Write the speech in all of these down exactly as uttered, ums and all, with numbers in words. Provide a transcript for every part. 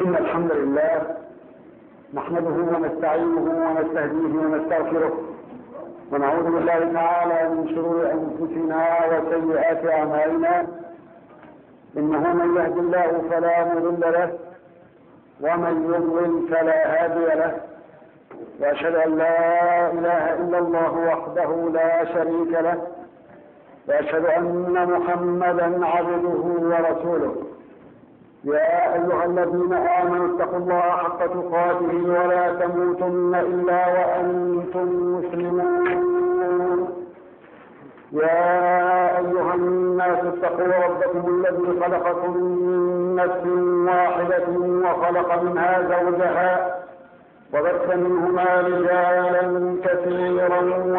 إن الحمد لله نحمده ونستعينه ونستهديه ونستغفره ونعوذ بالله تعالى من شرور أنفسنا وسيئات أعمالنا. إنه من يهد الله فلا مضل له ومن يضلل فلا هادي له، وأشهد أن لا إله إلا الله وحده لا شريك له، وأشهد أن محمدا عبده ورسوله. يا أيها الذين آمنوا اتقوا الله حق تقاته ولا تموتن إلا وأنتم مسلمون. يا أيها الناس اتقوا ربكم الذي خلقكم من نفس واحدة وخلق منها زوجها وبث منهما رجالا كثيرا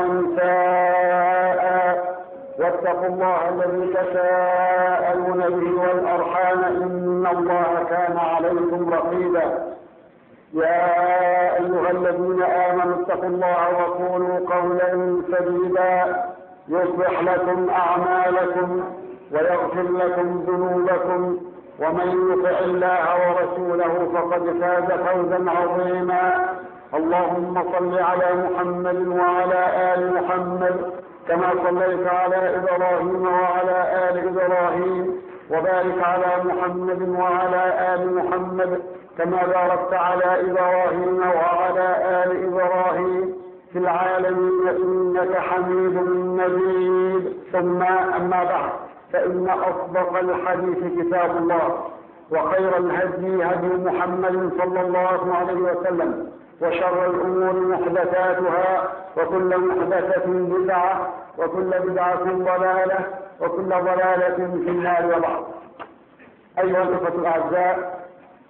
ونساء، واتقوا الله الذي تساءلون به والأرحام إن الله كان عليكم رقيبا. يا أيها الذين آمنوا اتقوا الله وقولوا قولا سديدا يصلح لكم أعمالكم ويغفر لكم ذنوبكم، ومن يطع الله ورسوله فقد فاز فوزا عظيما. اللهم صل على محمد وعلى آل محمد كما صليت على إبراهيم وعلى آل إبراهيم، وبارك على محمد وعلى آل محمد كما باركت على إبراهيم وعلى آل إبراهيم في العالمين إنك حميد مجيد. ثم أما بعد، فإن أصدق الحديث كتاب الله، وخير الهدي هدي محمد صلى الله عليه وسلم، وشر الأمور محدثاتها، وكل محدثة بدعة، وكل بدعة ضلالة، وكل ضلالة في النار. وبعد، أيها الأخوة الأعزاء،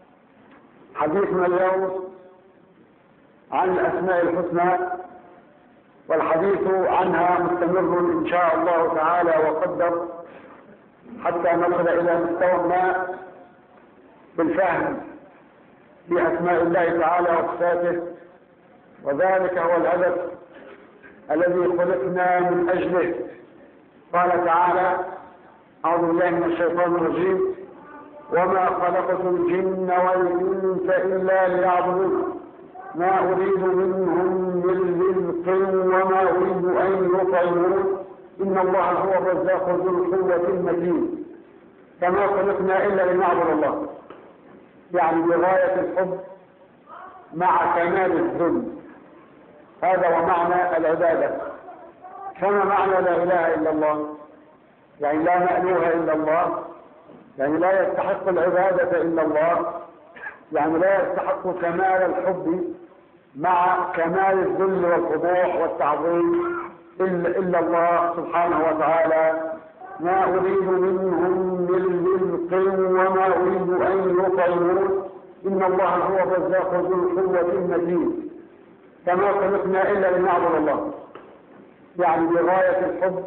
حديثنا اليوم عن الأسماء الحسنى، والحديث عنها مستمر إن شاء الله تعالى وقدر حتى نصل إلى مستوى ما بالفهم بأسماء الله تعالى وصفاته، وذلك هو الهدف الذي خلقنا من أجله. قال تعالى: أعوذ بالله من الشيطان الرجيم: وما خلقت الجن والإنس إلا ليعبدون ما أريد منهم من رزق وما أريد أن يطعمون إن الله هو الرزاق ذو القوة المتين. فما خلقنا إلا لنعبد الله، يعني بغاية الحب مع كمال الذل. هذا ومعنى العبادة. فما معنى لا إله إلا الله؟ يعني لا مألوه إلا الله، يعني لا يستحق العبادة إلا الله، يعني لا يستحق كمال الحب مع كمال الذل والخضوع والتعظيم إلا الله سبحانه وتعالى. ما أريد منهم من رزق وما أريد أن يطعمون إن الله هو الرزاق ذو القوة المتين. فما خلقنا إلا لنعبد الله، يعني بغاية الحب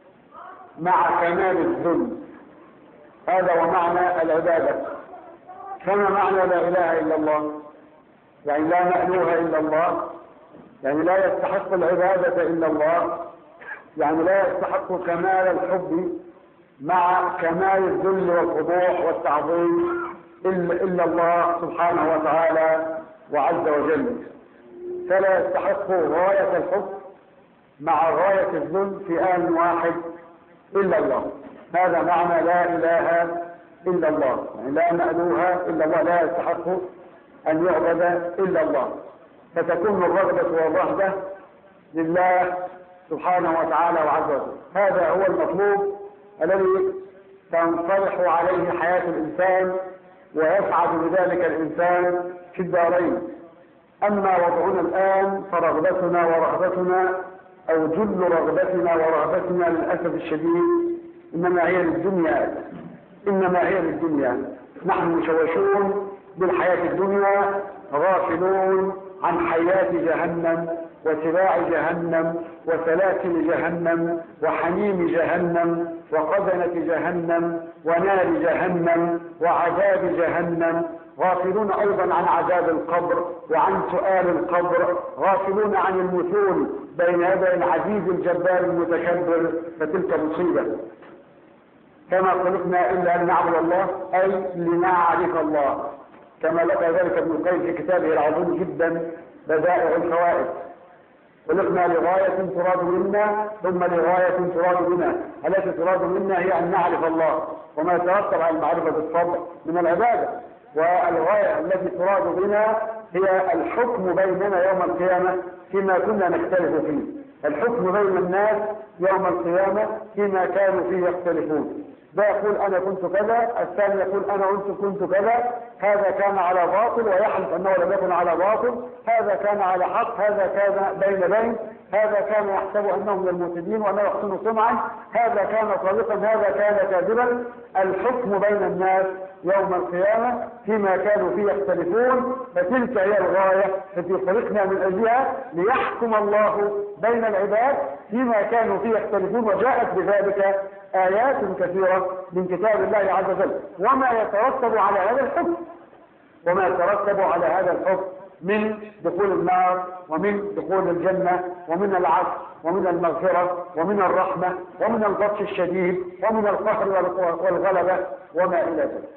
مع كمال الذل. هذا ومعنى العبادة. فما معنى لا إله إلا الله؟ يعني لا مألوه إلا الله، يعني لا يستحق العبادة إلا الله، يعني لا يستحق كمال الحب مع كمال الذل والخضوع والتعظيم إلا الله سبحانه وتعالى وعز وجل. فلا يستحق غاية الحب مع غاية الذل في آن واحد إلا الله. هذا معنى لا إله إلا الله، يعني لا مألوه إلا الله، لا يستحق أن يعبد إلا الله. فتكون الرغبة والرهبة لله سبحانه وتعالى وعز وجل. هذا هو المطلوب الذي تنصلح عليه حياة الإنسان ويسعد بذلك الإنسان في الدارين. أما وضعنا الآن فرغبتنا ورهبتنا أو جل رغبتنا ورهبتنا للأسف الشديد إنما هي للدنيا، إنما هي للدنيا. نحن مشوشون بالحياة الدنيا، غافلون عن حياة جهنم وسباع جهنم وسلاسل جهنم وحميم جهنم وقذنة جهنم ونار جهنم وعذاب جهنم. غافلون أيضا عن عذاب القبر وعن سؤال القبر، غافلون عن المثول بين يدي العزيز الجبار المتكبر، فتلك مصيبة. كما خلقنا إلا لنعبد الله، أي لنعرف الله. كما ذكر ذلك ابن القيم في كتابه العظيم جدا بدائع الفوائد. خلقنا لغاية تراد منا ثم لغاية تراد بنا. التي تراد منا هي أن نعرف الله وما يترتب على المعرفة بالصبر من العبادة، والغاية التي تراد بنا هي الحكم بيننا يوم القيامة فيما كنا نختلف فيه، الحكم بين الناس يوم القيامة فيما كانوا فيه يختلفون. ده يقول أنا كنت كذا، الثاني يقول أنا كنت كذا، هذا كان على باطل ويحلف أنه لم يكن على باطل، هذا كان على حق، هذا كان بين بين، هذا كان يحسب أنه من المهتدين وأنه يحسن سمعا، هذا كان صادقا، هذا كان كاذبا. الحكم بين الناس يوم القيامة فيما كانوا فيه يختلفون، فتلك هي الغاية التي خلقنا من أجلها، ليحكم الله بين العباد فيما كانوا فيه يختلفون. وجاءت بذلك آيات كثيرة من كتاب الله عز وجل وما يترتب على هذا الحكم، وما يترتب على هذا الحكم من دخول النار ومن دخول الجنة ومن العفو ومن المغفرة ومن الرحمة ومن البطش الشديد ومن القهر والغلبة وما إلى ذلك.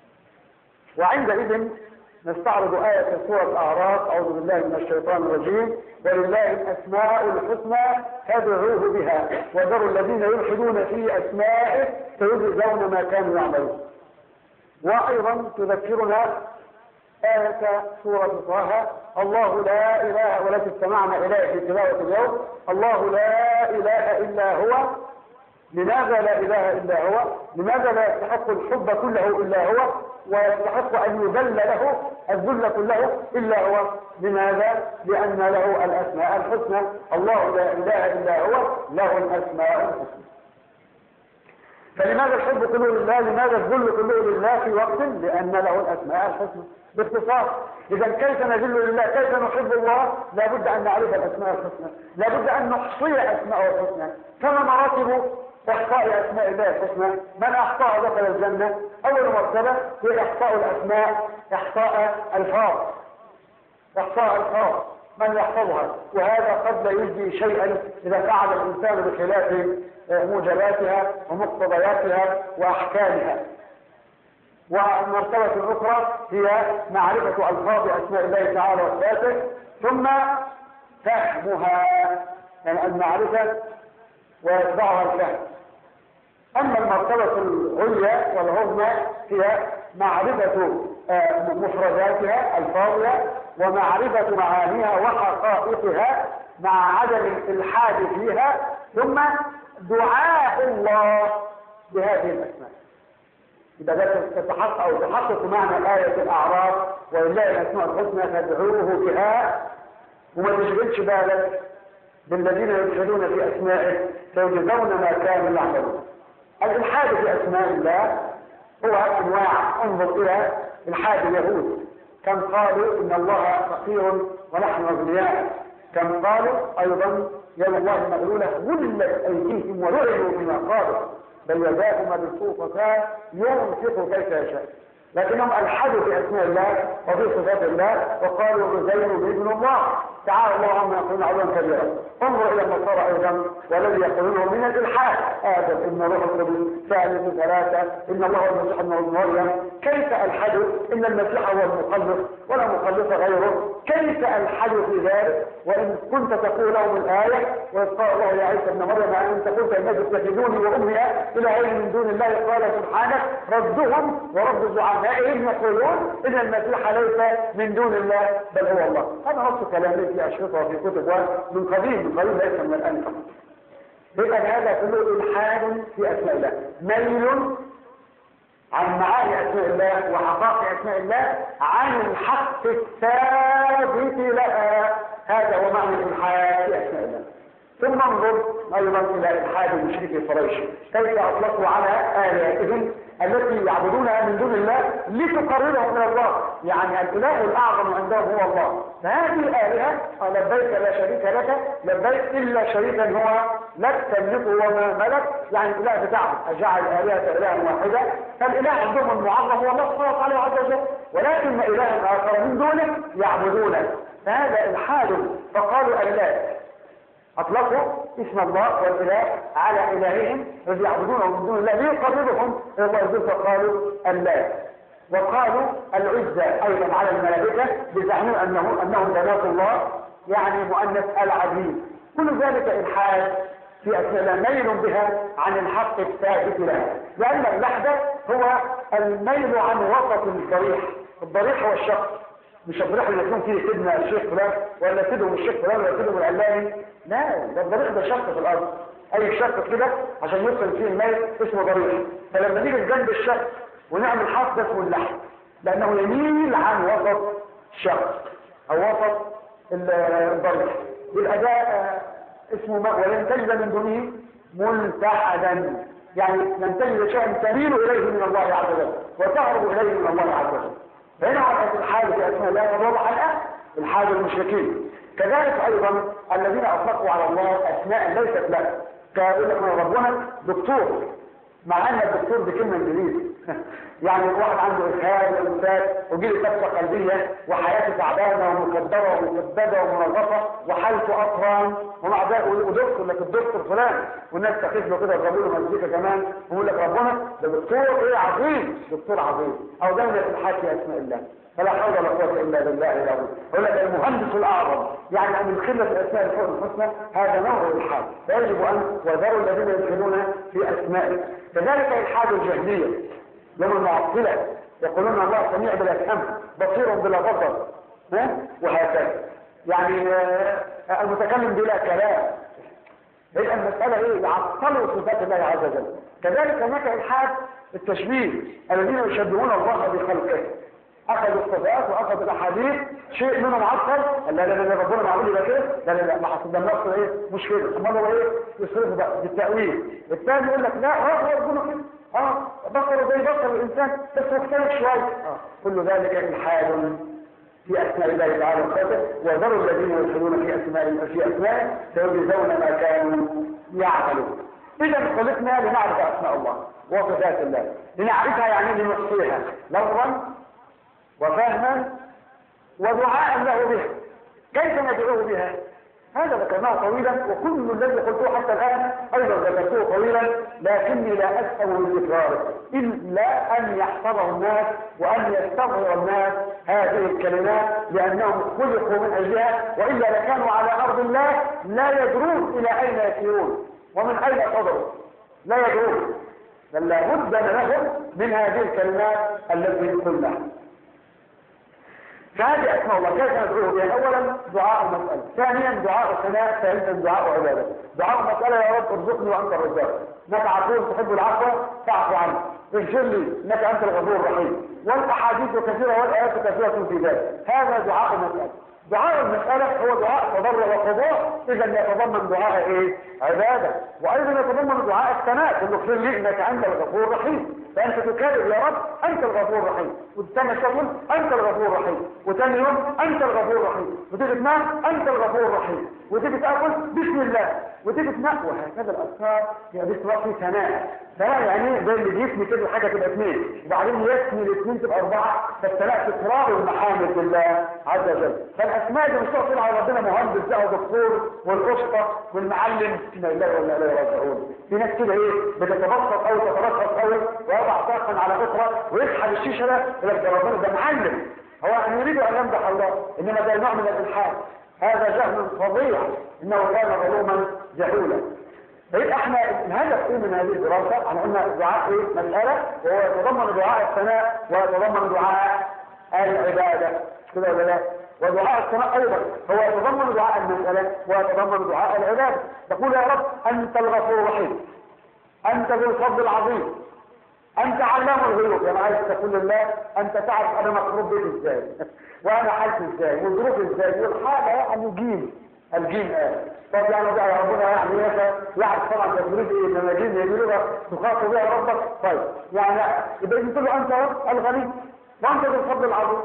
وعندئذ نستعرض آية سورة أعراف: أعوذ بالله من الشيطان الرجيم، ولله الأسماء الحسنى فادعوه بها وذروا الذين يلحدون في أسمائه سيجزون ما كانوا يعملون. وأيضا تذكرنا آية سورة طه: الله لا إله، والتي استمعنا إليه في تلاوة اليوم: الله لا إله إلا هو. لماذا لا إله إلا هو؟ لماذا لا يستحق الحب كله إلا هو، ويستحق أن يذل له الذل كله إلا هو؟ لماذا؟ لأن له الأسماء الحسنى. الله لا إله إلا هو له الأسماء الحسنى. فلماذا الحب كله لله؟ لماذا الذل كله لله في وقت؟ لأن له الأسماء الحسنى. باختصار، إذا كيف نذل لله؟ كيف نحب الله؟ لابد أن نعرف الأسماء الحسنى، لابد أن نحصي أسماءه الحسنى. فما مراتب إحصاء أسماء الله الحسنى؟ من أحصاها دخل الجنة. أول مرتبة هي إحصاء الأسماء، إحصاء الفاظ، إحصاء الفاظ من يحفظها، وهذا قد لا يجدي شيئا إذا فعل الإنسان بخلاف موجباتها ومقتضياتها وأحكامها. والمرتبة الأخرى هي معرفة ألفاظ أسماء الله تعالى وصفاته، ثم فهمها، يعني المعرفة ويتبعها الفهم. أما المرتبة العليا والعظمى هي معرفة مفرداتها ألفاظها ومعرفة معانيها وحقائقها مع عدم الإلحاد فيها، ثم دعاء الله بهذه الأسماء. إذا لا تتحقق أو تحقق معنى آية الأعراف: ولله الأسماء الحسنى فادعوه بها، وما تشغلش بالك بالذين يلحدون في أسمائه سيجزون ما كانوا يعملون. الإلحاد في أسماء الله هو أنواع. انظر إلى إلحاد اليهود، كم قالوا إن الله فقير ونحن أغنياء، كم قالوا أيضا يد الله مغلولة غلت أيديهم ولعنوا بما قالوا بل يداه مبسوطتان ينفق كيف يشاء. لكنهم ألحدوا في أسماء الله وفي صفات الله وقالوا عزير ابن الله، تعالى الله عما يقولون علوا كبيرا. انظر إلى النصارى أيضا والذي يقولونه من الإلحاد: آدم إن روح القدس ثالث ثلاثة، إن الله هو المسيح ابن مريم. كيف ألحدوا إن المسيح هو المخلص ولا مخلص غيره؟ كيف ألحدوا في ذلك؟ وإن كنت تقول لهم الآية: وإذ قال الله يا عيسى ابن مريم أنت قلت الناس اتخذوني وأمي إلهين من دون الله، قال سبحانك ردهم ورب زعمائهم يقولون إن المسيح ليس من دون الله بل هو الله. هذا نص كلامي في أشرطة وفي كتب من قديم، من قديم ليس من الآن فقط. إذا هذا كله إلحاد في أسماء الله، ميل عن معاني أسماء الله وحقائق أسماء الله عن الحق الثابت لها. هذا هو معنى الإلحاد في أسماء الله. ثم انظر أيضا إلى إلحاد مشركي قريش، كيف أطلقوا على آلهتهم التي يعبدونها من دون الله لتقربهم من الله، يعني الإله الأعظم عندهم هو الله. فهذه الآلهة لبيك لا شريك لك، لبيك إلا شريكا هو لك تملكه وما ملك، يعني الإله بتاعهم أجعل الآلهة إلها واحدة. فالإله عندهم المعظم هو الله سبحانه وتعالى عز وجل، ولكن إله آخر من دونه يعبدونه، فهذا إلحاد. فقالوا الله، أطلقوا اسم الله والإله على إلههم الذي يعبدونه من دون الله ليقربهم إلى الله، فقالوا الله. وقالوا العزة أيضا على الملائكة بزعمهم أنه أنهم بنات الله، يعني مؤنث العزيز. كل ذلك إلحاد في أسئلة ميل بها عن الحق الثابت لها، لأن اللحد هو الميل عن وسط الضريح. الضريح هو الشق، مش الضريح اللي يكون فيه سيدنا الشيخ فلان ولا سيدهم الشيخ فلان ولا سيدهم العلاني، لا، ده الضريح ده شق في الأرض، أي شق كده عشان يوصل فيه الميل اسمه ضريح. فلما نيجي جنب الشق ونعمل حرف ده اسمه اللحد، لأنه يميل عن وسط الشق أو وسط الضريح. بالأداء اسمه ما ولن تجد من دونه ملتحدا، يعني لن تجد شيئا تميل اليه من الله عز وجل وتهرب اليه من الله عز وجل. فهنا وقعت الحال في اسماء الله تضرع الان الحال المشركين. كذلك ايضا الذين اطلقوا على الله اسماء ليست له، كيقول لك ربنا دكتور، مع ان الدكتور دي كلمه انجليزي يعني واحد عنده اسهال وامساك وجيله كبسه قلبيه وحياته تعبانه ومكدره ومكبده ومنغصه وحالته اطران ومع ذلك ودكتور لك الدكتور فلان، والناس تخيف له كده يضربوا له مزيكا كمان ويقول لك ربنا ده دكتور ايه عظيم، دكتور عظيم. او ده من الالحاد في اسماء الله، فلا حول ولا قوه الا بالله العظيم. يقول لك المهندس الاعظم، يعني من قله الاسماء الحسنى، هذا نوع الالحاد، فيجب ان وذروا الذين يلحدون في اسمائه. كذلك الحاد الجهميه لهم المعطله، يقولون الله سميع بلا سمع بصير بلا بصر، ها وهكذا، يعني المتكلم بلا كلام. هي المساله ايه؟ يعطلوا صفات الله عز وجل. كذلك هناك الحاد التشبيه، الذين يشبهون الله بخلقه، اخذوا الصفات واخذوا الاحاديث، شيء منهم عطل، لا لا لا ربنا معقول يبقى كده، لا لا لا ما حصل ده النص ايه مش كده، امال هو ايه؟ يصرفوا بقى بالتاويل. الثاني يقول لك لا هو ربنا كده، اه بصره زي بصر الانسان بس مختلف شويه، اه كل ذلك الحاد في اسماء الله تعالى وصفاته. وذروا الذين يلحدون في اسماء في اسماء سيجزون ما كانوا يعملون. اذا خلقنا لنعرف اسماء الله وصفات الله، لنعرفها يعني لنحصيها لفظا وفهما ودعاء له بها. كيف ندعوه بها؟ هذا ذكرناه طويلا، وكل الذي قلته حتى الان ايضا ذكرته طويلا، لكني لا اسال من تكراره الا ان يحفظه الناس وان يستظهر الناس هذه الكلمات، لانهم خلقوا من اجلها، والا لكانوا على ارض الله لا يدرون الى اين يسيرون ومن اين صدروا، لا يدرون، بل لابد لهم من هذه الكلمات التي قلناها. فهذه اسماء الله كيف ندعوه بها؟ اولا دعاء المسألة، ثانيا دعاء ثناء، ثالثا دعاء عبادة. دعاء المسألة يا رب ارزقني وانت الرزاق، انك عفو تحب العفو فاعف عني، اغفر لي انك انت الغفور الرحيم. والاحاديث كثيرة والايات كثيرة في ذلك، هذا دعاء المسألة. دعاء المسألة هو دعاء تضرع وخضوع، اذا يتضمن دعاء ايه؟ عبادة. وايضا يتضمن دعاء الثناء، تقول اغفر لي انك انت الغفور الرحيم، فانت تكرر يا رب انت الغفور الرحيم، وتسمى شغل انت الغفور الرحيم، وثاني يوم انت الغفور الرحيم، وتيجي تنام انت الغفور الرحيم، وتيجي تاكل بسم الله، وتيجي تنام، وهكذا الاذكار. يعني دي اسمها في ثناء. ثناء يعني زي اللي بيثني كده حاجه تبقى اثنين، وبعدين يثني الاثنين تبقى اربعه، فالثناء تكرار المحامد لله عز وجل. فالاسماء دي مش تقول على ربنا مهندس ده ودكتور والقشطه والمعلم، لا اله الا الله راجعون. في ناس كده ايه بتتبسط او تترخص قوي ويضع ساقا على اخرى ويسحب الشيشه ده يقول لك ده ربنا ده معلم، هو ان يريد ان يمدح الله، انما ده نوع من الالحاد، هذا جهل فظيع، انه كان ظلوما جهولا. طيب احنا الهدف ايه من هذه الدراسه؟ احنا قلنا دعاء ايه؟ مساله، وهو يتضمن دعاء الثناء ويتضمن دعاء العباده، كده ولا لا؟ ودعاء الثناء ايضا هو يتضمن دعاء المساله ويتضمن دعاء العباده. تقول يا رب انت الغفور الرحيم، انت ذو الفضل العظيم، انت علام الغيوب. يعني عايز تقول لله انت تعرف انا مخروب بيت ازاي وانا حالتي ازاي والظروف ازاي والحاله، يعني جيم الجيم قال طب يعني ده يا ربنا يعني يعرف طبعا تدريب ايه لما جيم يقول له تخاطب بها ربك. طيب يعني يبقى تقول له انت الغني وانت ذو الفضل العظيم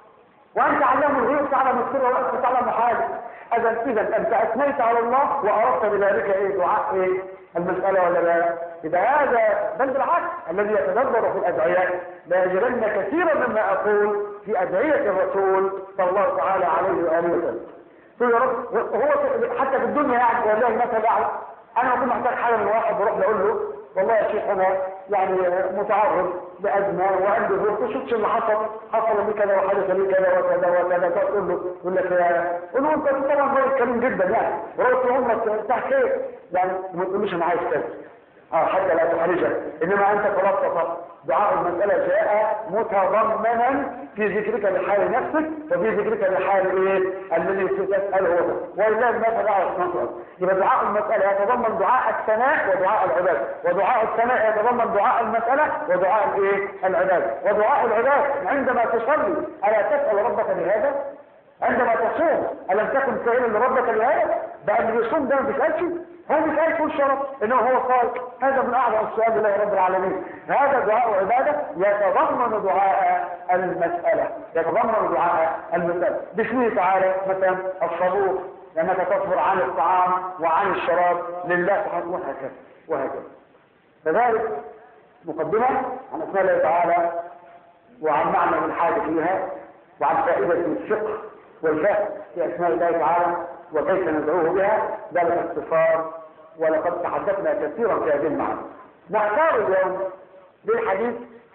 وانت علام الغيوب، تعلم السر وتعلم حالك. اذا اذا انت اثنيت على الله واردت بذلك ايه؟ دعاء ايه؟ المساله ولا لا؟ اذا هذا بل بالعكس الذي يتدبر في الادعياء لا يجدن كثيرا مما اقول في ادعيه الرسول صلى الله تعالى عليه واله وسلم. تقول يا رب هو حتى في الدنيا يعني والله مثلا يعني انا اكون محتاج حاجه من واحد بروح بقول له والله يا شيخ انا يعني متعرض بأزمة وعنده ظروف شفتش اللي حصل حصل لي كذا وحدث لي كذا وكذا وكذا تقول له يقول لك يا قول له انت طبعا راجل كريم جدا يعني ورحت عمرك بتاع خير يعني ما تقولوش انا عايز كذا اه حتى لا تحرجك انما انت خلاص دعاء المسألة جاء متضمنا في ذكرك لحال نفسك وفي ذكرك لحال ايه الذي تسأله هو ولله المثل على الصنصر. يبقى دعاء المسألة يتضمن دعاء الثناء ودعاء العبادة، ودعاء الثناء يتضمن دعاء المسألة ودعاء الايه العبادة، ودعاء العبادة عندما تصلي ألا تسأل ربك بهذا؟ عندما تصوم ألم تكن سائلا لربك بهذا؟ ده اللي بيصوم ده ما بيسألش هو بيسأل كل شرف انه هو قال هذا من اعظم السؤال لله رب العالمين. هذا دعاء عبادة يتضمن دعاء المسألة يتضمن دعاء المسألة باسمه تعالى مثلا الصبور لأنك تصبر عن الطعام وعن الشراب لله سبحانه وهكذا وهكذا. كذلك مقدمة عن اسماء الله تعالى وعن معنى الحاجة فيها وعن فائدة الفقه والفهم في اسماء الله تعالى وكيف ندعوه بها ذلك اختصار ولقد تحدثنا كثيرا في هذه المعنى. نختار اليوم للحديث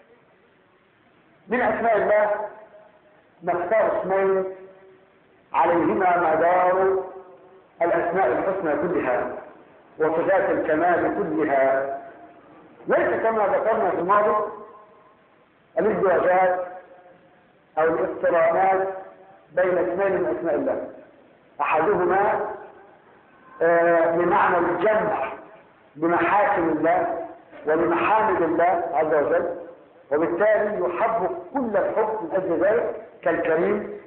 من اسماء الله نختار اسمين عليهما مدار الاسماء الحسنى كلها وصفات الكمال كلها، ليس كما ذكرنا في الماضي الازدواجات او الاقترانات بين اسمين من اسماء الله، احدهما آه بمعنى الجمع بمحاسن الله وبمحامد الله عز وجل، وبالتالي يحب كل الحب من اجل ذلك كالكريم،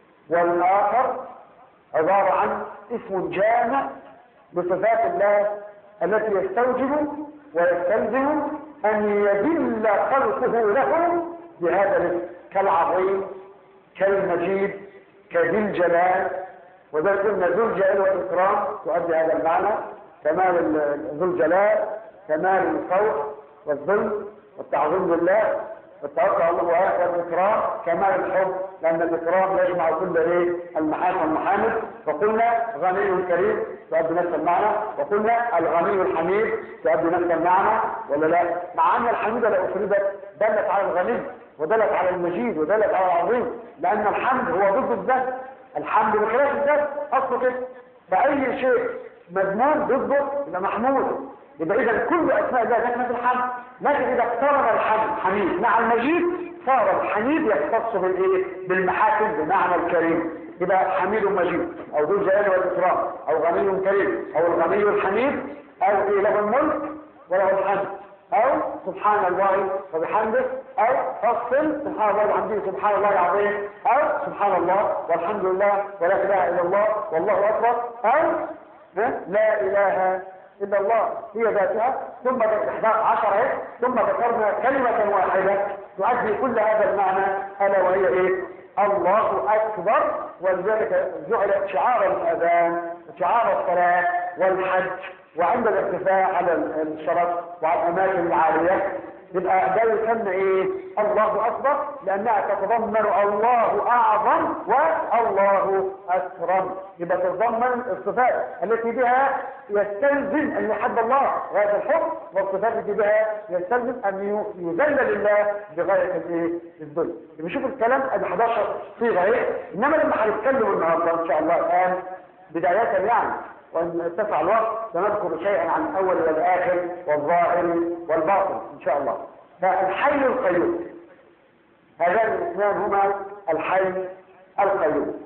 والاخر عباره عن اسم جامع بصفات الله التي يستوجب ويستلزم ان يدل خلقه له بهذا الاسم كالعظيم كالمجيد كذي الجلال، وذلك قلنا ذو الجلال والإكرام تؤدي هذا المعنى، كمال ذو الجلال كمال الخوف والذل والتعظيم لله والتوكل على الله والإكرام كمال الحب، لأن الإكرام يجمع كل ايه المحاسن والمحامد. وقلنا غني كريم تؤدي نفس المعنى، وقلنا الغني الحميد تؤدي نفس المعنى ولا لا؟ مع أن الحميدة لو أفردت دلت على الغني ودلت على المجيد ودلت على العظيم، لأن الحمد هو ضد الذات، الحمد بخلاف الذات أصله كده، فأي شيء مذموم ضده يبقى محمود. يبقى إذا كل أسماء الله داخلة في الحمد، لكن إذا اقترن الحمد حميد مع المجيد صار الحميد يختص بالإيه؟ بالمحاسن بمعنى الكريم، يبقى حميد مجيد أو ذو الجلال والإكرام أو غني كريم أو الغني الحميد أو إيه له الملك وله الحمد أو سبحان الله وبحمده أو فصل سبحان الله وبحمده سبحان الله العظيم أو سبحان الله والحمد لله ولا إله إلا الله والله أكبر أو لا إله إلا الله هي ذاتها، ثم إحدى عشر ثم ذكرنا كلمة واحدة تؤدي كل هذا المعنى ألا وهي إيه؟ الله أكبر. ولذلك جعلت شعار الأذان وشعار الصلاة والحج وعند الارتفاع على الشرف وعلى الأماكن العالية يبقى ده يسمى ايه؟ الله اكبر، لانها تتضمن الله اعظم والله اكرم، يبقى تتضمن الصفات التي بها يستلزم ان يحب الله غايه الحب، والصفات التي بها يستلزم ان يذل لله بغايه الايه؟ الذل. يبقى شوف الكلام ادي احد عشر صيغه اهي، انما لما هنتكلم النهارده ان شاء الله الان بدايه يعني وان اتسع الوقت سنذكر شيئا عن الاول والاخر والظاهر والباطن ان شاء الله. فالحي القيوم هذان الاثنان هما الحي القيوم،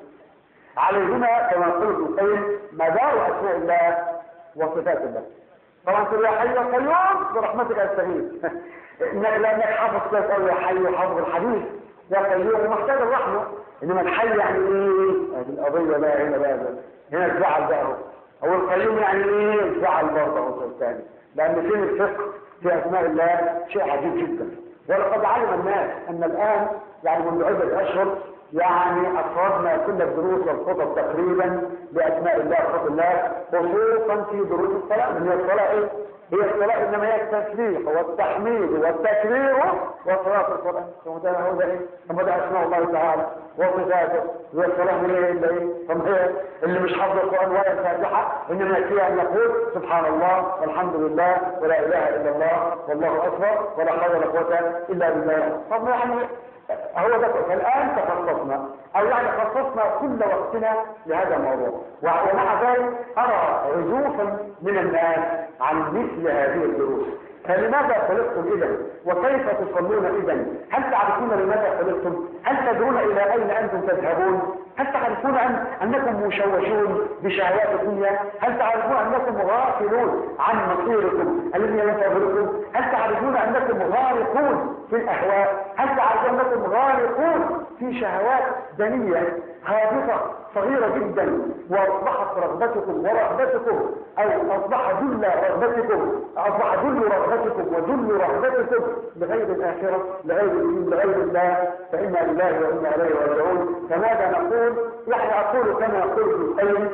عليهما كما قلت ابن القيم مدار اسماء الله وصفات الله. طبعا تقول يا حي القيوم برحمتك استغيث انك لانك حافظ كيف قال يا حي وحافظ الحديث يا قيوم محتاج الرحمه، انما الحي يعني ايه؟ هذه القضيه بقى هنا بقى هنا الزعل بقى هو القيوم يعني ايه؟ الزعل برضه هو الثاني، لان فين الفقه في اسماء الله شيء عجيب جدا. ولقد علم الناس ان الان يعني منذ عدة أشهر يعني أفردنا كل الدروس والخطب تقريبا بأسماء الله وصفات الله، خصوصا في دروس الصلاة. من هي الصلاة إيه؟ هي الصلاة إنما هي التسبيح والتحميد والتكبير وصلاة القرآن. ثم ده هو ده إيه؟ ثم ده أسماء الله تعالى وصفاته. هي الصلاة من إيه إلا إيه؟ ثم هي اللي مش حافظ القرآن ولا الفاتحة إنما يكفيها أن يقول سبحان الله والحمد لله ولا إله إلا الله والله أكبر ولا حول ولا قوة إلا بالله. طب يعني هو ده. الآن تخصصنا أو يعني خصصنا كل وقتنا لهذا الموضوع، ومع ذلك أرى عزوفا من الناس عن مثل هذه الدروس. فلماذا خلقتم إذا؟ وكيف تصلون إذا؟ هل تعرفون لماذا خلقتم؟ هل تدرون إلى أين أنتم تذهبون؟ هل تعرفون أن أنكم مشوشون بشهوات الدنيا؟ هل تعرفون أنكم غافلون عن مصيركم الذي ينتظركم؟ هل تعرفون أنكم غارقون في الأهواء؟ هل تعرفون أنكم غارقون في شهوات دنية هابطة صغيرة جدا، وأصبحت رغبتكم ورغبتكم أو أصبح ذل رغبتكم أصبح ذل رغبتكم وذل رغبتكم لغير الآخرة لغير الدين لغير الله، فإنا لله وإنا إليه راجعون. فماذا نقول؟ يعني أقول كما يقول ابن القيم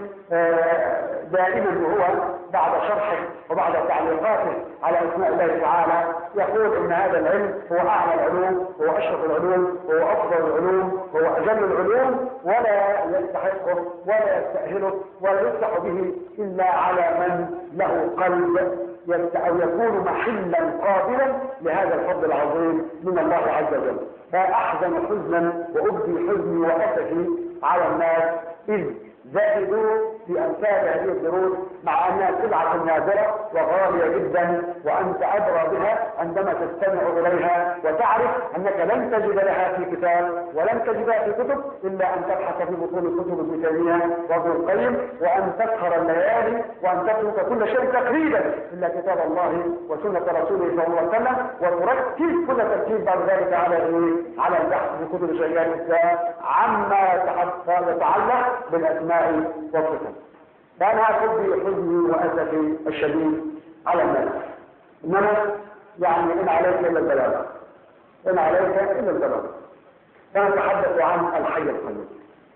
دائما وهو بعد شرحه وبعد تعليقاته على اسماء الله تعالى يقول ان هذا العلم هو اعلى العلوم، هو اشرف العلوم، هو افضل العلوم، هو اجل العلوم، ولا يستحقه ولا يستاهله ولا يفتح به الا على من له قلب او يكون محلا قابلا لهذا الفضل العظيم من الله عز وجل. فاحزن حزنا وابدي حزني واسفي على الناس اذ زائدوا في امثال هذه الدروس مع انها سلعه نادره وغاليه جدا، وانت ادرى بها عندما تستمع اليها وتعرف انك لن تجد لها في كتاب ولن تجدها في كتب الا ان تبحث في بطون كتب ابن تيميه وابن القيم، وان تسهر الليالي وان تترك كل شيء تقريبا الا كتاب الله وسنه رسوله صلى الله عليه وسلم، وتركز كل تركيز بعد ذلك على على البحث في كتب شريعه الاسلام عما يتعلق بالاسماء والصفات. فأنا أبدي حزني وأسفي الشديد على الناس، إنما يعني إن عليك إلا البلاغ، إن عليك إلا البلاغ. فنتحدث عن الحي القيوم.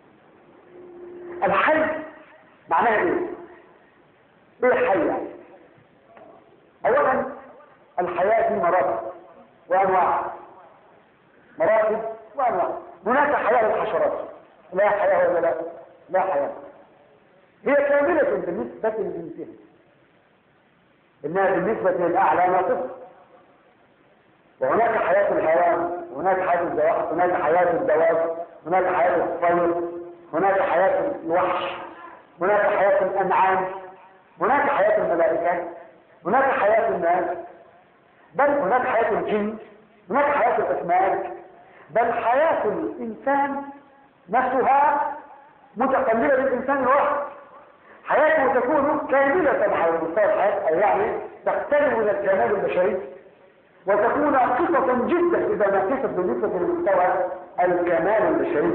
الحي معناها إيه؟ إيه حي؟ أولا الحياة دي مراتب وأنواع، مراتب وأنواع. هناك حياة للحشرات، لا حياة ولا لا؟ لا حياة. هي كاملة بالنسبة للإنسان، إنها بالنسبة للأعلى ناقصة. وهناك حياة الحيوان، هناك حياة الزواحف، هناك حياة الدواب، هناك حياة الطير، هناك حياة الوحش، هناك حياة الأنعام، هناك حياة الملائكة، هناك حياة الناس، بل هناك حياة الجن، هناك حياة الأسماك، بل حياة الإنسان نفسها متقلبة للإنسان الواحد. حياته تكون كاملة على مستوى الحياة، أي يعني تقترب من الكمال البشري وتكون ناقصة جدا إذا ناقصت بالنسبة لمستوى الكمال البشري.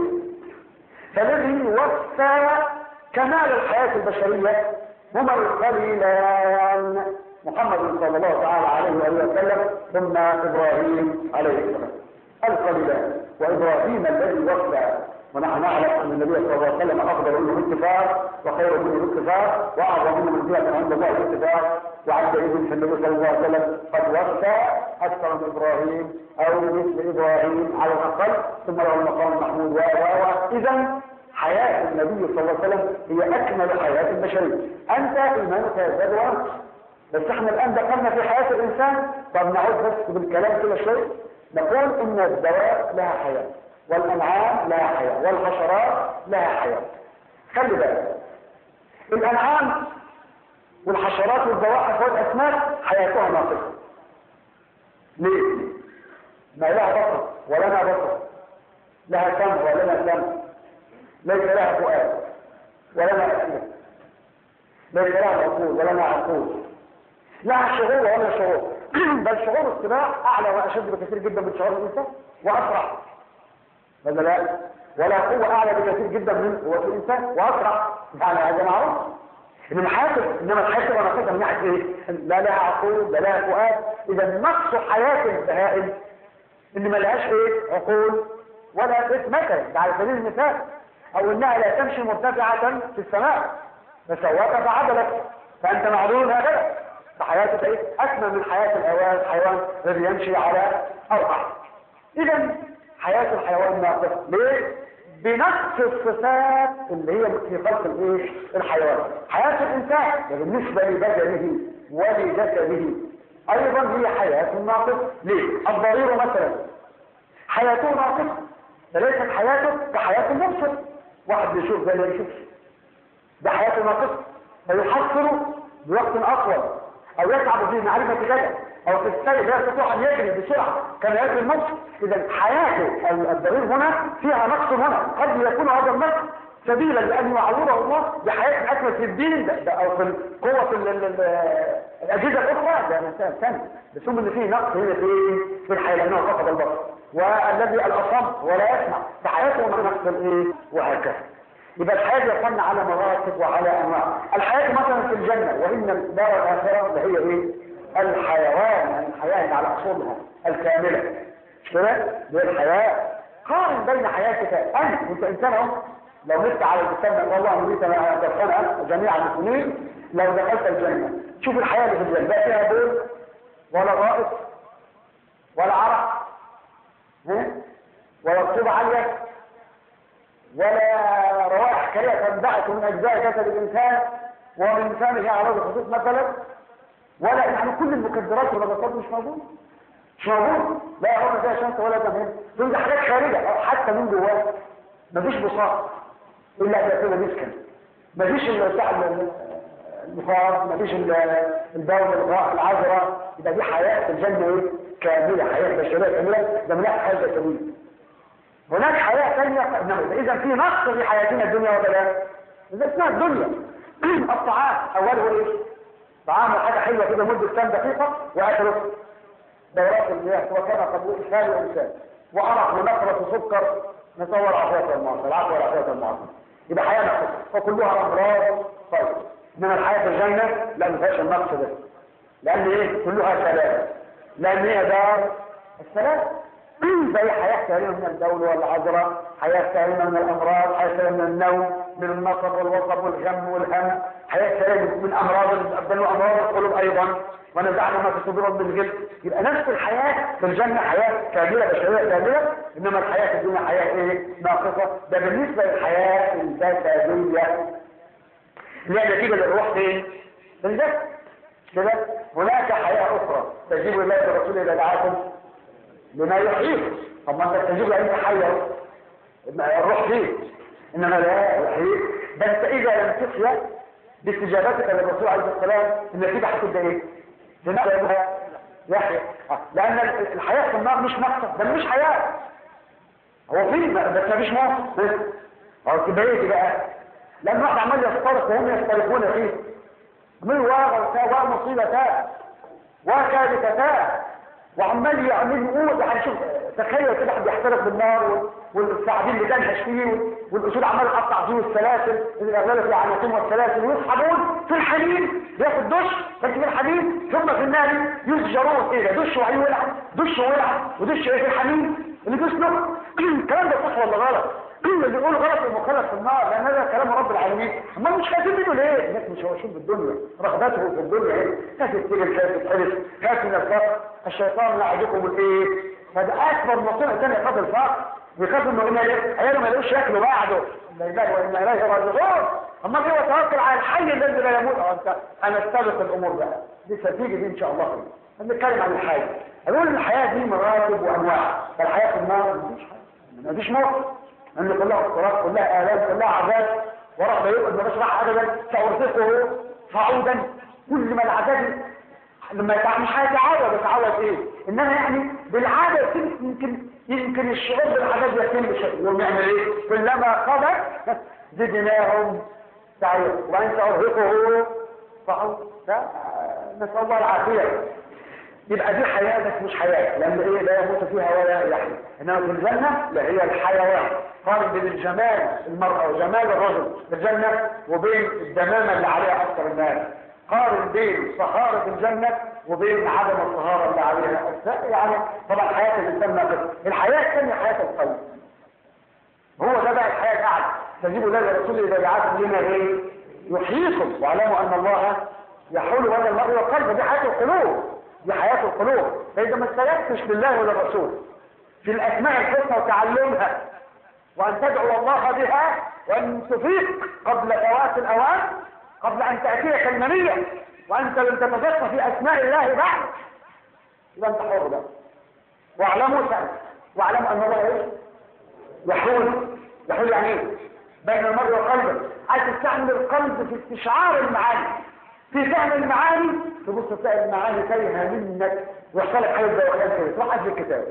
فالذي وفى كمال الحياة البشرية هما الخليلان محمد صلى الله تعالى عليه وآله وسلم ثم إبراهيم عليه السلام. الخليلان وإبراهيم الذي وفى، ونحن نعلم ان النبي صلى الله عليه وسلم افضل منه الاتفاق وخير منه الاتفاق واعظم منه منزله عند الله الاتفاق، وعند اذن في النبي صلى الله عليه وسلم قد وفى اكثر من ابراهيم او مثل ابراهيم على الاقل، ثم له المقام المحمود و اذا حياه النبي صلى الله عليه وسلم هي اكمل حياه البشريه. انت ايمانك يزداد وانقص، بس احنا الان دخلنا في حياه الانسان. طب نعود بس بالكلام كده شوي، نقول ان الدواب لها حياه والأنعام لها حياة والحشرات لها حياة. خلي بالك، الأنعام والحشرات والزواحف والأسماك حياتها ناقصة. ليه؟ ما لها بصر ولنا بصر، لها سمع ولنا سمع، ليس لها فؤاد ولنا أفئدة، ليس لها عقول ولنا عقول، لها شعور ولنا شعور. بل شعور السباع أعلى وأشد بكثير جدا من شعور الإنسان وأسرع، ولا لا؟ ولا قوة أعلى بكثير جدا من قوة الإنسان وأسرع. يعني هذا معروف. إنما حاسب إنما الحاسب أنا قلت من ناحية إيه؟ لا لها عقول لا لها فؤاد. إذا نقص حياة البهائم إن ما لهاش إيه؟ عقول ولا بيت مكن، ده على سبيل المثال، او انها لا تمشي مرتفعة في السماء فسواك فعدلك، فانت معذور هكذا. فحياتك ايه؟ اسمى من حياة الحيوان، الحيوان الذي يمشي على اربع. اذا حياة الحيوان ناقصة. ليه؟ بنقص الصفات اللي هي في خلق الايه؟ الحيوان. حياة الانسان بالنسبة لبدنه ولجسده ايضا هي حياة ناقصة. ليه؟ الضرير مثلا حياته ناقصة، فليست حياته كحياة المبصر. واحد بيشوف ده لا يشوفش، ده حياته ناقصة، فيحصل بوقت اطول او يتعب في معرفة كذا، او في السير لا يستطيع ان يجري بسرعة كما يجري المبصر. اذا حياته الضرير هنا فيها نقص، هنا قد يكون هذا النقص سبيلا لأن يعوضه الله بحياة أكمل في الدين ده ده أو في قوة الأجهزة الأخرى. ده مثال ثاني، بس هم اللي فيه نقص هنا في في الحياة لأنه فقد البصر، والذي الأصم ولا يسمع فحياته نقص الإيه وهكذا. يبقى الحياة يقوم على مراتب وعلى أنواع. الحياة مثلا في الجنة، وإن الدار الآخرة اللي هي إيه؟ الحيوان، يعني الحياة على أصولها الكاملة، مش كده؟ هي الحياة. قارن بين حياتك أنت وأنت إنسان أهو، لو مت على الجنة والله نريد أن تدخل جميع المسلمين، لو دخلت الجنة شوف الحياة اللي في الجنة لا فيها بول ولا غائط ولا عرق ولا رطوبة عالية ولا روائح كريهة تنبعث من أجزاء جسد الإنسان ومن فمه أعراض الخصوص مثلا، ولا يعني كل المكدرات والنباتات مش موجود مش موجود لا يعرض فيها شمس ولا زمان. دول حاجات خارجة أو حتى من جواه مفيش بساط إلا إذا كده مسكن، مفيش البخار، مفيش البول العذراء. يبقى دي حياة الجنة ايه؟ كاملة، حياة بشرية كاملة، ده ملاك حياة بشرية. هناك حياة ثانية، إذا في نقص في حياتنا الدنيا ولا لا؟ إذا اسمها الدنيا. الطعام أوله إيه؟ طعام حاجة حلوة كده مدة كام دقيقة وآخره دورات المياه، وكان قبول إنسان وإنسان وعرق ونقرة سكر، نصور عفوة المعصر، العفو والعفوة المعصر. يبقى حياة نقص وكلها أمراض. طيب إنما الحياة في الجنة لا مفيهاش النقص ده، لأن إيه؟ كلها سلام، لأن هي دار السلام. زي حياة سليمة من الدول والعذراء، حياة سليمة من الأمراض، حياة سليمة من النوم، من النصب والوصب والغم والهم، حياة سليمة من أمراض الأبدان وأمراض القلوب أيضا، ونزعنا ما في صدورهم من غل. يبقى نفس الحياة في الجنة حياة كاملة بشرية كاملة، إنما الحياة في الدنيا حياة إيه؟ ناقصة. ده بالنسبة للحياة الجسدية اللي هي نتيجة للروح فين؟ في الجسد. كده هناك حياة أخرى تجيب الله الرسول إلى دعاكم لما يحييك. طب ما انت تجيب لأنت حية الروح فيه، إنما لا يحييك. بس إذا لم تحيا باستجابتك للرسول عليه السلام النتيجة هتبقى إيه؟ لنقلها يحيى. لأن الحياة في النار مش نقصة، ده مش حياة، هو فيه بس ما فيش موت. هو تبقى إيه بقى؟ لأن واحد عمال يسترق وهم يسترقون فيه من واقع ومصيبتان وكارثتان، وعمال يعمل يقول هنشوف. تخيل كده حد يحترق بالنار والصعدين اللي تنهش فيه والاسود عمال يقطع فيه السلاسل الاغلال في العناقين والسلاسل، ويصحبون في الحديد بياخد دش بس في الحديد، ثم في النار يسجرون. ايه ده؟ دش وعيه ولع، دش ولع ودش ايه في الحديد اللي بيسلك. الكلام ده صح ولا غلط؟ اللي بيقول غلط المخلف في النار، لان هذا كلام رب العالمين. اما مش خايفين منه ليه؟ الناس مش هوشين بالدنيا، رغبته في الدنيا ايه؟ خاف السجن، خاف الحرس، خاف من الفقر. الشيطان لعبكم الايه؟ فده اكبر مصيبه ثانيه قبل الفقر، بيخافوا انه هنا ليه؟ عياله ما يلاقوش ياكلوا بعده، لا اله وانا اليه راجعون. اما هو توكل على الحي الذي لا يموت. اه انت انا استبق الامور بقى دي ستيجي دي ان شاء الله خير. هنتكلم عن الحي. هنقول الحياه دي مراتب وانواع. الحياه في النار مفيش حاجه، مفيش موت، ان كلها اضطراب، كلها الام، كلها عذاب، ورغبه يقعد ما بشرح ابدا، سارزقه صعودا. كل ما العذاب لما مش هيتعود يتعود ايه؟ انما يعني بالعاده يمكن يمكن الشعور بالعذاب يتم شيء، يوم يعمل ايه؟ كلما قضى زدناهم سعيرا وان سارهقه صعود. نسال الله العافيه. يبقى دي حياة بس مش حياة، لأن إيه؟ لا يموت فيها ولا يحيى. إنما في الجنة لا، هي الحيوان. قارن بين الجمال المرأة وجمال الرجل في الجنة وبين الدمامة اللي عليها أكثر الناس. قارن بين صهارة الجنة وبين عدم الصهارة اللي عليها أكثر. يعني طبعا حياة الإنسان ناقصة. الحياة الثانية حياة القلب. استجيبوا لله ورسوله اذا دعاكم لما ايه يحييكم واعلموا ان الله يحول بين المرء والقلب. دي حياه القلوب، دي حياه القلوب. فاذا ما استجبتش لله وللرسول في الاسماء الحسنى وتعلمها وان تدعو الله بها وان تفيق قبل فوات الاوان، قبل ان تاتيك المنيه وانت لم تتفقه في اسماء الله بعد، يبقى انت حر بقى. واعلموا سأل واعلموا ان الله ايه يحول. يحول يعني ايه؟ بين المرء وقلبه. عايز تستعمل القلب في استشعار المعاني، في فهم المعاني، تبص تلاقي المعاني تايهه منك ويحصل لك حاجه زي وحاجات كده. تروح في الكتاب.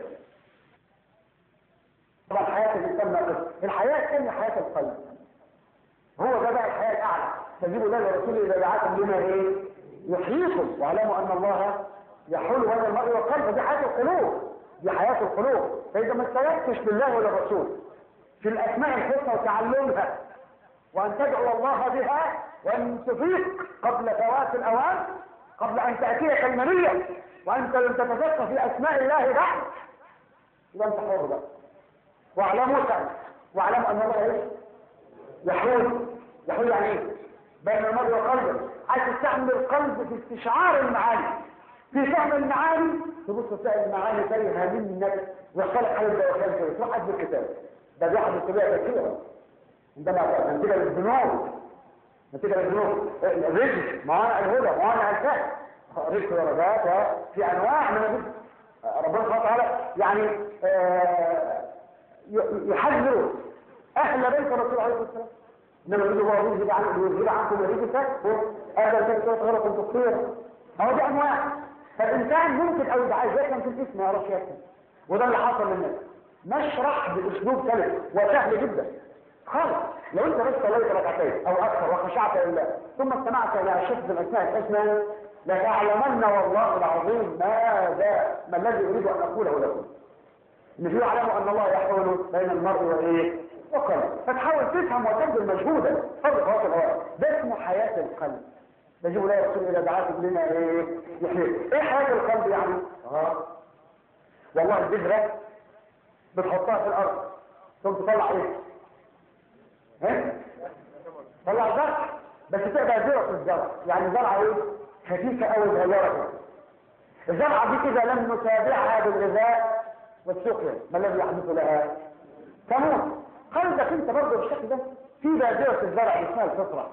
طبعا حياه الانسان ناقصه، الحياه الثانيه حياه القلب. هو ده بقى الحياه الاعلى. استجيبوا لله ورسوله اذا دعاكم لما ايه يحييكم واعلموا ان الله يحول بين المرء والقلب. دي حياه القلوب، دي حياه القلوب. فاذا ما استجبتش لله وللرسول في الاسماء الحسنى وتعلمها وان تدعو الله بها وان تفيق قبل فوات الاوان، قبل ان تاتيك المنيه وانت لم تتفقه في اسماء الله بعد، يبقى انت حر بقى. واعلموا سأل واعلموا ان الله ايه يحول. يحول يعني ايه؟ بين المرء وقلبه. عايز تستعمل القلب في استشعار المعاني، في فهم المعاني، تبص تلاقي المعاني تايهه منك ويحصل لك حاجه زي وحاجات كده. تروح في الكتاب. ده بيحصل بطريقه كثيره عندما نتيجه للذنوب، نتيجه للذنوب الرجل موانع الهدى موانع الفهم، رزق درجات وفي انواع من الرزق. ربنا سبحانه وتعالى يعني آه يحذر اهل بيت الرسول عليه الصلاه والسلام. انما يريد الله يذهب عنكم ويذهب عنكم الرجس اهل البيت غيركم تفطير. هو دي انواع. فالانسان ممكن او يبقى عايز يفهم في الاسم ما يعرفش يفهم، وده اللي حصل للناس. نشرح باسلوب سلس وسهل جدا خالص. لو انت بس صليت ركعتين او اكثر وخشعت لله ثم استمعت الى شفت الاسماء الحسنى لتعلمن والله العظيم ماذا ما الذي اريد ان اقوله لكم. ان في يعلموا ان الله يحول بين المرء وايه وقلبه. فتحاول تفهم وتبذل مجهودا فضل فوات الهواء. ده اسمه حياه القلب. يجب لا يرسل الى دعاكم لنا ايه يحيي. ايه حياه القلب يعني؟ اه والله البذره بتحطها في الارض ثم تطلع ايه؟ ها؟ طلع زرع، بس تبقى ذره الزرع. يعني زرعه ايه؟ خفيفه قوي صغيره. الزرعه دي كده لم نتابعها بالغذاء والسقيا ما الذي يحدث لها؟ تموت. قلبك انت برضه بالشكل ده في بادره الزرع اسمها الفطره.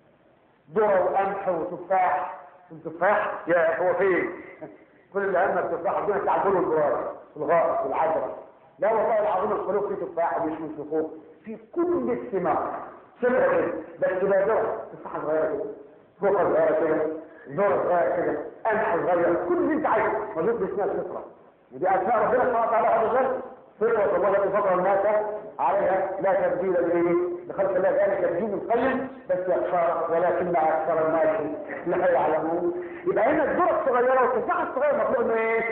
ذره وقمح وتفاح. التفاح يا هو فين؟ كل اللي هم التفاح الدنيا تعبوا الجرار الغائط والعذره. لا والله العظيم الخلوق فيه تفاح ومش من فوق في كل الثمار صفر كده، بس بادره تفاحه صغيره كده، فوقه صغيره كده، ذره صغيره كده، قمح صغير، كل اللي انت عايزه موجود باسمها الفطره. ودي اسماء ربنا سبحانه وتعالى عز وجل. فطره الله التي فطر الناس عليها لا تبديل لايه؟ لخلق الله. ذلك الدين القيم بس يخشى ولكن اكثر الناس لا يعلمون. يبقى هنا الذره الصغيره والتفاحه الصغيره مطلوب انه ايه؟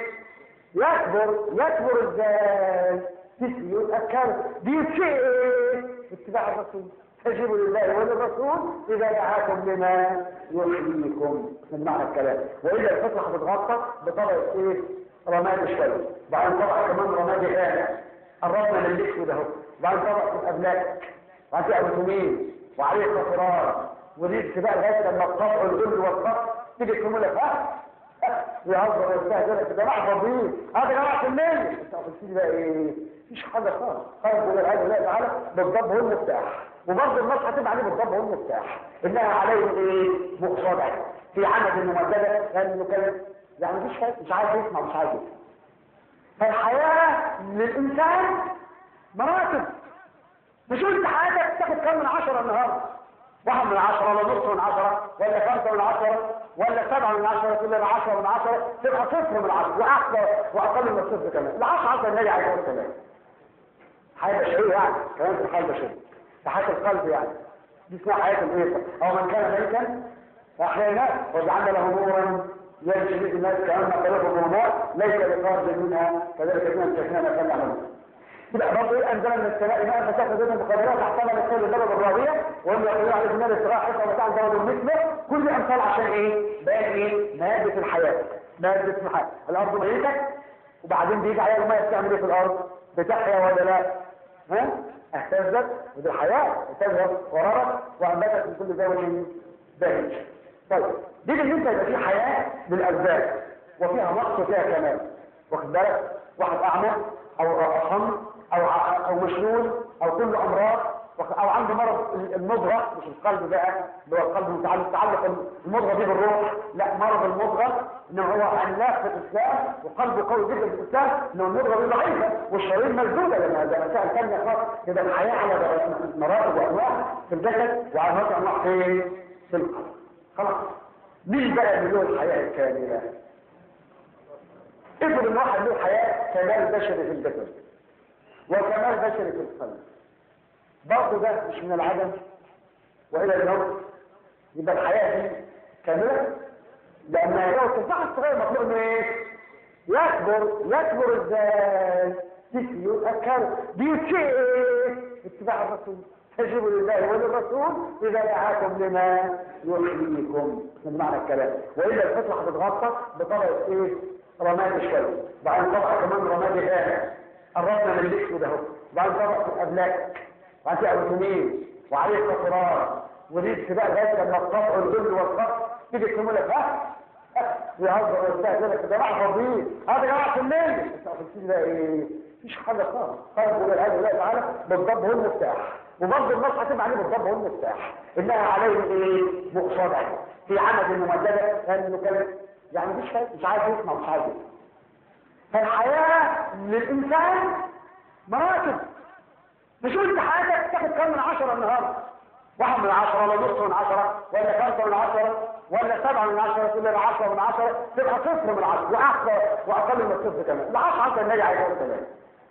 يكبر. يكبر ازاي؟ تسقي وتاكل. دي شيء ايه؟ اتباع الرسول. استجيبوا لله وللرسول اذا دعاكم لما يحييكم من معنى الكلام. والا الفطره هتتغطى بطبقه ايه؟ رماد شويه، بعدين طبقه كمان رماد غامق قربنا من الاسود اهو، بعدين طبقه الابلاك، وبعدين ابوتومين وعليه قطران وريد بقى لغايه لما القطع الجلد والقطع تيجي تقول لك ها يهزر ويستهزئ يا جماعه فاضيين اه يا جماعه كملوا. انت قلت بقى ايه؟ مفيش حاجه خالص. قال يقول هذا الله تعالى بالضبط هو المفتاح، وبرضه الناس هتبقى عليه بالضبط هو المفتاح، انها عليه ايه؟ مقصده في عمد ممدده لانه كده يعني مفيش حاجه مش عايز يسمع مش عايز يسمع. فالحياه للانسان مراتب. مش انت حياتك تاخد كام من عشره النهارده؟ واحد من عشره ولا نص من عشره ولا خمسه من عشره ولا سبعه من عشره كلها عشره من عشره تبقى صفر من عشره واحسن واقل من الصفر كمان. العشره عشره النبي عايز يقول كمان. حياه بشريه يعني كمان في الحياه البشريه. في حياه القلب يعني. دي اسمها حياه الايه؟ او من كان ميتا فاحييناه وجعلنا له نورا يمشي به الناس كانما طريق الظلمات ليس بخارج منها كذلك كنا امسكنا ما كان يعملون. يبقى برضه ايه؟ انزلنا من السماء ماء فسقط بين المقدرات تحتمل الخير البلد الراضيه وهم يقولون عليه النار استراحه حتى وتعالى ضرب مثله. كل امثال عشان ايه؟ بقى ايه؟ ماده الحياه. ماده الحياه. الارض ميته وبعدين بيجي عليها الماء بتعمل ايه في الارض؟ بتحيا ولا لا؟ ها؟ اهتزت ودي الحياه، اهتزت وررت وانبتت من كل زوج بهيج. طيب دي ان انت يبقى في حياه للاسباب وفيها نقص وفيها كمال. واخد بالك؟ واحد اعمى او اصم او او مشلول او كل امراض او عنده مرض المضغه، مش القلب بقى اللي هو القلب المتعلق تعلق المضغه دي بالروح، لا مرض المضغه ان هو علاق في الاسلام وقلبه قوي جدا في الاسلام، ان المضغه دي ضعيفه والشرايين مسدوده، لان ده مسائل ثانيه خالص. يبقى الحياه على مراتب وانواع في الجسد وعلى مراتب وانواع في في القلب. خلاص مين بقى اللي له الحياه الكامله؟ افرض ان واحد له حياه كمال بشري في الجسد وكمال بشري في القلب، برضه ده مش من العدم والى الموت، يبقى الحياه دي كامله، لان لو التفاح الصغير مطلوب من ايه؟ يكبر. يكبر ازاي؟ تسيو اكل بيوتي ايه؟ اتباع الرسول، استجيبوا لله وللرسول اذا دعاكم لما يحييكم، من معنى الكلام. والا الفتحه هتتغطى بطبقه ايه؟ رماد شويه، بعدين طبقه كمان رماد هذا قربنا من الاسود اهو، بعدين طبقه الابلاك، وبعدين الروتينين وعليه قطرات وريد بقى لغايه لما القطع والجلد والقطع تيجي تقول لك ها يهزر ويستهزئ لك ده راح فاضيين هذا جماعه في الليل، بس في ده ايه؟ مفيش حاجه خالص. قال والعياذ بالله تعالى بالضبط هو المفتاح، وبرضه الناس هتبقى عليه بالضبط هو المفتاح، انها عليه ايه؟ مقصده في عمد ممدده لانه كان يعني مش مش عايز يسمع مش عايز يسمع. فالحياه للانسان مراتب. نشوف انت حياتك تاخد كام من عشرة النهارده؟ واحد من عشرة ولا نص من عشرة ولا خمسة من عشرة ولا سبعة من عشرة ولا عشرة من عشرة، تبقى صفر من عشرة وأكثر وأقل من الصفر كمان. العشرة عشرة النبي عليه الصلاة والسلام.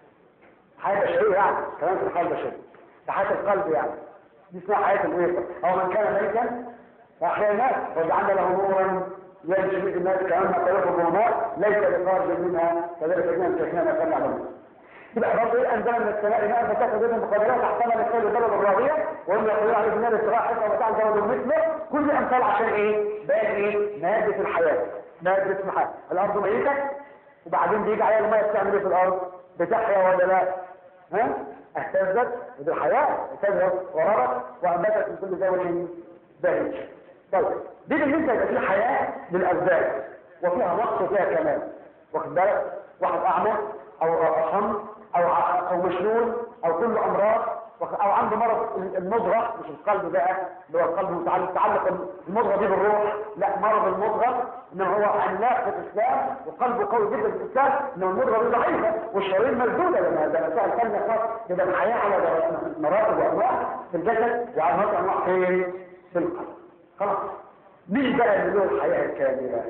حياة بشرية يعني، كلام في الحياة البشرية. في حياة القلب يعني. دي اسمها حياة الإيه؟ أو من كان ميتا فأحييناه وجعلنا له نورا يمشي به الناس كأنما خلقه الظلمات ليس بخارج منها كذلك كنا شيخنا ما كان يعملون. يبقى برضه ايه؟ انزل من السماء ماء فتاخذ بهم مقابلات تحتمل الخيل البلد الراضيه وهم يقولون عليه النار استراحه حتى ومتاع زوج مثله. كل امثال عشان ايه؟ بقى ايه؟ ماده الحياه، ماده الحياه. الارض ميته وبعدين بيجي عليها الماء بتعمل ايه في الارض؟ بتحيا ولا لا؟ ها؟ اهتزت ودي الحياه، اهتزت وررت وانبتت من كل زوج بهيج. طيب دي اللي انت يبقى في حياه للاسباب وفيها نقص وفيها كمال. واخد بالك؟ واحد اعمى او اصم او او مشلول او كل امراض او عنده مرض المضغه، مش القلب بقى اللي هو القلب المتعلق تعلق المضغه دي بالروح، لا مرض المضغه ان هو علاق في الاسلام وقلبه قوي جدا في الاسلام، ان المضغه دي ضعيفه والشرايين مسدوده، لان ده مسائل ثانيه خالص. يبقى الحياه على مراتب وانواع في الجسد وعلى مراتب وانواع في في القلب. خلاص مين بقى اللي له الحياه الكامله؟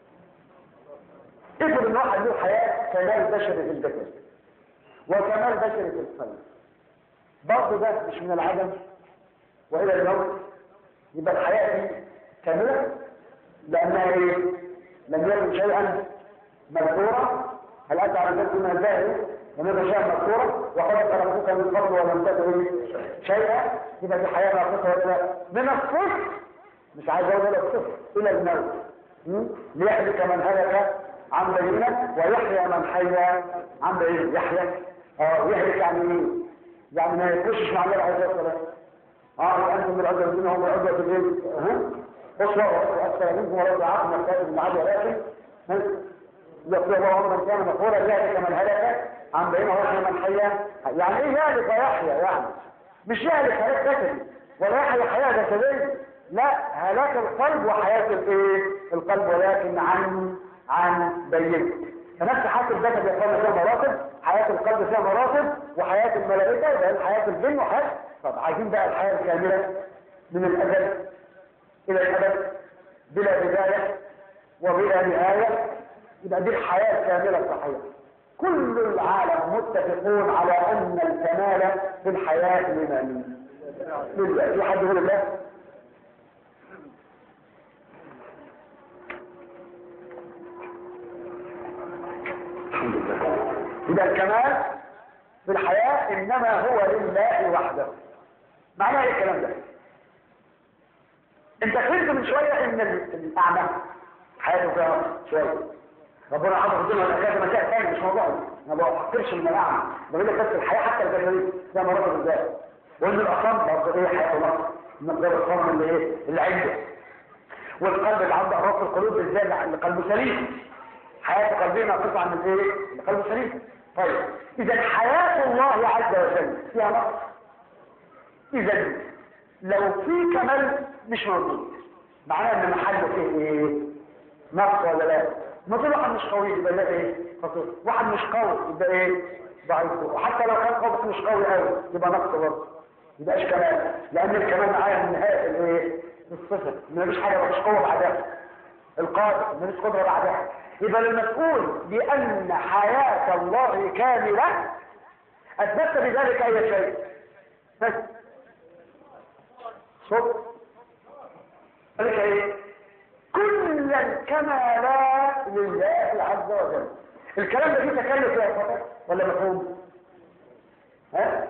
افرض ان واحد له حياه كمال بشري في الجسد وكمال بشري في القلب، برضه ده مش من العدم والى الموت، يبقى الحياه دي كامله، لانها ايه؟ لم يكن شيئا مذكورا. هل اتى على ذلك من الزاهد لم يكن شيئا مذكورا وقد خلقتك من قبل ولم تكن شيئا، يبقى دي حياه ناقصه ولا من الصفر، مش عايز اقول الى الصفر الى الموت. ليهلك من هلك عن بينه ويحيى من حي عن بينه. يحيى اه يهلك يعني ايه؟ يعني ما يخشش مع الله عليه الصلاه. اه انتم من العدوى منهم والعدوى في البيت. ها اصبروا اكثر منكم ولو دعاكم الكاتب من عدوى، ولكن يقول الله من كان مقولا يهلك من هلك عن بينه ويحيى من حي. يعني ايه يهلك ويحيى؟ يعني مش يهلك هلاك جسدي ولا يحيى حياه جسديه، لا، هلاك القلب وحياه الايه؟ القلب، ولكن عن عن بينه. فنفس حياه الجسد يقول فيها مراتب، حياه القلب فيها مراتب، وحياه الملائكه يبقى حياه الجن وحياه. طب عايزين بقى الحياه الكامله من الازل الى الابد بلا بدايه وبلا نهايه، يبقى دي الحياه الكامله الصحيحه. كل العالم متفقون على ان الكمال في الحياه لمن؟ لله. في حد يقول الله؟ يبقى الكمال في الحياة إنما هو لله وحده. معناه ايه الكلام ده؟ انت فهمت من شوية ان الأعمى حياته فيها شوية ربنا حضر الدنيا والأكاد مسائل ثانية مش موضوع. ما بفكرش ان انا اعمل، بقول لك بس الحياه حتى الجسديه زي ما ربنا ازاي، وان الاصم برضه ايه حياته نقص مقدار الصم اللي ايه اللي عنده، والقلب اللي عنده امراض القلوب بالذات اللي قلبه سليم، حياه قلبه ناقصه عن الايه اللي قلبه سليم. طيب اذا حياه الله عز وجل فيها نقص، اذا لو في كمال مش موجود معناه ان محله فيه ايه نقص ولا لا؟ ما في واحد مش قوي يبقى ده ايه خطير، واحد مش قوي يبقى ايه ضعيف، وحتى لو كان قوي بس مش قوي قوي يبقى نقص برضه، يبقاش كمال، لان الكمال معايا من نهايه الايه الصفر، ما فيش حاجه مفيش قوه بعدها، القادر ما فيش قدره بعدها. يبقى لما تقول بان حياه الله كامله اثبتت بذلك اي شيء بس صدق ذلك ايه كل الكمالات لله عز وجل. الكلام ده فيه تكلف يا اخواتي ولا مفهوم؟ ها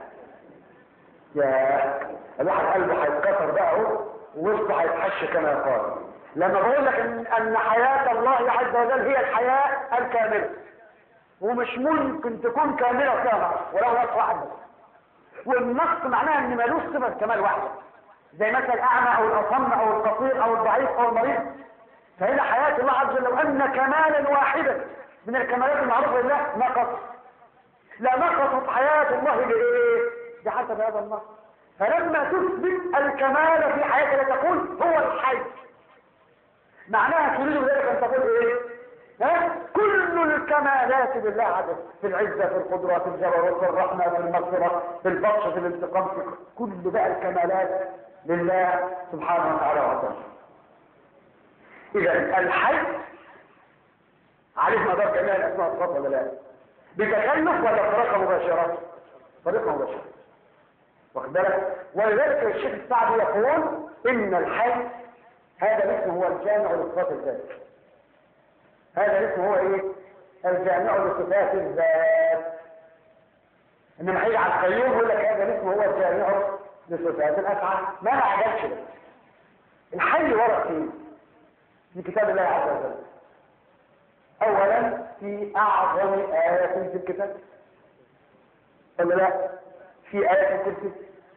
يا الواحد قلبه هيتكسر بقى اهو ووسطه هيتحش كما يقال لما بقول لك ان ان حياه الله عز وجل هي الحياه الكامله، ومش ممكن تكون كامله فيها نقص ولا نقص واحد بس، والنقص معناها ان مالوش صفه كمال واحده، زي مثلا الاعمى او الاصم او القصير او الضعيف او المريض. فهنا حياه الله عز وجل لو ان كمالا واحدا من الكمالات المعروفه لله نقص، لا نقصت حياه الله بايه؟ بحسب هذا النقص. فلما تثبت الكمال في حياتك تقول هو الحي، معناها تريد ذلك ان تقول ايه؟ ها؟ كل الكمالات لله عز وجل، في العزه في القدره في الجبروت في الرحمه في المغفره في البطش في الانتقام، في كل بقى الكمالات لله سبحانه وتعالى وعظمه. اذا الحي عليه مدار جميع الاسماء والصفات ولا لا؟ بتكلف ولا بطريقه مباشره؟ طريقه مباشره، واخد بالك؟ ولذلك الشيخ السعدي يقول ان الحي هذا الاسم هو الجامع لصفات الذات، هذا الاسم هو ايه؟ الجامع لصفات الذات. انما هيجي على القيوم يقول لك هذا الاسم هو الجامع لصفات الافعال، ما انا عجبش ده. الحي ورق فين؟ في كتاب الله عز وجل. اولا في اعظم ايات في الكتاب ولا لا؟ في آيات الكرسي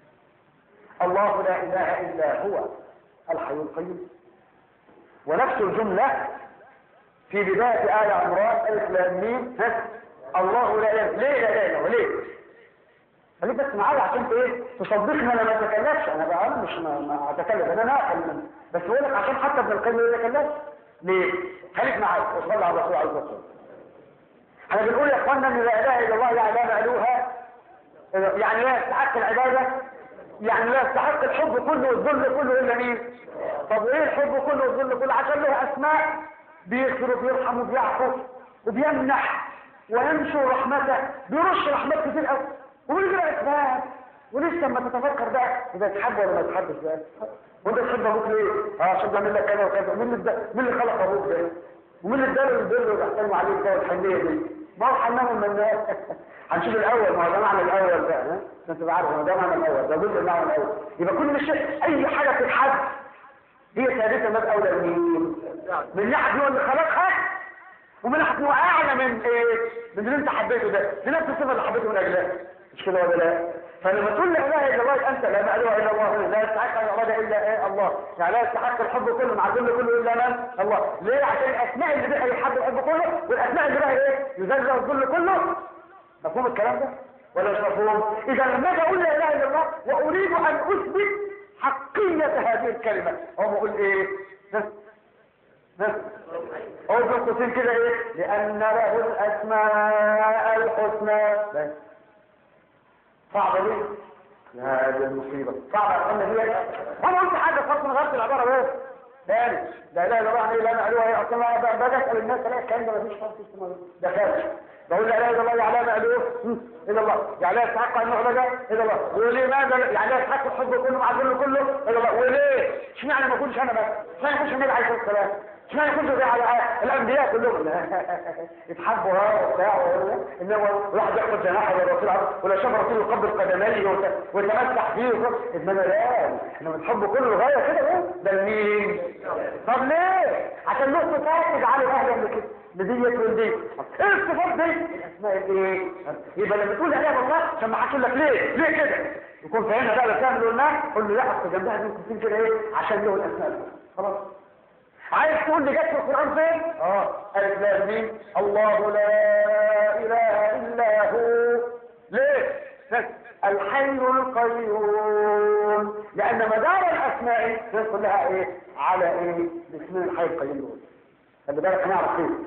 الله لا إله إلا هو الحي القيوم، ونفس الجملة في بداية آل عمران ألف لام ميم الله لا إله. ليه لا إله ليه؟ خليك بس معايا عشان ايه تصدقني انا ما اتكلمش، انا بقى مش ما, ما اتكلم انا ناقل منه، بس بقول لك عشان حتى ابن القيم ما يتكلمش. ليه؟ خليك معايا وصلي على الرسول عليه الصلاه والسلام. احنا بنقول يا اخوانا ان لا اله الا الله يعني لا معلوها، يعني لا يستحق العبادة، يعني لا يستحق الحب كله والذل كله إلا مين؟ طب ايه الحب كله والذل كله؟ عشان له أسماء بيغفر وبيرحم وبيعفو وبيمنح وينشر رحمته، بيرش رحمته في الأرض وبيجري أسباب، ولسه لما تتفكر بقى إذا تحب ولا ما تحبش بقى. وانت تحب أبوك ليه؟ اه عشان بعمل لك كذا وكذا. مين اللي مين اللي خلق أبوك ده؟ ومين اللي اداله البر والإحسان عليك ده والحنية دي؟ ما هو حنان من الناس. هنشوف الاول، ما هو ده معنى الاول بقى، ها انت تبقى عارف ما ده معنى الاول، ده جزء المعنى الاول. يبقى كل شيء اي حاجه بتتحد هي ثابته ما اولى من من ناحيه هو اللي خلقها، ومن ناحيه هو اعلى من ايه؟ من اللي انت حبيته ده، دي نفس الصفه اللي حبيته من اجلها، مش كده ولا لا؟ فلما تقول لا اله الا الله انت لا معلوه الا الله، لا يستحق ان يعبد الا ايه الله، يعني لا يستحق الحب كله مع الذل كله الا من؟ الله. ليه؟ عشان الاسماء اللي بها يحب الحب كله، والاسماء اللي بها ايه؟ يذل الذل كله. مفهوم الكلام ده ولا مش مفهوم؟ اذا لما اجي اقول لا اله الا الله واريد ان اثبت حقيه هذه الكلمه، هو بقول ايه؟ ها ها اقول بقوتين كده ايه؟ لان له الاسماء الحسنى. بس صعبه ليه؟ هذه المصيبه صعبه يا اخوانا دي. انا قلت حاجه فرق من غير العباره بس ثاني لا اله الا الله لا معلوها هي اصلا. باجي اسال الناس الاقي الكلام ده مفيش فرق اسمه ده خارج. بقول لا اله الا الله يعني لا معلوه الا الله، يعني لا يستحق ان يعبد الا الله. ولماذا يعني لا يستحق الحب كله مع الذل كله الا الله؟ وليه؟ اشمعنى ما اكونش انا بس؟ اشمعنى ما اكونش النبي عليه الصلاه والسلام؟ اشمعنى يكونش زي على الانبياء كلهم يتحبوا ها وبتاع، انما الواحد ياخد جناحه للرسول ولا شاف الرسول يقبل قدميه ويتمسح فيه، انما لا احنا بنحب كله غايه كده. ده لمين؟ طب ليه؟ عشان له صفات يجعله اهلا بكده. لديت ولدي. ايه الصفات دي؟ الاسماء الايه؟ يبقى لما تقول لا اله الا الله عشان ما حدش يقول لك ليه؟ ليه كده؟ يكون فهمنا بقى الكلام اللي قلناه، قول له لا اصل جنبها دي كتير كده ايه؟ عشان له الاسماء. خلاص. عايز تقول لي جت في القران فين؟ اه الف لام ميم الله لا اله الا هو. ليه؟ الحي القيوم، لان مدار الاسماء كلها ايه؟ على ايه؟ باسم الحي القيوم. خلي بالك هنعرف ايه.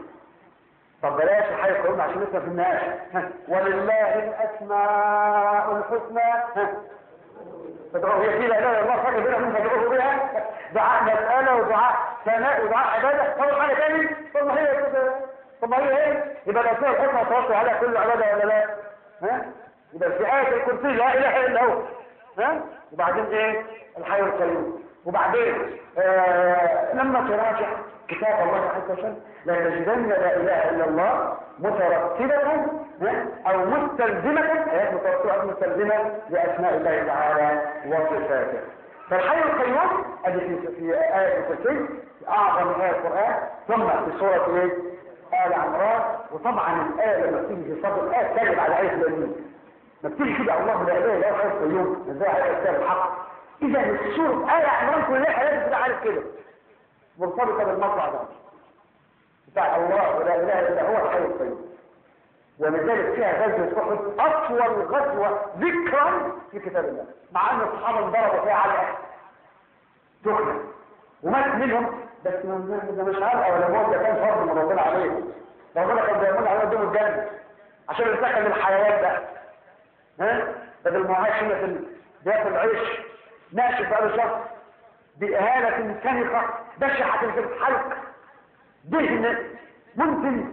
طب بلاش الحي القيوم عشان لسه في النهايه. ولله الاسماء الحسنى فادعوه. هي في لا اله الا الله فرق بينهم من فادعوه بها؟ دعاء مساله ودعاء ثناء ودعاء عباده. طب حاجه ثاني؟ طب ما هي كده. طب ما هي ايه؟ يبقى الاسماء الحسنى توصي على كل عباده ولا لا؟ ها؟ يبقى في آية الكرسي لا إله إلا هو. ها؟ وبعدين إيه؟ الحي القيوم. وبعدين آه لما تراجع كتاب الله عز وجل لا تجدن لا إله إلا الله مترتبة أو مستلزمة، آيات مترتبة أو مستلزمة لأسماء الله تعالى وصفاته. فالحي القيوم أدي في في آية الكرسي أعظم آية القرآن، ثم في سورة إيه؟ آل عمران. وطبعا الآية لما تيجي في صدر الآية تجب على آية اليمين. ما بتيجي كده الله لا اله الا هو الحي القيوم ازاي على الكتاب الحق. اذا السوره آية عمران كلها لازم تبقى عارف كده مرتبطه بالمطلع ده بتاع الله لا اله الا هو الحي القيوم. ولذلك فيها غزوه احد اطول غزوه ذكرا في كتاب الله، مع ان الصحابه انضربوا فيها على الاخر تخلى ومات منهم، بس ده مش عارف ولا موت، ده كان فرض من ربنا عليهم. ربنا كان بيعمل عليهم قدام الجنه عشان يسكن الحيوان ده. ها؟ بدل ما عايش هنا في بياكل عيش ناشف بقاله شهر بإهانة سنخة بشعة في الحلق دهن ممكن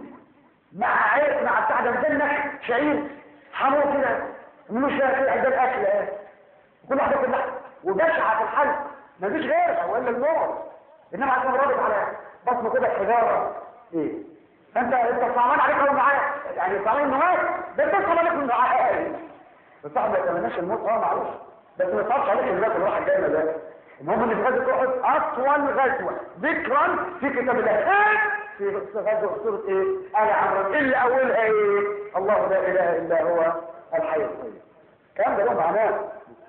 مع عيش مع بتاع ده مدنك شعير حمو كده مش لاقي عند الاكل ايه كل واحده كل واحده وبشعة في الحلق مفيش غيرها ولا النور، انما عشان رابط على بطنه كده حجاره ايه. انت انت صعبان عليك اهو معايا يعني صعبان النواه ده انت صعبان عليك معايا بس احنا ما يتمناش الموت. اه معلش بس ما تصعبش عليك الناس الواحد جاي ده. المهم ان في غزوه احد اطول غزوه ذكرا في كتاب الله ايه في غزوه سوره ايه؟ ال عمران اللي اولها ايه؟ الله لا اله الا هو الحي القيوم. الكلام ده له معناه.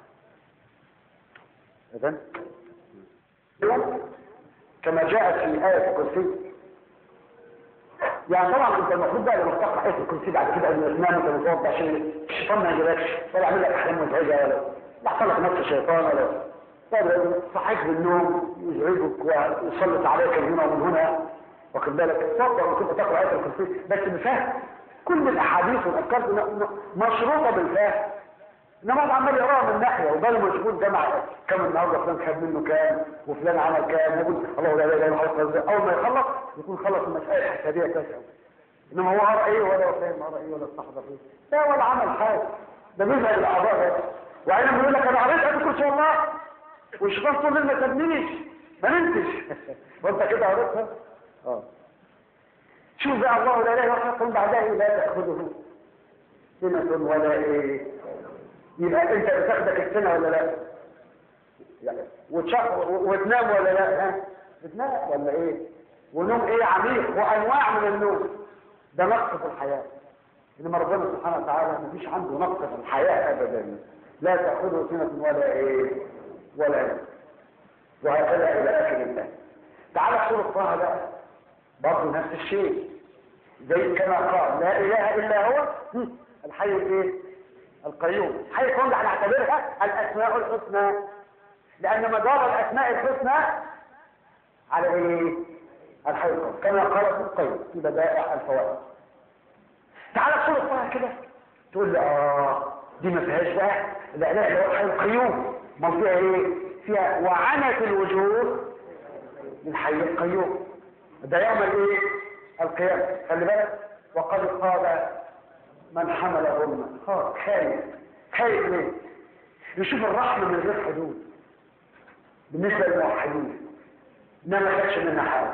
اذن كما جاءت في آية الكرسي، يعني طبعا انت المفروض بقى لما تقرا آية الكرسي بعد كده قبل ما تنام انت متوضع عشان الشيطان ما يجيلكش ولا يعمل لك احلام مزعجه ولا يحصل لك نفس الشيطان ولا طبعا صحيح بالنوم يزعجك ويسلط عليك من هنا ومن هنا واخد بالك. تفضل وكنت تقرا آية الكرسي بس بفهم. كل الاحاديث والاذكار مشروطه بالفهم، انما هو عمال يقراها من ناحيه وباله مشغول جمع كم النهارده فلان خد منه كام وفلان عمل كام يقول الله لا اله الا الله. اول ما يخلص يكون خلص المسائل الحسابيه كاسه، انما هو قرا ايه ولا فاهم قرا ايه ولا استحضر ايه ده ولا عمل حاجه. ده بيزعل الاعضاء بس. وعينما بيقول لك انا قريت اذكر ان شاء الله والشيطان طول الليل ما سابنيش ما نمتش وانت كده قريتها. اه شوف بقى الله لا اله الا هو يقول بعدها لا تاخذه سنه ولا ايه. يبقى انت بتاخدك السنة ولا لا يعني وتشق وتنام ولا لا؟ ها بتنام ولا ايه؟ ونوم ايه عميق وانواع من النوم ده نقص في الحياة. انما ربنا سبحانه وتعالى مفيش عنده نقص في الحياة ابدا، لا تأخذه سنة ولا ايه ولا ايه. وهكذا الى اخر الله. تعالى سورة طه بقى برضه نفس الشيء زي كما قال لا اله الا هو الحي الايه القيوم. الحي القيوم ده هنعتبرها الاسماء الحسنى، لان مدار الاسماء الحسنى على ايه؟ الحي القيوم كما قال في القيم في بدائع الفوائد. تعالى سورة طه كده تقول لي اه دي ما فيهاش بقى لا لا لا الحي القيوم. ما فيها ايه؟ فيها وعنت الوجوه للحي القيوم ده يوم الايه؟ القيامة. خلي بالك وقد قال من حمل ظلما خاف خايف خايف ليه؟ يشوف الرحمة من غير حدود بالنسبة للموحدين انما ما خدش منها حاجة،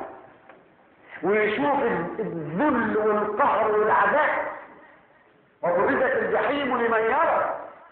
ويشوف الذل والقهر والعذاب وبرزت الجحيم لمن يرى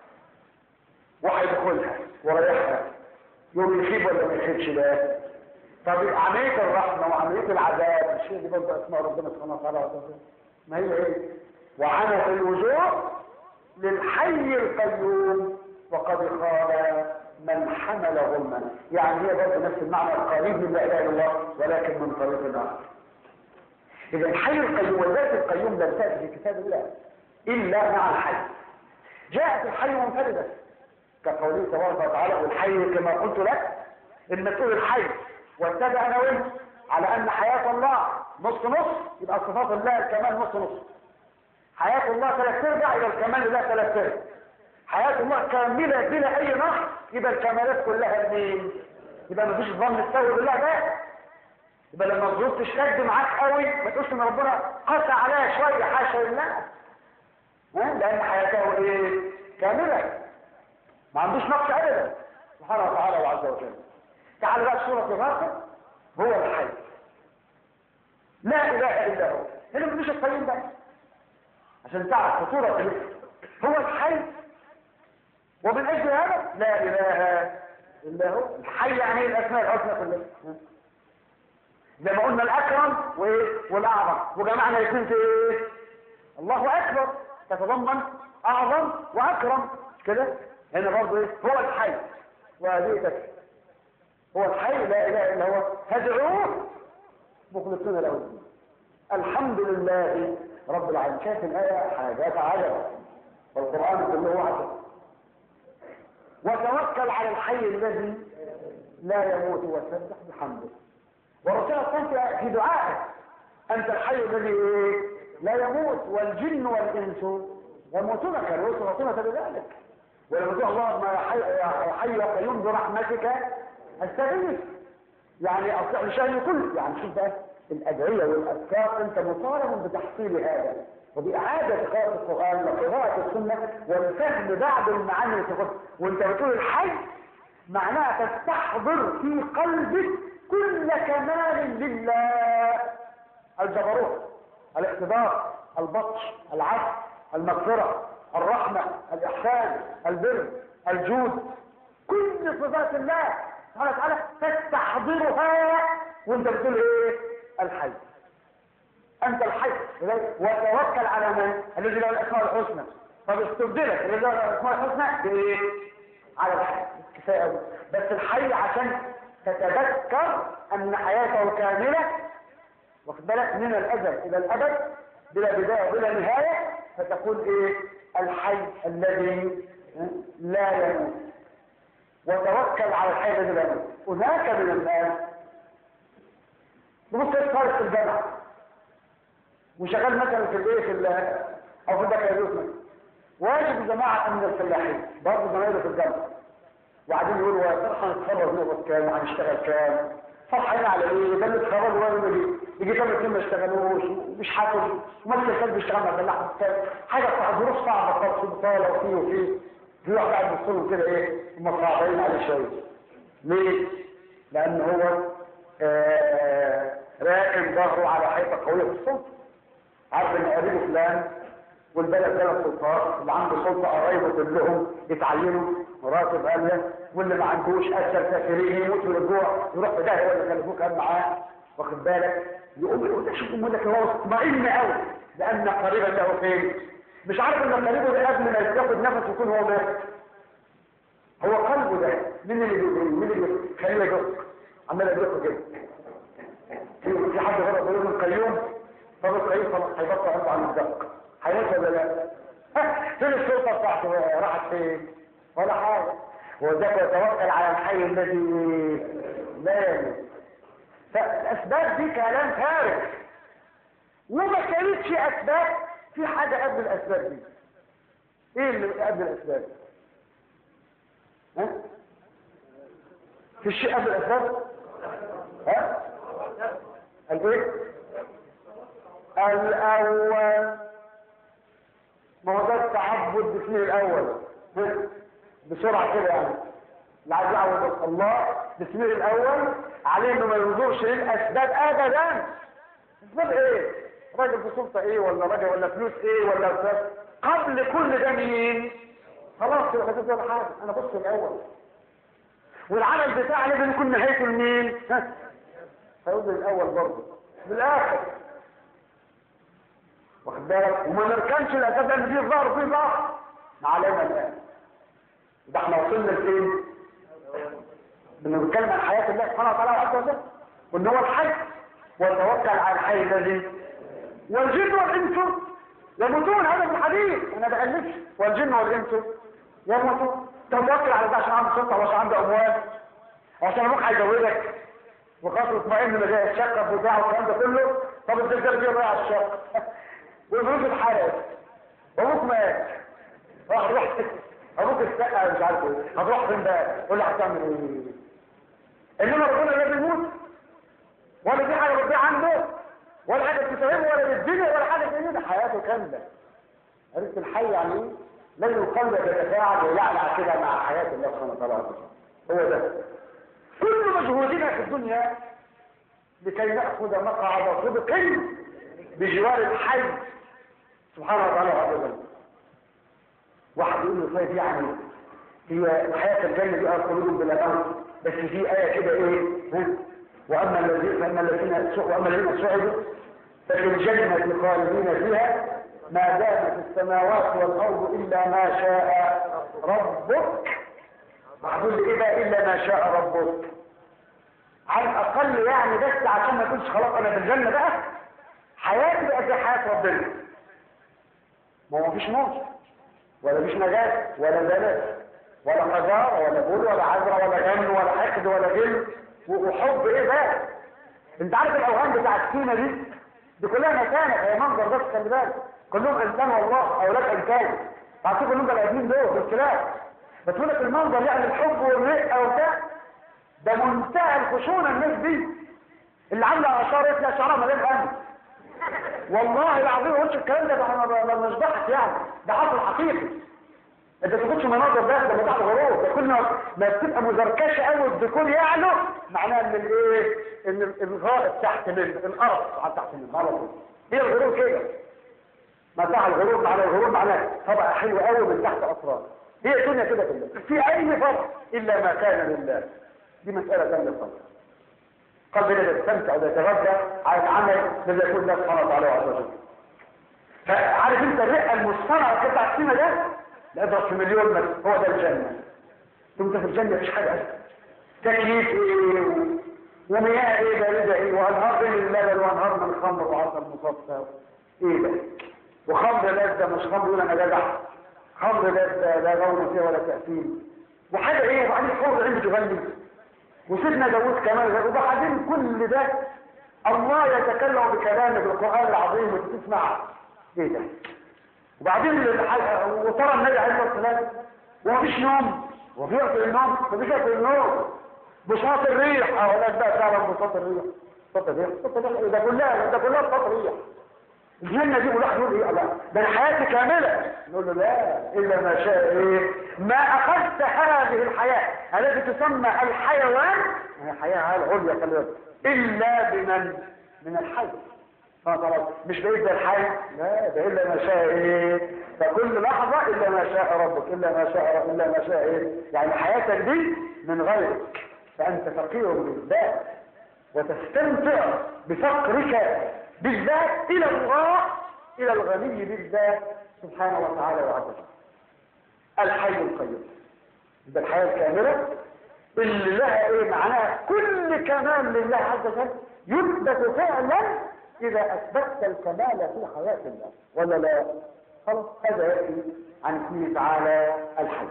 وهيدخلها وريحها يوم يخيب ولا ما يخيبش ده. طب عملية الرحمة وعملية العذاب شيء دي برضه اسماء ربنا سبحانه وتعالى. ما هي ايه؟ وعنت الوجوه للحي القيوم وقد خاب من حمل ظلما. يعني هي برضه نفس المعنى القريب من لا اله الا الله ولكن من طريق اخر. اذا الحي القيوم والذات القيوم لم تاتي في كتاب الله الا مع الحي. جاءت الحي منفردا كقوله تبارك وتعالى والحي كما قلت لك ان تقول الحي واتبع انا وانت على ان حياه الله نص نص، يبقى صفات الله الكمال نص نص. حياه الله ثلاث ارباع يبقى الكمال لله ثلاث ارباع. حياه الله كامله بلا اي نقص يبقى الكمالات كلها لمين؟ يبقى مفيش ظن التوبه بالله ده. يبقى لما الظروف تشتد معاك قوي ما تقولش ان ربنا قسى عليها شويه، حاشا لله. ها؟ لان حياته ايه؟ كامله ما عندوش نقص ابدا سبحانه وتعالى وعز وجل. تعال بقى سوره الغافر. هو الحي لا اله الا هو. هنا مفيش القيوم بس عشان تعرف خطوره الاسم. هو الحي ومن اجل هذا لا اله الا هو. الحي يعني الاسماء الحسنى كلها. زي ما قلنا الاكرم وايه والاعظم وجمعنا الاثنين في ايه؟ الله اكبر تتضمن اعظم واكرم كده. هنا برضه ايه؟ هو الحي وهذه تكفي. هو الحي لا اله الا هو فادعوه مخلصين له الدين. الحمد لله رب العالمين. شايف الايه حاجات عجبه والقران كله عجب. وتوكل على الحي الذي لا يموت وسبح بحمده. ورسول الله في دعائه انت الحي الذي لا يموت والجن والانس يموتون كانوا يوصفون بذلك. ولما تقول اللهم يا حي يا حي يا قيوم برحمتك استغيث يعني اصلح لشأني كله. يعني شوف بقى الادعيه والاذكار انت مطالب بتحصيل هذا وباعاده قراءه القران وقراءه السنه والفهم بعض المعاني اللي تاخدها. وانت بتقول الحي معناها تستحضر في قلبك كل كمال لله. الجبروت، الاقتدار، البطش، العفو، المغفرة، الرحمة، الإحسان، البر، الجود، كل صفات الله سبحانه وتعالى تستحضرها وانت بتقول ايه؟ الحي. انت الحي. وتوكل على من؟ الذي له الاسماء الحسنى. طب استبدلك الذي له الاسماء الحسنى بايه؟ على الحي. كفايه قوي. بس الحي عشان تتذكر ان حياته كامله واخد بالك من الازل الى الابد بلا بدايه وبلا نهايه، فتقول ايه؟ الحي الذي لا يموت. وتوكل على الحي الذي لا يموت. هناك من الناس بص صار في الجامعه وشغال مثلا في الايه في او في البكالوريوس مثلا، واجب جماعه من الفلاحين برضه زمايله في الجامعه وبعدين يقولوا يا ترى هنتخرج نقبض كام وهنشتغل كام؟ فرحانين على ايه؟ ده اللي اتخرجوا ولا يجي يجي كام اتنين ما اشتغلوش ومش حافظ وما الكلب بيشتغل مع الفلاح حاجه صعبه، ظروف صعبه خالص وبطاله وفيه وفيه. في واحد قاعد بيبص له كده ايه؟ هم صعبانين عليه شويه. ليه؟ لان هو آه راكن ظهره على حيطه قويه في السلطه. عارف ان قريب فلان والبلد ده السلطات اللي عنده سلطه قرايبه كلهم يتعينوا مراتب قال واللي ما عندوش اجل سافرين يموت من الجوع يروح في داهيه ولا كلفوه كان معاه واخد بالك يقوم يقول ده شوف يقول لك هو مطمئن قوي لان قريبا له فين؟ مش عارف ان قريبه ده قبل ما ياخد نفس يكون هو مات. هو قلبه ده مين اللي مين اللي خليه يجق عمال يجق كده. في حد غلط بيقول من القيوم طب القيوم خلاص هيبطل عنده عن الدق هيموت ولا لا؟ فين السلطه بتاعته راحت فين؟ ولا حاجه. وذاك يتوكل على الحي الذي لا يموت. فالاسباب دي كلام فارغ وما كانتش اسباب. في حاجه قبل الاسباب دي. ايه اللي قبل الاسباب؟ ها؟ في شيء قبل الاسباب؟ ها؟ الايه؟ الاول. ما هو ده التعبد باسمه الاول. بسرعه كده يعني اللي عايز يعبد الله باسمه الاول عليه انه ما ينظرش للاسباب ابدا. اسباب ايه؟ راجل في سلطه ايه ولا راجل ولا فلوس ايه ولا أسباب. قبل كل ده مين؟ خلاص كده خدت ولا حاجه. انا بص الاول والعمل بتاعي لازم يكون نهايته لمين؟ ها؟ هيقول الاول برضه بالاخر، واخد بالك؟ وما نركنش الاساس ان فيه ظهر فيه ظهر ما علينا الان. ده احنا وصلنا لفين؟ بنتكلم عن حياه الله سبحانه وتعالى عز وجل، وان هو الحي، وتوكل على الحي الذي والجن والانس يموتون. هذا في الحديث، انا بألفش. والجن والانس يموتون. توكل على ده عشان عنده سلطه وعشان عنده اموال وعشان ابوك هيزودك وخاطر اطمئن مجال الشقه وبتاع والكلام ده كله. طب انت ازاي بتجيب رايح الشقه والفلوس اتحرقت وابوك مات، راح روح ابوك الشقه مش عارف ايه، هتروح فين بقى؟ قول لي هتعمل ايه؟ انما ربنا لا بيموت ولا في حاجه بتضيع عنده ولا حاجه بتتعبه ولا بالدنيا ولا حاجه زي ده، حياته كامله. عرفت الحي يعني ايه؟ لا القلب يتفاعل ويعلع كده مع حياه الله سبحانه وتعالى. هو ده كل مجهودنا في الدنيا لكي ناخذ مقعد صدق بجوار الحي سبحانه وتعالى عز وجل. واحد يقول له طيب يعني هي حياه الجنه دي قلوب بلا موت، بس في ايه كده ايه ها؟ واما الذين فاما الذين واما الذين سعدوا ففي الجنه خالدين فيها ما دامت السماوات والارض الا ما شاء ربك. معقول ايه بقى الا ما شاء ربك؟ على الاقل يعني بس عشان ما تقولش خلاص انا في الجنه بقى حياتي بقى زي حياه ربنا. ما هو مفيش موت ولا مفيش نجاه ولا زلل ولا قذاره ولا بول ولا عذره ولا غم ولا حقد ولا غل وحب. ايه بقى؟ انت عارف الاوهام بتاع السينه دي دي كلها مكانه، هي منظر بس، خلي بالك كلهم انسان والله، اولاد انسان، تعرفوا كلهم بني ادمين دول بالكلام، بس يقول لك المنظر يعني الحب والرقه وبتاع، ده منتهى الخشونه. الناس دي اللي عامله اشعار يطلع شعرها مليان غم، والله العظيم ما قلتش الكلام ده، ده مش ضحك يعني، ده حصل حقيقي. انت ما تاخدش مناظر ده ده بتاع الغروب، ده كل ما بتبقى مزركشه قوي الديكور يعلو معناها ان الايه؟ ان الغائط تحت من الارض على تحت من على طول. هي الغروب كده، متاع الغروب معناه الغروب معناه طبقه حلوه قوي من تحت اسرار. هي الدنيا كده كلها في اي فرق الا ما كان لله. دي مساله ثانيه خالص. قلبنا يستمتع ويتغذى على العمل الذي يكون الله سبحانه وتعالى عز وجل. فعارف انت الرقه المصطنعه بتاع السينما ده لا اضرب في مليون مثل، هو ده الجنه. انت في الجنه مفيش حاجه اسهل. تكييف ايه ومياه ايه بارده ايه وانهار بين اللبن وانهار من خمر وعسل مصفى. ايه ده؟ وخمر لذة مش خمر ولا مجدع، خمر لذة لا غول فيها ولا تأثير. وحاجة ايه؟ وبعدين حور عين بتغني وسيدنا داوود كمان. وبعدين كل ده الله يتكلم بكلامه بالقرآن العظيم وتسمع. ايه ده؟ وبعدين وترى النبي عليه الصلاة والسلام ومفيش نوم، وفي وقت النوم مفيش وقت النوم. بساط الريح ولا ده فعلا بساط الريح، بساط الريح بساط الريح ده كلها ده كلها بساط الريح. الجنة دي واحد يقول ايه؟ لا ده انا حياتي كاملة. نقول له لا الا ما شاء ايه؟ ما اخذت هذه الحياة التي تسمى الحيوان، هي حياة العليا خلي الا بمن من الحي. فطبعا مش بعيد ده الحي، لا ده الا ما شاء ايه؟ فكل لحظة الا ما شاء ربك، الا ما شاء الا ما شاء ايه؟ يعني حياتك دي من غيرك، فانت فقير بالذات وتستمتع بفقرك بالذات الى الله، الى الغني بالذات سبحانه وتعالى وعز وجل. الحي القيوم ده الحياه الكامله اللي لها ايه؟ معناها كل كمال لله عز وجل يثبت فعلا اذا اثبتت الكمال في حياه الله، ولا لا؟ خلاص هذا ياتي عن اسمه تعالى الحي.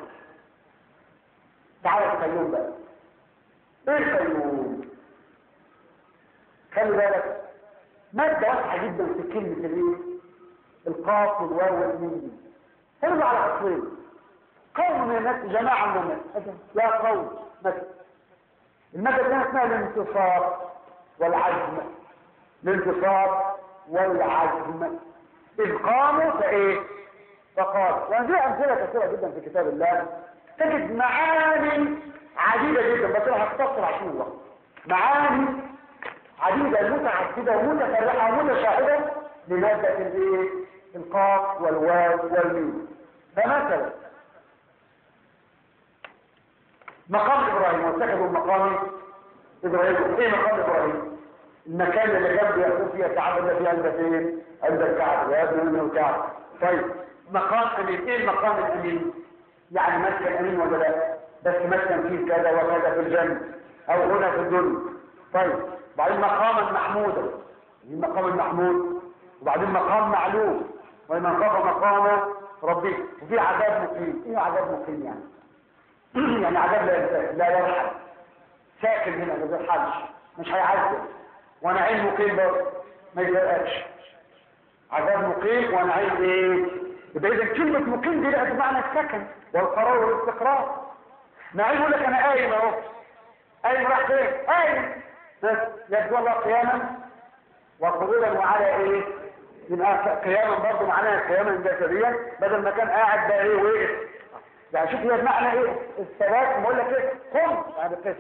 تعالى القيوم بقى. ايه القيوم؟ خلي بالك مادة واضحة جدا في كلمة الايه؟ القاف والواو والميم. ترجع على اصلين. قوم من الناس، جماعة من الناس، يا قوم مثلا. المادة الثانية اسمها الانتصاب والعزم. الانتصاب والعزم. إذ قاموا فايه؟ فقالوا. يعني دي أمثلة كثيرة جدا في كتاب الله. تجد معاني عديدة جدا، بس انا هختصر عشان الله. معاني عديدة متعددة ومتفرعة ومتشعبة لمادة الايه؟ القاف والواو والميم. فمثلا مقام ابراهيم، واتخذوا مقام ابراهيم. ايه مقام ابراهيم؟ المكان اللي كان بيقول فيه التعبد ده فيه عند فين؟ عند الكعبة، يا ابن من الكعبة. طيب مقام امين، ايه المقام الامين؟ يعني مسكن امين ولا لا؟ بس مسكن فيه كذا وكذا في الجنة او هنا في الدنيا. طيب بعدين مقاما محمودا، المقام المحمود، وبعدين مقام معلوم، ومن خاف مقام ربه، وفي عذاب مقيم. ايه عذاب مقيم يعني؟ يعني عذاب لا لا يرحل، ساكن هنا ما بيرحلش، مش هيعذب. ونعيم مقيم برضه ما يفرقش، عذاب مقيم ونعيم ايه؟ يبقى اذا كلمه مقيم دي لها بمعنى السكن والقرار والاستقرار. نعيم يقول لك انا قايم اهو، قايم راح فين؟ قايم يبدو الله قياما وقعودا وعلى ايه؟ يبقى قياما برضه معناها قياما جسديا، بدل ما كان قاعد بقى ايه وقف. يعني شوف هي بمعنى ايه؟ الثبات. بقول لك ايه؟ قم يعني قف،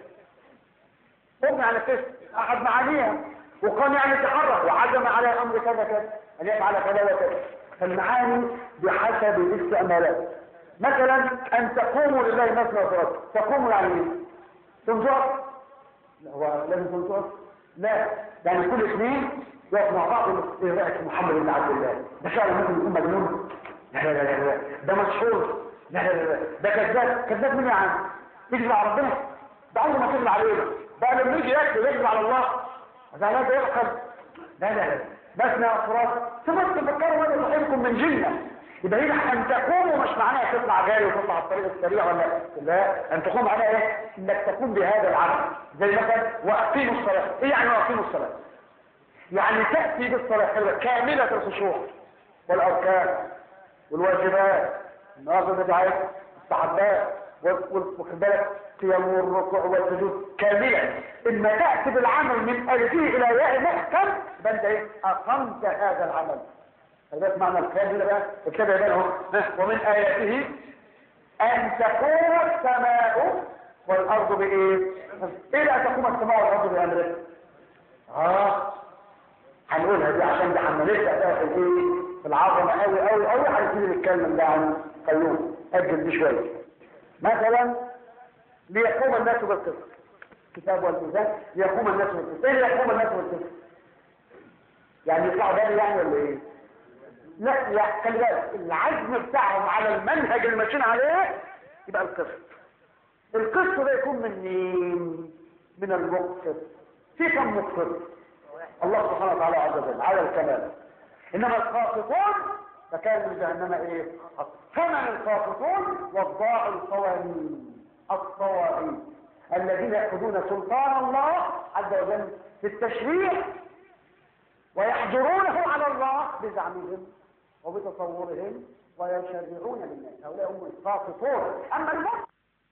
قم يعني قف، احد معانيها. وقام يعني تحرك، وعزم على امر كذا كذا ان يفعل كذا وكذا. فالمعاني بحسب الاستعمالات. مثلا ان تقوموا لله مثنى وفراد، تقوموا يعني ايه؟ تنظر؟ لا هو لازم تنظر؟ لا، يعني كل اثنين يقف مع بعض. ايه رايك في محمد بن عبد الله؟ ده فعلا ممكن يكون مجنون؟ لا لا لا لا، ده مشهور. لا لا لا، ده كذاب. كذاب مين يا عم؟ يكذب على ربنا؟ ده عمره ما كذب علينا. بقى لما يجي يكذب يكذب على الله، ده لا ده يعقل. لا لا لا، مثنى وفراد. ثم تفكروا ماذا يصيبكم من جنه. يبقى هنا ان تقوموا مش معناها تطلع جاري وتطلع على الطريق السريع ولا لا. ان تقوم معناها ايه؟ انك تقوم بهذا العمل. زي مثلا واقيموا الصلاه. ايه يعني واقيموا الصلاه؟ يعني تاتي بالصلاه كامله الخشوع والاركان والواجبات، النوافل بتاعتها، التحدات، واخد بالك، قيام والركوع والسجود كاملا. اما تاتي بالعمل من الفه الى ياء محكم، يبقى انت ايه؟ اقمت هذا العمل. هذا معنى الكلام ده بقى. الكتاب يبان اهو. ومن اياته ان تقوم السماء والارض بايه؟ ايه لا تقوم السماء والارض بامره؟ اه هنقولها دي عشان ده حملتها بقى في الايه؟ في العظمه قوي قوي قوي. هنبتدي نتكلم ده عن قيوم. اجل دي شويه. مثلا ليقوم الناس بالقسط، كتاب والميزان، ليقوم الناس بالقسط. ايه ليقوم الناس بالقسط؟ يعني يطلعوا بالي يعني ولا ايه؟ لا يا خلي بالك، العزم بتاعهم على المنهج اللي ماشيين عليه يبقى القسط. القسط ده يكون من مين؟ من المقسط. في كم مقسط؟ الله سبحانه وتعالى عز وجل على الكمال. انما القاسطون فكان من جهنم ايه؟ ثمن القاسطون والضاع القوانين الطواغيت الذين يأخذون سلطان الله عز وجل في التشريع ويحجرونه على الله بزعمهم وبتصورهم ويشرعون للناس. هؤلاء هم القاسطون. اما المقسط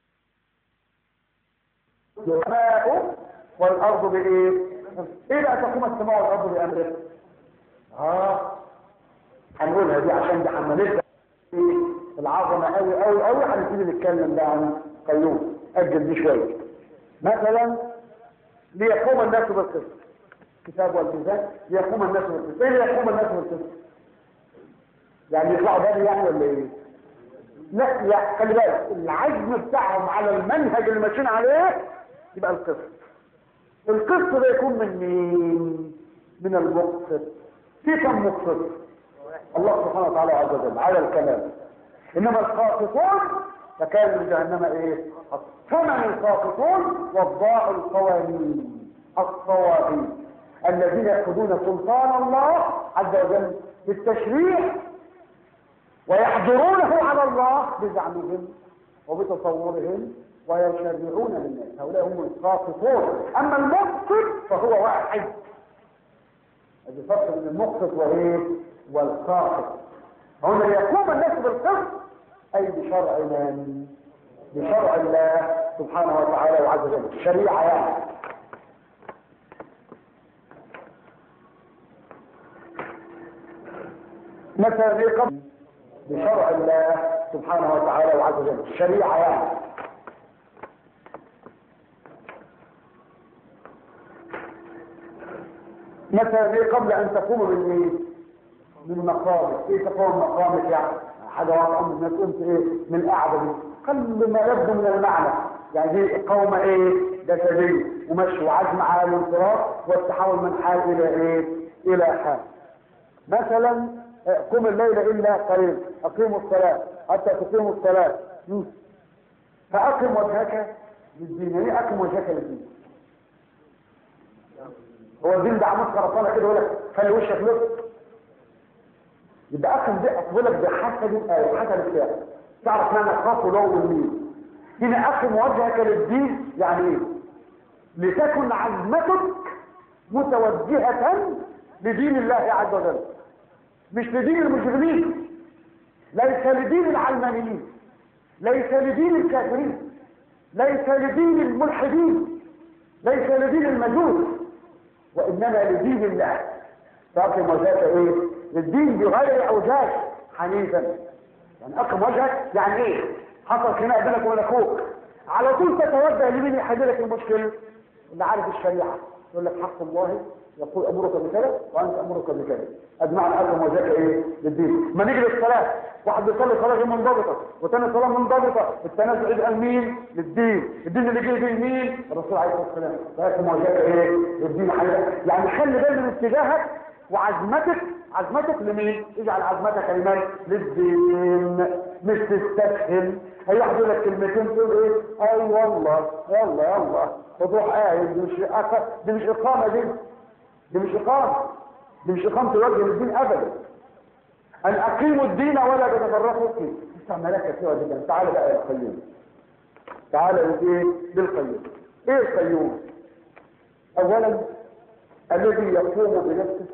السماء والارض بايه؟ ايه لا تقوم السماء والارض بامره؟ اه هنقولها دي عشان دي حملتها ايه؟ العظمه قوي قوي قوي. هنبتدي نتكلم ده عن قيوم. اجل دي شويه. مثلا ليقوم الناس بالقسط، كتاب والميزان، ليقوم الناس بالقسط. ايه ليقوم الناس بالقسط؟ يعني يطلعوا بالي يعني ولا ايه؟ لا يا خلي بالك، العزم بتاعهم على المنهج اللي ماشيين عليه يبقى القسط. القسط ده يكون من مين؟ من المقسط. في كم مقسط؟ الله سبحانه وتعالى عز وجل على الكمال. انما القاسطون فكان من جهنم ايه؟ ثمن القاسطون والضاع القوانين الطواغيت الذين يأخذون سلطان الله عز وجل في التشريع ويحجرونه على الله بزعمهم وبتصورهم ويشرعون للناس. هؤلاء هم القاسطون. اما المقسط فهو واحد. هذا فرق بين المقسط وايه؟ والقاسط. هنا ليقوم الناس بالقسط اي بشرع من؟ بشرع الله سبحانه وتعالى وعز وجل، الشريعه يعني. مثلا يقوم بشرع الله سبحانه وتعالى وعز وجل، الشريعه يعني. مثلا ايه قبل ان تقوم من من مقامك؟ ايه تقوم مقامك يعني؟ حاجه واضحه من الناس قلت ايه؟ من القعده دي قل ما يبدو من المعنى يعني دي قومة ايه جسدية ومشي وعزم على الانصراف والتحول من حال الى ايه الى حال. مثلا قم الليل الا قليلا، اقيموا الصلاة حتى تقيموا الصلاة، فاقم وجهك للدين. يعني اقم وجهك للدين؟ هو الدين ده عمود خرسانة كده يقول لك خلي وشك لفت؟ يبقى اقم دي اقبلك بحسب الايه حسب الفعل، تعرف معنى خاف ولو والمين. هنا اقم وجهك للدين يعني ايه؟ لتكن عزمتك متوجهة لدين الله عز وجل، مش لدين المجرمين، ليس لدين العلمانيين، ليس لدين الكافرين، ليس لدين الملحدين، ليس لدين المجوس، وانما لدين الله. فاقم وجهك ايه للدين بغير اعوجاج حنيفا. يعني اقم وجهك يعني ايه؟ حصل خناق بينك وبين اخوك، على طول تتوجه لمين يحل لك المشكله؟ اللي عارف الشريعه، يقول لك حق الله يقول امرك بكذا وانت امرك بكذا. اجمعنا اقم وجهك ايه للدين. ما نيجي للصلاه، واحد بيصلي صلاه غير منضبطه وثاني صلاه منضبطه، التنازع يبقى لمين؟ للدين. الدين اللي جه بيه مين؟ الرسول عليه الصلاه والسلام. فاقم وجهك ايه للدين حنيفا، يعني خلي بالك من اتجاهك وعزمتك. عزمتك لمين؟ اجعل عزمتك لمن؟ للدين، مش تستسهل. هي واحد يقول لك كلمتين تقول ايه؟ اي والله يلا يلا تروح قاعد. دي مش دي مش اقامه، دي دي مش اقامه، دي مش اقامه الوجه للدين ابدا. ان اقيموا الدين ولا تتفرقوا فيه. استعمالات كثيره جدا. تعال بقى يا القيوم، تعال ايه للقيوم. ايه القيوم؟ اولا الذي يقوم بنفسه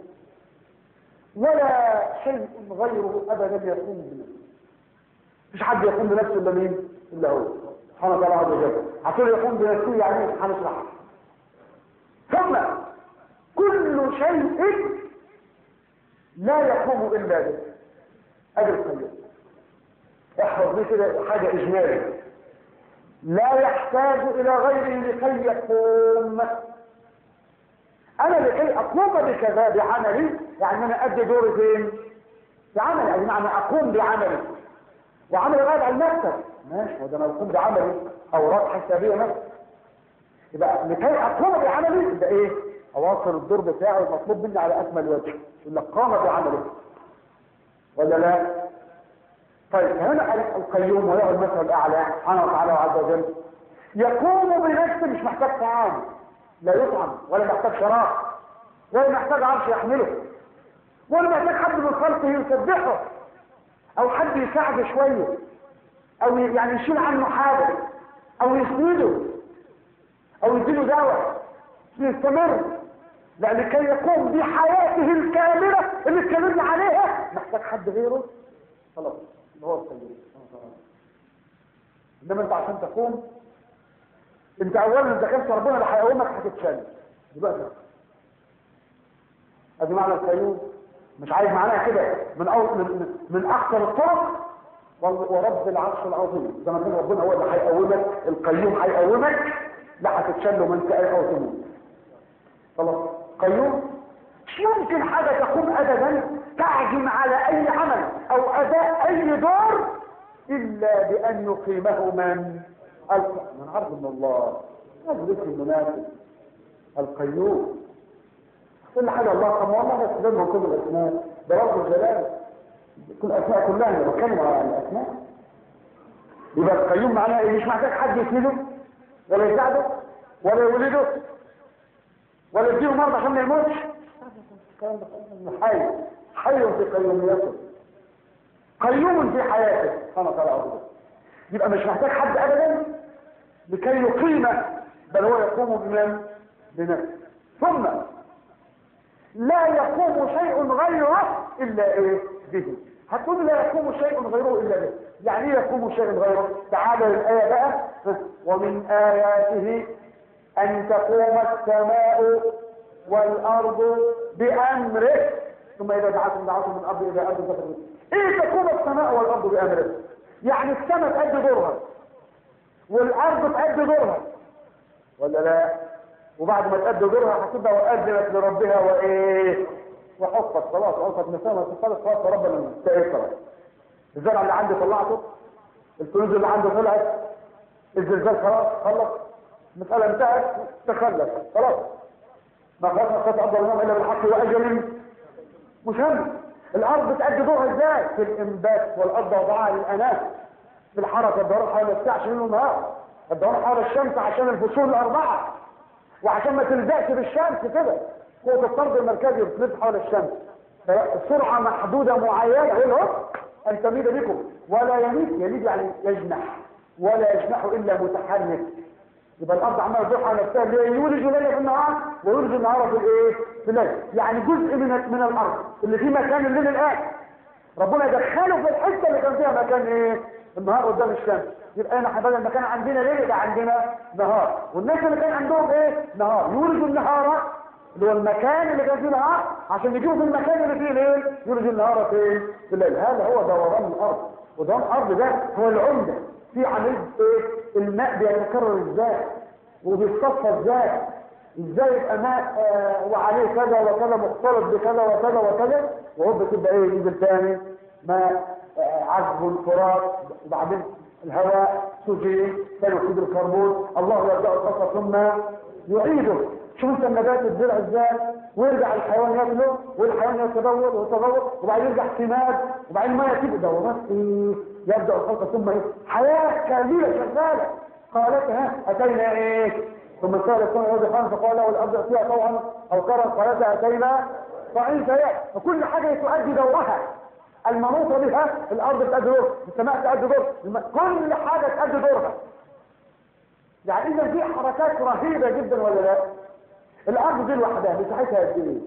ولا شيء غيره ابدا يقوم بنفسه. مش حد يقوم بنفسه الا مين؟ الا هو سبحانه وتعالى عز وجل. هتقول يقوم بنفسه يعني ايه؟ هنشرح. ثم كل شيء لا يقوم الا به. ادي القيوم. احفظ دي كده حاجه اجماليه. لا يحتاج الى غيره لكي يقوم. انا لكي اقوم بكذا بعملي، يعني انا ادي دوري فين؟ في عملي، يعني معنى اقوم بعملي. وعملي غير على المكتب ماشي، وده انا اقوم بعملي اوراق حسابيه مثلا. يبقى لكي اقوم بعملي يبقى ايه؟ اواصل الدور بتاعي المطلوب مني على اكمل وجه. يقول لك قام بعمله ولا لا؟ طيب هنا القيوم وله المثل الاعلى سبحانه وتعالى وعز وجل. يقوم بنفسه، مش محتاج طعام، لا يطعم ولا محتاج شراب ولا محتاج عرش يحمله ولا محتاج حد من خلقه يسبحه او حد يساعده شويه او يعني يشيل عنه حاجه او يسنده او يديله دواء يستمر. لا، لكي يقوم بحياته الكامله اللي اتكلمنا عليها محتاج حد غيره. خلاص هو القيوم. انما انت عشان تقوم انت اولا اذا كنت ربنا اللي هيقومك هتتشل دلوقتي. ادي معنى القيوم. مش عايز معناها كده من أول من, من اكثر الطرق. ورب العرش العظيم زي ما كان ربنا هو اللي هيقومك. القيوم هيقومك، لا هتتشل ومن تقل او تموت. خلاص قيوم. مش ممكن حاجه تقوم ابدا تعزم على اي عمل او اداء اي دور الا بان يقيمه من؟ من عرض من الله. هذا الاسم المناسب القيوم. كل حاجه الله سبحانه والله يستخدمها كل الاسماء برب الجلال. كل الاسماء كلها اللي بتكلم عن الاسماء. يبقى القيوم معناه ايه؟ مش محتاج حد يسنده ولا يساعده ولا يولده ولا يديله مرض عشان ما يموتش. الكلام ده حي حي في قيوميته، قيوم في حياته سبحانه وتعالى عظيم. يبقى مش محتاج حد ابدا لكي يقيمه، بل هو يقوم بمن؟ بنفسه. ثم لا يقوم شيء غيره الا ايه؟ به. هتقول لا يقوم شيء غيره الا به، يعني ايه يقوم شيء غيره؟ تعالى للايه بقى. ومن اياته ان تقوم السماء والارض بامره ثم اذا دعاكم دعاكم من الارض الى ارض تخرج. ايه تقوم السماء والارض بامره؟ يعني السماء تأدي دورها والارض تأدي دورها ولا لا؟ وبعد ما تأدي دورها هتبقى وأذنت لربها وايه؟ وحفت. خلاص وقفت مثالها خلاص خلاص ربنا تأثر. الزرع اللي عندي طلعته، الفلوس اللي عندي طلعت، الزلزال خلاص خلص، المسألة انتهت، تخلص خلاص. ما خلصنا خلاص أفضل منهم إلا بالحق وأجل مسمى. الأرض بتأدي دورها إزاي؟ في الإنبات، والأرض وضعها للأناس، في الحركة الدورة حول الساعة عشان النهار، الدورة حول الشمس عشان الفصول الأربعة، وعشان ما تلزقش بالشمس كده. قوة الطرد المركزي بتلف حول الشمس، السرعة محدودة معينة، هو أن تميد بكم ولا يميد. يميد يعني يجنح، ولا يجنح إلا متحرك. يبقى الأرض عمالة تدور على نفسها، يولج الليل في النهار ويولج النهار في الإيه؟ في الليل. يعني جزء من من الأرض اللي فيه مكان الليل الآن ربنا يدخله في الحتة اللي كان فيها مكان إيه؟ النهار قدام الشمس. يبقى احنا بدل ما كان عندنا ليل يبقى عندنا نهار، والناس اللي كان عندهم ايه؟ نهار، يولجوا النهار اللي هو المكان اللي كان فيه نهار عشان يجيبوا في المكان اللي فيه ليل، يولجوا النهار في في الليل. هذا هو دوران الارض، ودوران الارض ده هو العمده في عمليه ايه؟ الماء بيتكرر ازاي وبيتصفى ازاي، ازاي يبقى ماء آه وعليه كذا وكذا مختلط بكذا وكذا وكذا، وهو بتبقى ايه؟ ينزل تاني ماء آه عذب فرات، وبعدين الهواء سجين، ثاني اكسيد الكربون، الله يبدا الخلق ثم يعيده. شوف انت النبات الزرع ازاي، ويرجع الحيوان ياكله، والحيوان يتدور ويتدور، وبعدين يرجع سماد، وبعدين الميه تيجي دورات ايه؟ يبدا الخلق ثم ايه؟ حياه كامله شغاله. قالت ها اتينا ايه؟ ثم سال السماء والارض خمسه قال له والارض فيها طوعا او كرها قالت اتينا طاعين سيئه. فكل حاجه تؤدي دورها المنوطه بها، الارض بتأدي دورها، السماء تأدي دورها، كل حاجه تأدي دورها. يعني اذا في حركات رهيبه جدا ولا لا؟ الارض دي لوحدها مساحتها قد ايه؟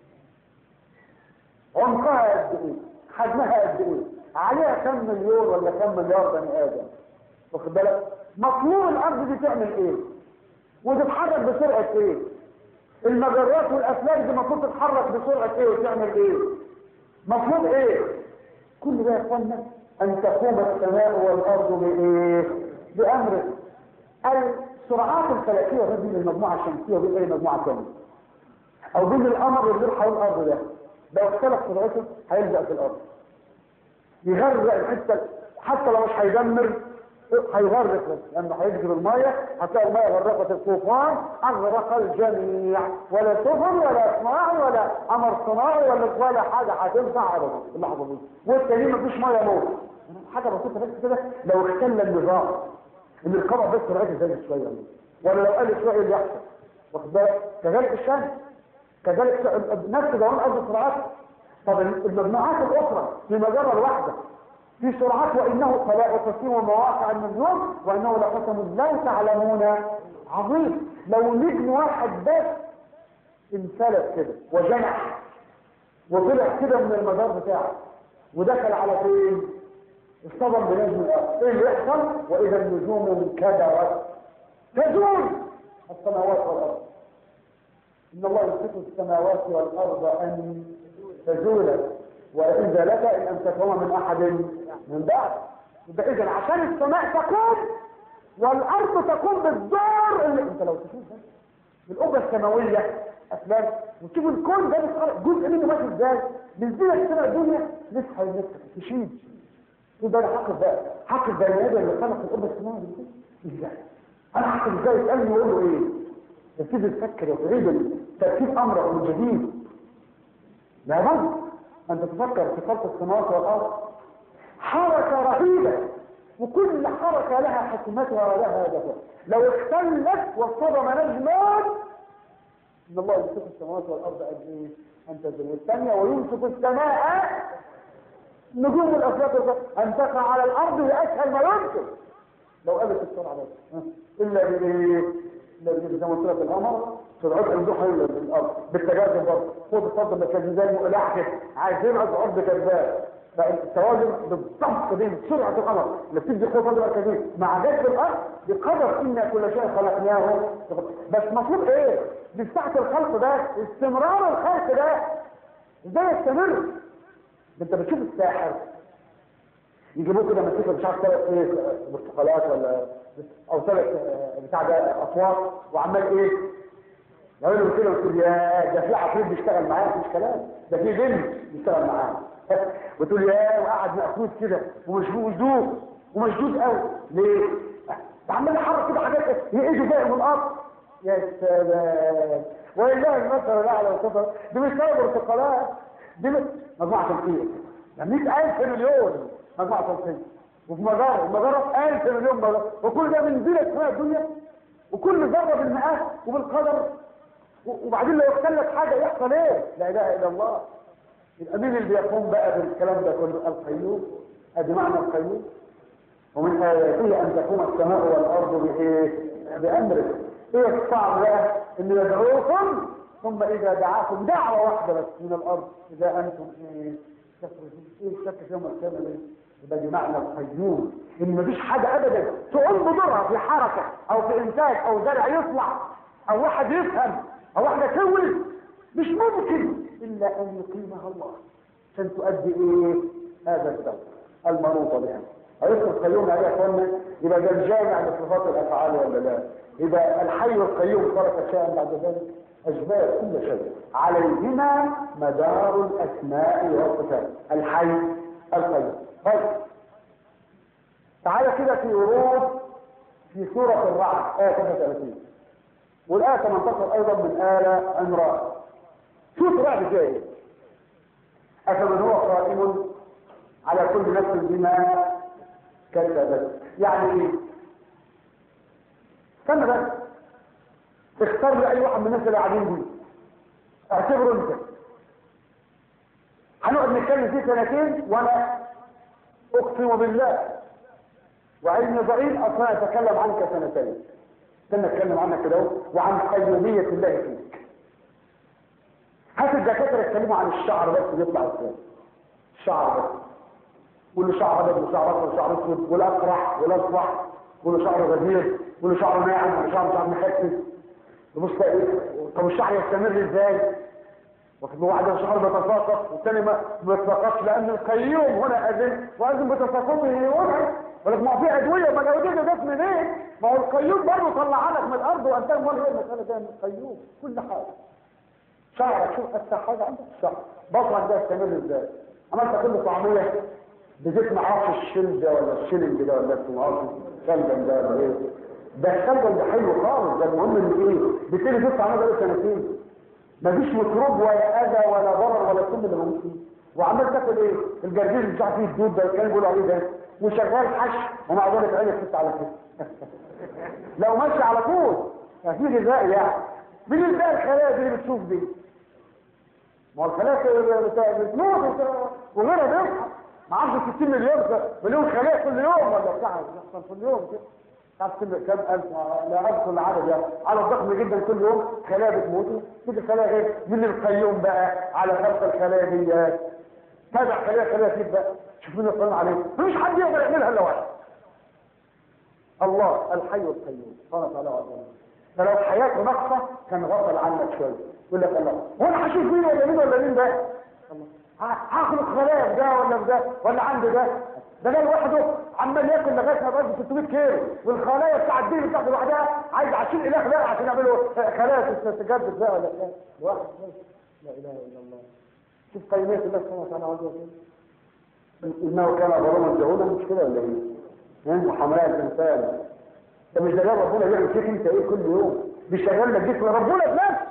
عمقها قد ايه؟ حجمها قد ايه؟ عليها كم مليون ولا كم مليار بني ادم؟ واخد بالك؟ مطلوب الارض دي تعمل ايه؟ وتتحرك بسرعه ايه؟ المجرات والافلاك دي المفروض تتحرك بسرعه ايه وتعمل ايه؟ مطلوب ايه؟ كل ده يا ان تقوم السماء والارض بايه؟ بامره. السرعات الفلكيه بين المجموعه الشمسيه وبين اي مجموعه ثانيه، او بين القمر اللي بيدور حول الارض ده، لو اختلف سرعته هيلزق في الارض، يغرق الحته، حتى لو مش هيدمر هيغرق بس، لانه هيجري الميه، هتلاقي الميه غرقت الطوفان، اغرق الجميع، ولا سفن ولا صناعي ولا قمر صناعي ولا ولا حاجه هتنفع ابدا في اللحظه دي، والتاني مفيش ميه موت. حاجه بسيطه بس كده، لو اختل النظام ان القمر بس سرعته زادت شويه، ولا لو قل شويه اللي يحصل، واخد بالك؟ كذلك الشمس، كذلك نفس دوران الارض سرعات. طب المجموعات الاخرى في مجره الواحده في سرعات، وانه فلا اقسم مواقع النجوم وانه لقسم لو تعلمون عظيم. لو نجم واحد بس انفلت كده وجنح وطلع كده من المدار بتاعه ودخل على فين؟ اصطدم بنجم الارض، ايه اللي يحصل؟ واذا النجوم انكدرت تزول السماوات والارض. ان الله يمسك السماوات والارض ان تزولا وإن زالتا إن أمسكهما من أحد من بعد. يبقى إذا عشان السماء تقوم والأرض تقوم بالدور اللي أنت لو تشوف الأوجة السماوية أفلام وتشوف الكون ده جزء منه ماشي إزاي، بالزينة السماء الدنيا نصحى ونفتح تشيد. ده أنا حق بقى حق البني آدم اللي خلق الأوجة السماوية دي إزاي؟ أنا حق إزاي يسألني ويقول له إيه؟ تبتدي تفكر وتعيد ترتيب أمرك من جديد. لا بد أن تتفكر في خلق السماوات والأرض، حركة رهيبة، وكل حركة لها حكمتها ولها هدفها. لو اختلت واصطدم نجمان إن الله يمسك السماوات والأرض قد إيه؟ أن تزول. الثانية ويمسك السماء نجوم الأفلاك أن تقع على الأرض بأسهل ما يمكن لو قلت السرعة بس، إلا بإيه؟ إلا زي ما قلت لك القمر سرعات الوضوح هي الارض بالتجاذب برضه، خد الفضل مكانيزاني مقلعه كده، عايزين يبعد الارض كذاب. فالتوازن بالضبط بين سرعه القمر اللي بتدي قوه فضل مركزيه مع جذب الارض بقدر ان كل شيء خلقناه. بس مطلوب ايه؟ بساعه الخلق ده استمرار الخلق ده ازاي يستمر؟ انت بتشوف الساحر يجيبوه كده مسكه مش عارف ثلاث ايه برتقالات ولا او ثلاث بتاع ده اصوات وعمال ايه يقول كده وتقول يا ده في عفريت بيشتغل معاه، مش كلام، ده في جن بيشتغل معاه وتقول يا وقعد مقفول كده ومشدود ومشدود قوي. ليه؟ عمال يحرك كده حاجات ايده فاهم من الارض. يا سلام، ولله المثل الاعلى والصفر. دي مش سايبر برتقالات، دي مجموعه شمسيه يعني مئة ألف مليون مجموعه شمسيه، وفي مجره المجره ألف مليون مجره، وكل ده من زينه سماء الدنيا، وكل ذره بالمئات وبالقدر. وبعدين لو اختلت حاجه يحصل ايه؟ لا اله الا الله. يبقى مين اللي بيقوم بقى بالكلام ده كله؟ القيوم. ادي معنى القيوم. ومن اياته ان تقوم السماء والارض بايه؟ بامره. ايه الصعب بقى؟ ان يدعوكم ثم اذا دعاكم دعوه واحده بس من الارض اذا انتم ايه؟ تخرجون. ايه الشك في يوم القيامه ليه؟ يبقى دي معنى القيوم، ان مفيش حاجه ابدا تقوم بدورها في حركه او في انتاج او زرع يطلع او واحد يفهم او واحده تولد، مش ممكن الا ان يقيمها الله عشان تؤدي ايه؟ هذا الدور المنوط بها. هيدخل القيوم عليه يا اخوانا، يبقى ده الجامع لصفات الافعال ولا لا؟ يبقى الحي القيوم ترك شيئا بعد ذلك اجمال كل شيء، عليهما مدار الاسماء والصفات. الحي القيوم. طيب تعالى كده في ورود في سوره الرعد ايه ثلاثة وثلاثين والايه ثمانية عشر ايضا من آل عمران. شوف الرعد فيها ايه؟ افمن هو قائم على كل نفس بما كسبت. يعني ايه؟ استنى بس، اختار لي اي واحد من الناس اللي قاعدين دي، اعتبره انت. هنقعد نتكلم فيه سنتين وانا اقسم بالله وعلمي ضئيل اصلا اتكلم عنك سنتين. استنى اتكلم عنك كده وعن قيوميه الله فيك. هات الدكاتره يتكلموا عن الشعر بس بيطلع ازاي؟ الشعر بس، واللي شعر ابيض وشعر اصفر وشعر اسود والاقرح والاصفح، واللي شعره غزير واللي شعره ناعم واللي شعره مش عارف محسس. تبص ايه؟ طب الشعر يستمر ازاي؟ وفي واحد شعره بيتساقط والثاني ما بيتساقطش لان القيوم هنا اذن واذن بتساقطه هنا. ولكن ما في ادويه، ما الادويه جت منين؟ إيه؟ ما هو القيوم برضه طلعها لك من الارض وانت امال هي المساله ده من القيوم كل حاجه. شعرك شوف اكثر حاجه عندك الشعر، بطنك ده يستمر ازاي؟ عملت كل طعميه بزيت معرفش الشل ده ولا الشلنج ده ولا اسمه معرفش الشلجم ده ولا ايه؟ ده الشلجم ده حلو خالص، ده المهم ان ايه؟ بتيجي تدفع عنه بقاله سنتين مفيش ميكروب ولا اذى ولا ضرر ولا سم اللي موجود فيه، وعمال تاكل ايه؟ الجرجير اللي مش عارف فيه الدود ده كان بيقولوا عليه ده، وشغال حش ومع ذلك عينك تفتح على كده. لو ماشي على طول في غذاء يعني. مين اللي بقى الخلايا دي اللي بتشوف دي؟ ما هو الخلايا بتموت وغيرها بيصحى. ما اعرفش ستين مليون مليون خلايا كل يوم ولا بتاع بيحصل كل يوم كده. تعرف كم كم الف لا اذكر العدد يعني، عدد ضخم جدا كل يوم خلايا بتموت. تيجي خلايا غير من القيوم بقى على خلق الخلايا دي. تابع خلايا خلايا فيك بقى، شوف مين القيوم عليه. مفيش حد يقدر يعملها الا واحد، الله الحي القيوم سبحانه وتعالى. فلو حياته ناقصه كان غفل عنك شويه، يقول لك الله هو انا هشوف مين ولا مين ولا مين ده؟ هاخد خلايا ده ولا ده ولا عنده ده؟ ده جاي لوحده عمال ياكل لغايه ما بقى ستمية كيلو، والخلايا بتاع الدين بتاعته لوحدها عايز عشرين اله بقى عشان يعملوا خلايا تتجدد بقى ولا ايه؟ لوحده. لا اله الا الله. شوف قيميه الله سبحانه وتعالى عز وجل. انه كان ظلوما جهولا، مش كده ولا ايه؟ ها وحماية الانسان. ده مش ده ربنا بيعمل فيك انت ايه كل يوم؟ بيشغل لك جسم ربنا بنفسه.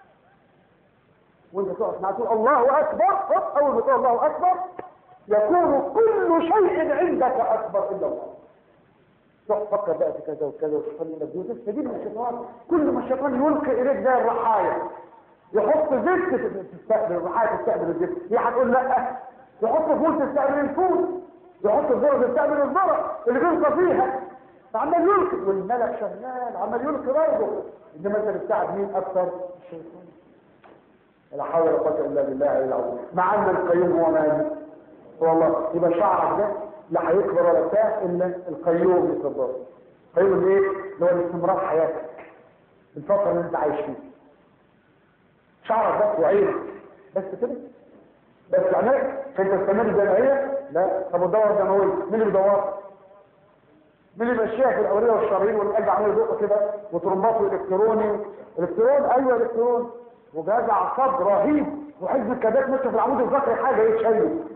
وانت تقف معاه تقول الله اكبر، اول ما تقول الله اكبر يكون كل شيء عندك اكبر الا الله. تروح تفكر بقى في كذا وكذا وتخلي لك وتستجيب من الشيطان. كل ما الشيطان يلقي اليك زي الرحايا، يحط زيت تستقبل الرحايا تستقبل الزيت، هي هتقول لا. يحط فول تستقبل الفول، يحط الذره تستقبل الذره اللي بيلقى فيها، فعمال يلقي والملك شغال عمال يلقي برضه. انما انت بتساعد مين اكثر؟ الشيطان. لا حول ولا قوه الا بالله العظيم. مع ان القيوم هو مالك هو الله. يبقى شعرك ده لا هيكبر ولا بتاع الا القيوم يكبر. القيوم ايه؟ اللي هو الاستمرار حياتك الفتره اللي انت عايش فيها. شعرك بس وعينك بس كده بس عينك عشان تستمر زي ما هي؟ لا. طب الدوره الدمويه مين اللي بيدورها؟ مين اللي ماشيها في الاوريه والشرايين والقلب عمال يدق كده وترمبات الكتروني؟ الكترون ايوه الكترون، وجهاز اعصاب رهيب، وحزب الكبات ماشي في العمود الفقري حاجه ايه شيء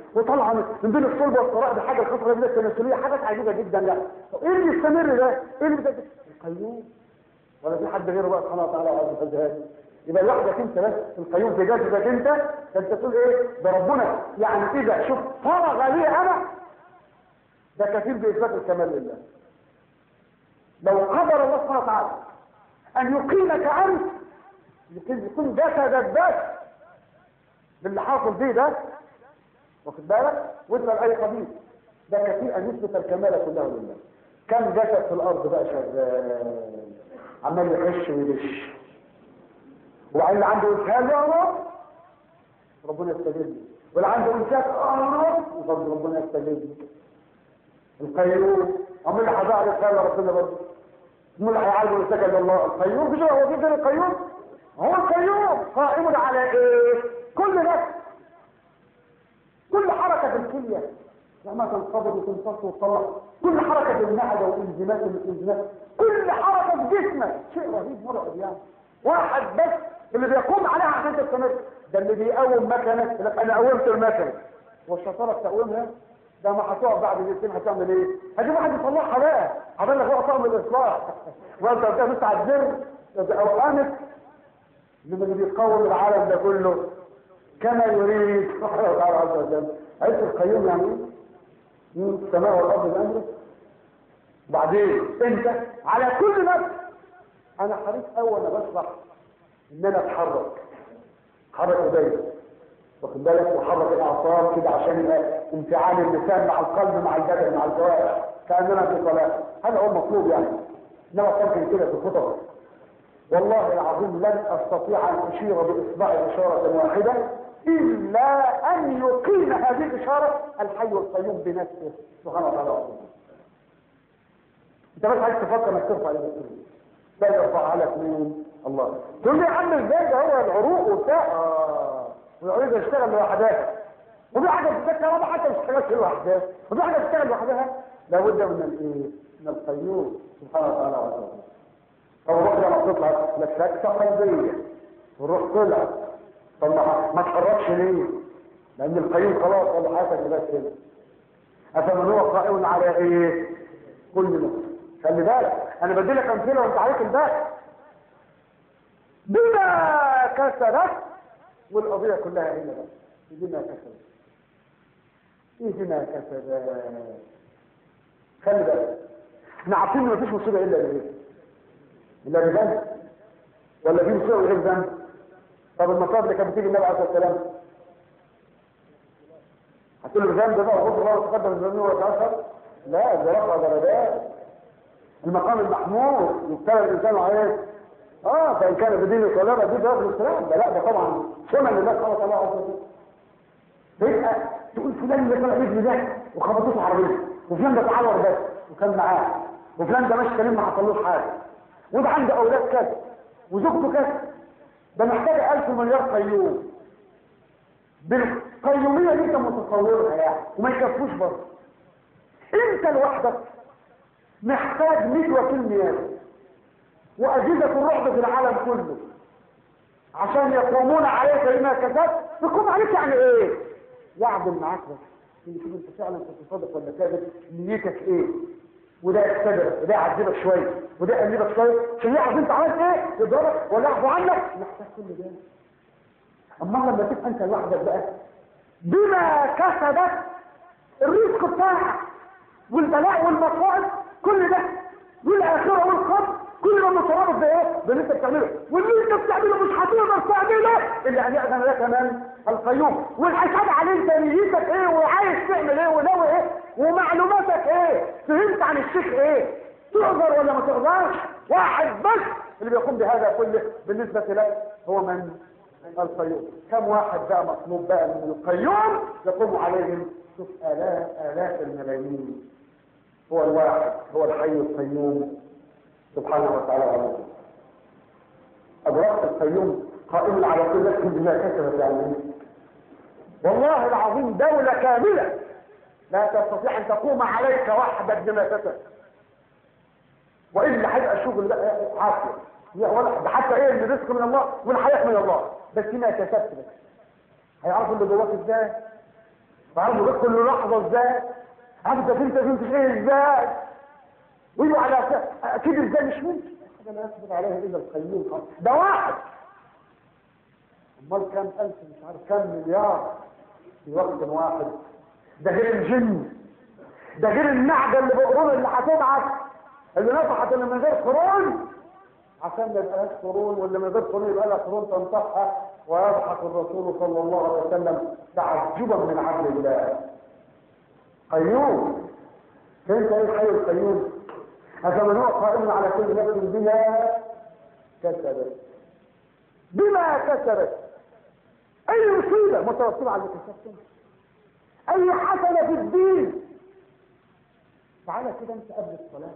وطالعه من بين الصلب والصراع بحاجه الخطره دي التناسليه، حاجات عجيبه جدا. لا طب ايه اللي يستمر ده؟ ايه اللي بتجد؟ القيوم. ولا في حد غيره بقى سبحانه وتعالى عز وجل؟ يبقى لوحدك انت بس القيوم في جسدك انت، انت تقول ايه ده ربنا يعني اذا شوف فرغ لي انا، ده كثير باثبات الكمال لله. لو قدر الله سبحانه وتعالى ان يقيمك انت، يكون جسدك بس باللي حاصل بيه ده، واخد بالك، واسال اي قبيل، ده كثير ان يثبت الكمال كله لله. كم جسد في الارض بقى شغال عمال يخش ويدش، وبعدين اللي عنده اسهال يعرف ربنا يستجيب، واللي عنده امساك اعرف يفضل ربنا يستجيب. القيوم عمال اللي حضاء على اسهال ربنا برضه، مين اللي هيعالجه الامساك الا الله؟ القيوم. مش هو في غير القيوم؟ هو القيوم قائم على ايه؟ كل نفس، كل حركه في الكليه لما تنقبض وتنفصل وتطلع، كل حركه في المعده والانزيمات والانزيمات، كل حركه في جسمك شيء رهيب مرعب. يعني واحد بس اللي بيقوم عليها عشان تستمر، ده اللي بيقوم مكنه يقول لك انا قومت المكنه، والشطاره بتقومها، ده ما هتقف بعد دقيقتين هتعمل ايه؟ هتجيب واحد يصلحها بقى، عمل لك هو طعم الاصلاح وانت بتدوس على الزر او قامت. انما اللي بيقوم العالم ده كله كما يريد سبحانه وتعالى عز وجل. عيش القيوم يعني ايه؟ السماء والارض بامره. بعدين انت على كل نفس، انا حريص اول ما بشرح ان انا اتحرك، حرك ايديا واخد بالك، وحرك الاعصاب كده عشان يبقى انفعال اللسان مع القلب مع البدن مع الجوارح كاننا في صلاه. هذا هو المطلوب يعني. انما ممكن كده في الخطب والله العظيم لن استطيع ان اشير باصبعي اشاره واحده الا ان يقيم هذه الاشاره الحي القيوم بنفسه سبحانه وتعالى. انت بس عايز تفكر انك ترفع يدك، لا يرفعها لك مين؟ الله. تقول لي يا عم ازاي ده هو العروق وبتاع، اه والعروق تشتغل لوحدها، وفي حاجه بتشتغل حتى ما تشتغلش لوحدها، وفي حاجه بتشتغل لوحدها. لابد من الايه؟ من القيوم سبحانه وتعالى عز وجل. طب الروح لما تطلع لك سكته قلبيه والروح طلع، طب ما تحركش ليه؟ لان القيوم خلاص قال حياتك بس كده. افمن هو قائم على ايه؟ كل نقطه. خلي بالك انا بدي لك امثله وانت عليك البال. بما كسبت، والقضيه كلها هنا بقى بما كسبت. ايه بما كسبت؟ خلي بالك احنا عارفين ان مفيش مصيبه الا بالذنب، الا بالذنب، ولا في مصيبه غير ذنب؟ طب المصائب اللي كانت بتيجي النبي عليه الصلاه والسلام هتقول له الذنب بقى وغفر الله وتقدم الذنوب وتاخر؟ لا، ده رفع درجات. المقام المحمود يبتلى الانسان عليه. اه فان كان بدين صلاه بدين رب الاسلام، ده لا ده طبعا سنن لله سبحانه وتعالى عز وجل. فيبقى تقول فلان اللي طلع رجل ده وخبطته عربيه، وفلان ده اتعور بس وكان معاه، وفلان ده ماشي كريم ما حصلوش حاجه، وده عنده اولاد كذا وزوجته كذا، ده محتاج ألف مليار قيوم. بالقيوميه دي انت متصورها يعني، وما يكفوش برضه. انت لوحدك محتاج مية وكيل نيابه واجهزه الرعب في العالم كله عشان يقومون عليك بما كسبت. يقوم عليك يعني ايه؟ يعدل معاك بس اللي شوف انت فعلا كنت صادق ولا كاذب، نيتك ايه، وده يختبرك وده يعذبك شويه وده يقلبك شويه عشان يعرف انت عملت ايه، يضربك ولا يعفو عنك. محتاج كل ده. اما لما تبقى انت لوحدك بقى بما كسبت، الرزق بتاعك والبلاء والمصائب كل ده والاخره والقبر كل ما مترابط بايه؟ باللي انت بتعمله، واللي انت بتعمله مش هتقدر تعمله الا ان يأذن لك من القيوم. والحساب عليه انت نيتك ايه وعايز تعمل ايه وناوي ايه ومعلوماتك ايه، فهمت عن الشيخ ايه، تقدر ولا ما تقدرش. واحد بس اللي بيقوم بهذا كله بالنسبه لك هو من القيوم. كم واحد بقى مطلوب بقى من القيوم يقوم عليهم؟ شوف الاف الاف الملايين. هو الواحد هو الحي القيوم سبحانه وتعالى. أدركت القيوم قائم على كل نفس بما كسبت يعني. والله العظيم دولة كاملة لا تستطيع أن تقوم عليك وحدك بما كسب، وإلا هيبقى شغل عافية. ده حتى إيه اللي رزق من الله والحياة من الله، بس ما كسبت بس. هيعرفوا اللي جواك إزاي؟ تعرفوا ده كل لحظه ازاي؟ عارف انت انت ايه ازاي؟ ويجوا على اكيد ازاي مش ممكن حاجه لا يصبر عليها الا القيوم. ده واحد امال كام الف مش عارف كام مليار في وقت واحد. ده غير الجن، ده غير النعجه اللي بقرون اللي هتبعت اللي نصحت اللي من غير قرون عشان ما يبقاش قرون، واللي من غير قرون يبقى لها قرون تنصحها. ويضحك الرسول صلى الله عليه وسلم تعجبا من عدل الله. قيوم. فانت ايه الحي القيوم؟ أفمن هو قائم على كل نفس بما كسبت بما كسبت. اي مصيبه مترتبه على اللي كسبته، اي حسنه في الدين. تعالى كده انت قبل الصلاه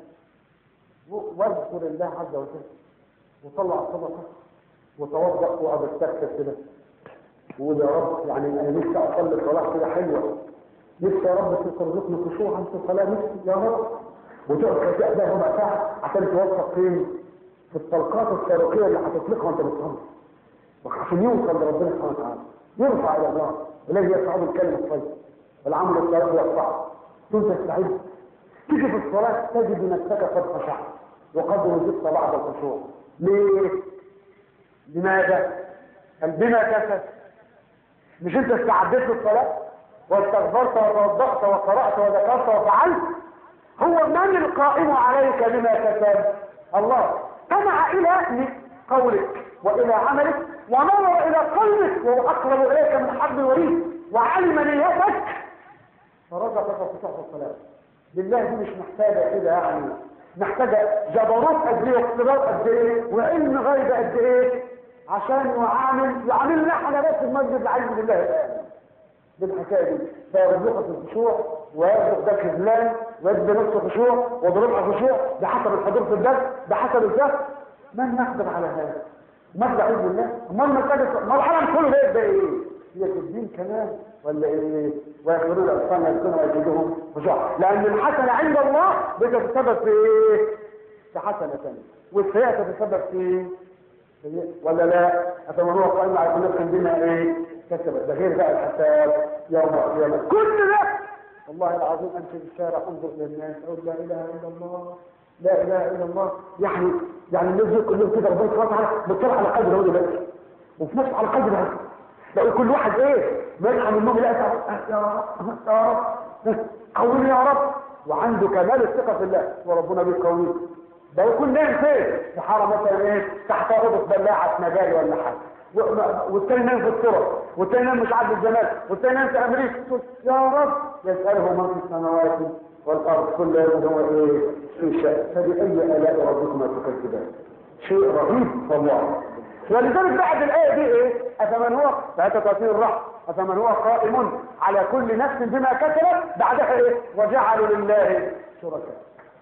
واذكر الله عز وجل وطلع الصدقه وتوضا وقعد استغفر كده وقول يا رب يعني انا نفسي اصلي صلاه كده حلوه، نفسي يا رب ترزقني خشوعا في الصلاه، نفسي يا رب. وتقعد كده ده ربع ساعه عشان توفق فين؟ في الطلقات الصاروخيه اللي هتطلقها وانت بتصلي عشان يوصل لربنا سبحانه وتعالى، يرفع الى الله. الذي يصعد الكلمه الطيب والعمل الصالح يرفعه. كنت تستعد تيجي في الصلاه تجد نفسك قد خشعت وقد وجدت بعد الخشوع. ليه؟ لماذا؟ بما كسب. مش انت استعدت للصلاه واستغفرت وتوضأت وقرأت وذكرت وفعلت؟ هو من القائم عليك بما كسب؟ الله. سمع الى قولك والى عملك ونظر الى قلبك وهو اقرب اليك من حبل الوريد وعلم نيتك فرزقك في صحة الصلاة. بالله دي مش محتاجة كده يعني، محتاجة جبروت قد ايه واقتدار قد ايه وعلم غيب قد ايه عشان يعامل يعاملنا احنا بس في مسجد العلم بالله بالحكايه دي. فيرزقك الخشوع ويرزق ده خذلان ويدي نفسه خشوع وضربها خشوع بحسب الحضور في الدرس بحسب الدرس. من نقدر على هذا؟ مبدا علم الله. امال المساجد ما العالم كله ده ايه؟ هي في الدين كمان ولا ايه؟ ويقولون الاطفال يكونوا يجدهم خشوع لان الحسنه عند الله بتتسبب في ايه؟ في حسنه ثانيه والسيئه تتسبب في سيئه ولا لا؟ افمن هو قائم على كل نفس بما ايه؟ كسبت. ده غير بقى الحساب يوم القيامه. كل ده والله العظيم امشي في الشارع انظر للناس اقول لا اله الا الله لا اله الا الله. يعني يعني الناس دول كلهم كده ربنا سبحانه وتعالى بيطلع على قدر هو دلوقتي وفي نفس على قدر هذا. لو كل واحد ايه ملحى من النوم يلاقي يا رب يا رب قوي يا رب وعنده كمال الثقه في الله وربنا بيقويه. ده يكون نايم فين؟ في حاره مثلا ايه تحت اوضه بلاعه مجاري ولا حاجه والتاني نايم في الطرق والتاني نايم مش عارف الزمان والتاني نايم في امريكا. يا رب يساله من في السماوات والارض كل يوم هو ايه في شيء. فباي الاء ربكما تكذبان؟ شيء رهيب والله. ولذلك بعد الايه دي ايه؟ افمن هو فهذا تاثير الرحم افمن هو قائم على كل نفس بما كسبت. بعدها ايه؟ وجعلوا لله شركاء.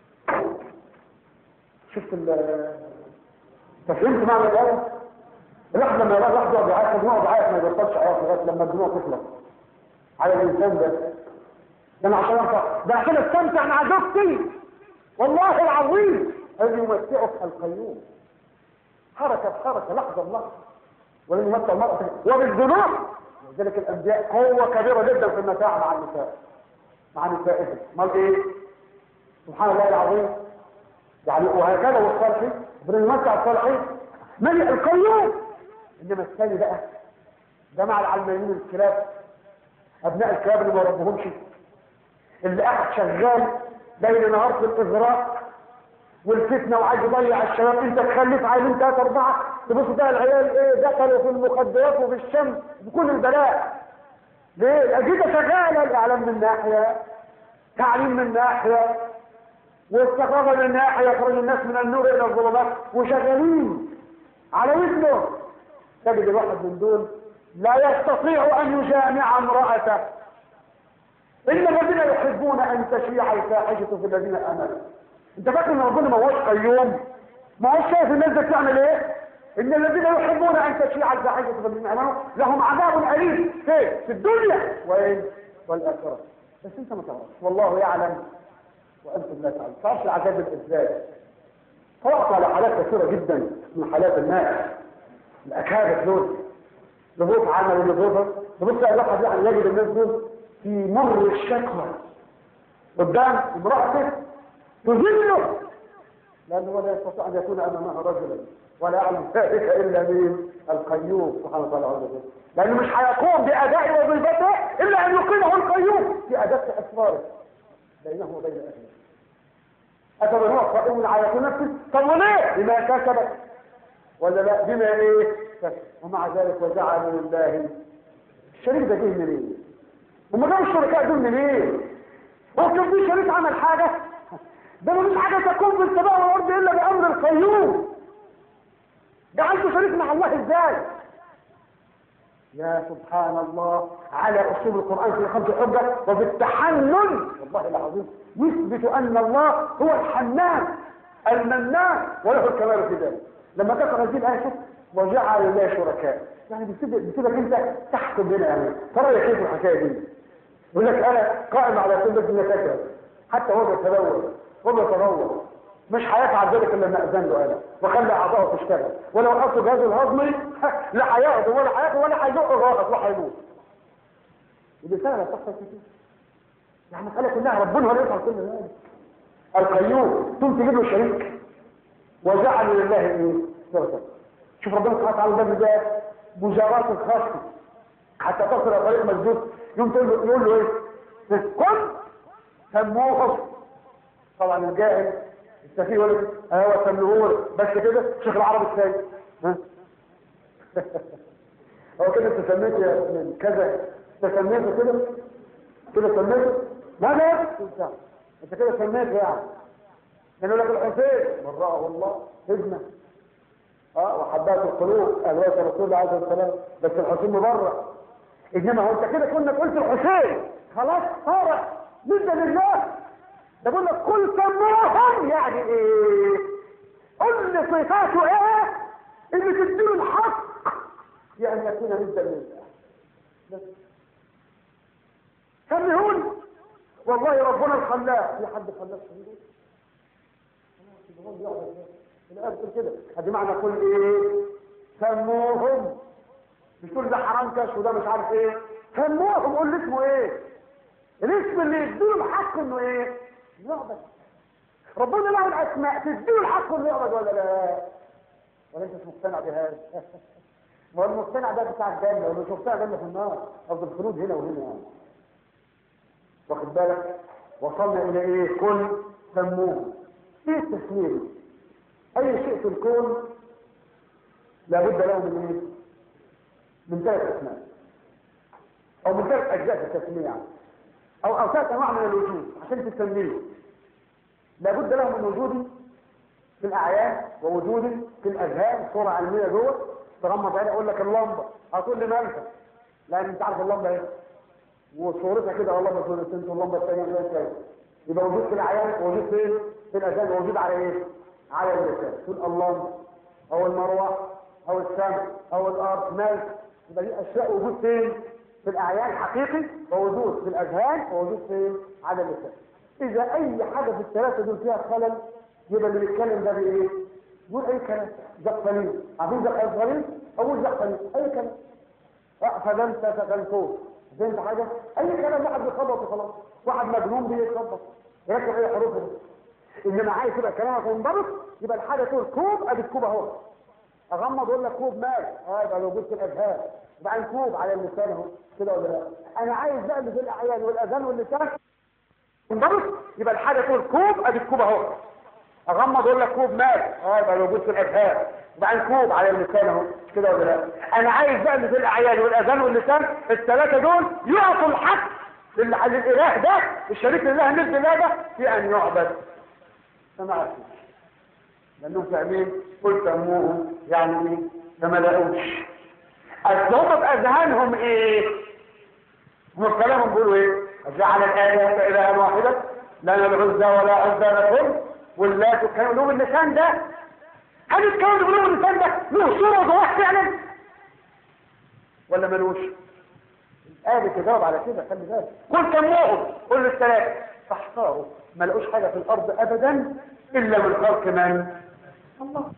شفت ال فهمت معنى الايه؟ الواحد لما يلاقي واحد يقعد يعيط مجموعه يعيط ما يبطلش عياط لغايه لما الدموع تخلص على الانسان ده. ده انا عشان ده عشان استمتع مع زوجتي والله العظيم ان يمتعك القيوم حركه بحركه لحظه بلحظه ولن يمتع المراه وبالذنوب. لذلك الانبياء قوه كبيره جدا في المتاع مع النساء مع نسائهم. امال ايه؟ سبحان الله العظيم. يعني وهكذا والصالحين بنمتع الصالحين ملء القيوم. انما الثاني بقى جماعه العلمانيين الكلاب ابناء الكلاب اللي ما ربهمش اللي قاعد شغال ليل نهار في الاغراء والفتنه وعايز يضيع الشباب. انت تخلف عيلين ثلاثه اربعه تبص بقى العيال ايه دخلوا في المخدرات وفي الشمس بكل البلاء. ليه؟ الاجهزه شغاله الاعلام من ناحيه تعليم من ناحيه والثقافه من ناحيه يخرج الناس من النور الى الظلمات وشغالين على وزنه. تجد الواحد من دول لا يستطيع ان يجامع امرأته. ان الذين يحبون ان تشيع الفاحشة في الذين امنوا. انت فاكر ان ربنا ما هوش قيوم؟ ما هوش شايف الناس دي بتعمل ايه؟ ان الذين يحبون ان تشيع الفاحشة في الذين امنوا لهم عذاب اليم في في الدنيا وايه؟ والاخره. بس انت ما تعرفش والله يعلم وانتم لا تعلمون. تعرفش العذاب الازاي؟ طرقت على حالات كثيره جدا من حالات الناس الاكابر دول لظروف عمل ولظروف بص الواحد يعني يجد الناس دول في مر الشكوى قدام امرأته تذله، لأنه لا يستطيع أن يكون أمامها رجلا ولا يعلم ذلك إلا مين؟ القيوم سبحانه وتعالى عز وجل، لأنه مش هيقوم بأداء وظيفته إلا أن يقيمه القيوم في أداء أسراره بينه وبين أهله. أتبع هو قائم على نفسه، طب وليه؟ بما كسبت ولا لا؟ بما إيه؟ ومع ذلك وجعل لله الشريك ده جه منين؟ هم جابوا الشركاء دول منين؟ هو كان في شريك عمل حاجة؟ ده مفيش حاجة تكون في السماء والأرض إلا بأمر القيوم. ده عنده شريك مع الله إزاي؟ يا سبحان الله، على أسلوب القرآن في خمس حجة وبالتحنن والله العظيم يثبت أن الله هو الحنان المنان وله الكمال في ذلك. لما تقرأ هذه الآية وجعل الله شركاء، يعني بتسيبك أنت تحكم بنا، يعني ترى يا كيف الحكاية دي؟ يقول لك أنا قائم على كل الدنيا فكرة، حتى هو بيتدور هو بيتدور مش هيفعل ذلك الا لما اذن له انا وخلي اعضائه تشتغل، ولو اصل جهازه الهضمي لا هياخده ولا هياخده ولا هيزق الراس ولا هيموت. ودي سهله تحصل كتير، يعني المساله كلها ربنا هو اللي يفعل كل ذلك. القيوم ثم تجيب له شريك وجعل لله ايه؟ شركاء. شوف ربنا سبحانه وتعالى ده مجارات الخاصه حتى تصل الى طريق مسدود، يوم تقول له يقول له ايه؟ كن سموهم. طبعا الجاهل السفيه يقول لك ايوه سموه بس كده شيخ العرب الثاني ها هو كده انت سميت من كذا انت سميته كده كده سميته ماذا؟ انت كده سميته يعني يقول لك الحسين برأه الله ابنه اه وحبات القلوب الوقت رسول الله عليه السلام، بس الحسين مبرأ. انما هو انت كده كنا قلت الحسين خلاص صار نزل لله. ده بقول لك كل سموهم يعني ايه؟ قل لي صفاته ايه اللي تديله الحق يعني يكون نزل لله. بس سميهوني والله ربنا الخلاق. في حد خلاق سميهوني؟ الآن تقول كده هذه معنى كل ايه؟ سموهم. مش تقول ده حرام كاش وده مش عارف ايه. سموهم قول لي اسمه ايه؟ الاسم اللي يديله الحق انه ايه؟ يعبد. ربنا له الاسماء تديله الحق انه يعبد ولا لا؟ ولا انت مش مقتنع بهذا؟ ما هو المقتنع ده بتاع الجنه واللي مش مقتنع ده في النار. قصد الخلود هنا وهنا يعني. واخد بالك؟ وصلنا الى ايه؟ كن سموه. ايه التسميه؟ اي شيء في الكون لابد له من ايه؟ من ثلاث اسماء او من ثلاث اجزاء في التسميه يعني. او او ثلاث انواع من الوجود عشان تسميه. لابد له من وجود في الاعيان ووجود في الاذهان. صوره علميه جوه تغمض عيني اقول لك اللمبه هتقول لي مالها لان انت عارف اللمبه ايه وصورتها كده والله صورتها انت اللمبه الثانيه ايه. يبقى وجود في الاعيان ووجود فين؟ في الاذهان ووجود على ايه؟ على اللسان. تقول اللمبه او المروحه او الشمس او الارض مالك. يبقى دي اشياء وجود فين؟ في الاعيان حقيقي ووجود في الاذهان ووجود فين؟ على اللسان. اذا اي حاجه في الثلاثه دول فيها خلل يبقى اللي بيتكلم ده بايه؟ يقول اي كلام. زق فليل عارفين زق فليل اقول زق فليل اي كلام. فدمت سكنتوه فهمت حاجه؟ اي كلام واحد بيخبط وخلاص. واحد مجنون بيخبط يركب اي حروفه. انما عايز يبقى كلامك منضبط يبقى الحاجه تقول كوب ادي الكوب اهو. اغمض اقول لك كوب مال اه يبقى موجود في الاذهان. وبعدين كوب على اللسان اهو كده ولا لا؟ انا عايز بقى اللي في الاعيان والاذان واللسان منضبط يبقى الحاجه تقول كوب ادي الكوب اهو. اغمض اقول لك كوب مال اه يبقى موجود في الاذهان. وبعدين كوب على اللسان اهو كده ولا لا؟ انا عايز بقى اللي في الاعيان والاذان واللسان الثلاثه دول يعطوا الحق للاله ده الشريك لله مثل الله في ان يعبد. سمعت لانهم فاهمين قل سموهم يعني ايه؟ فما لقوش. اصل هم باذهانهم ايه؟ هم كلامهم بيقولوا ايه؟ جعل الالهه الها واحده لا العزى ولا عزى لكم واللات كانوا لهم اللسان ده. هل الكلام اللي بيقولوا اللسان ده له صوره جواه فعلا؟ ولا ملوش؟ الآية بتجاوب على كده خلي بالك. قل سموهم قل الثلاثه فاحتاروا ما لقوش حاجه في الارض ابدا الا من خلق من؟ الله.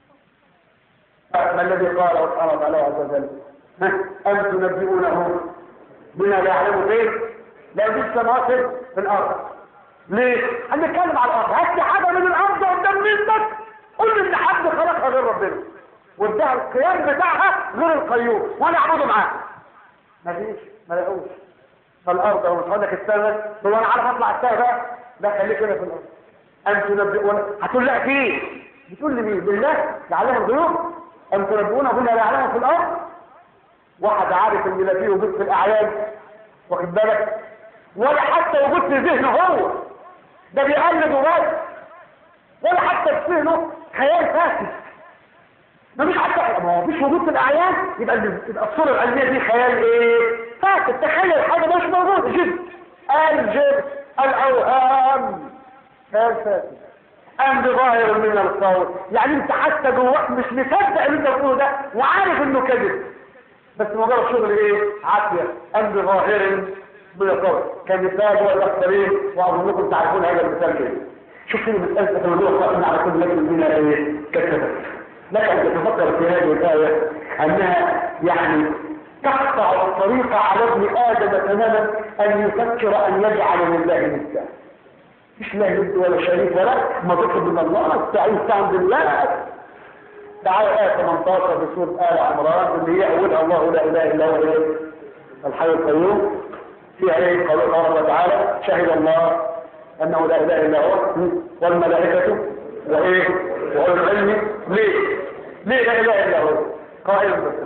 ما الذي قال سبحانه وتعالى عز وجل؟ أم تنبئونه بما لا يعلم فيه لا يوجد سماوات في الارض. ليه؟ هنتكلم على الارض، هات لي حاجه من الارض قدام منك قول لي ان حد خلقها غير ربنا وادها القيام بتاعها غير القيوم وانا اعبده معاه. مفيش، ما لاقوش. فالارض او مش هقول لك السماء، هو انا عارف اطلع السماء بقى؟ لا خليك هنا في الارض. انت تنبئون، هتقول لا فيه، بتقول لي مين؟ بالله يعلم الغيوب؟ أم تنبئون بما لا يعلمه في الأرض؟ واحد عارف ان لا فيه وجود في الأعيان، واخد بالك؟ ولا حتى وجود في ذهنه هو، ده بيقلد وبس، ولا حتى في ذهنه خيال فاسد. مفيش حتى، ما هو مفيش وجود في الأعيان، يبقى الصورة العلمية دي خيال ايه؟ فاسد. تخيل حاجة مش موجودة، جد الجد الأوهام خيال فاسد. أم بظاهر من القول، يعني انت حتى جواك مش مصدق اللي انت بتقوله ده وعارف انه كذب، بس مجرد شغل ايه؟ عافيه. أم بظاهر من القول كمثال والاخرين، واظنكم تعرفون هذا المثال كده. شوف كده مساله تولوها قائمه على كل لكن منها ايه؟ كذبت. لك ان تتفكر في هذه الايه انها يعني تقطع الطريق على ابن ادم تماما ان يفكر ان يجعل لله ندا. مش لا يد ولا شريك ولا ما تطلب من الله، استعين استعن بالله. تعالى آية ثمانية عشر في سورة آل عمران اللي هي أولها الله لا إله إلا هو إيه؟ الحي القيوم. فيها إيه؟ قال الله تعالى شهد الله أنه لا إله إلا هو والملائكة وإيه؟ وأولو العلم. ليه؟ ليه لا إله إلا هو؟ قائل بالقسط.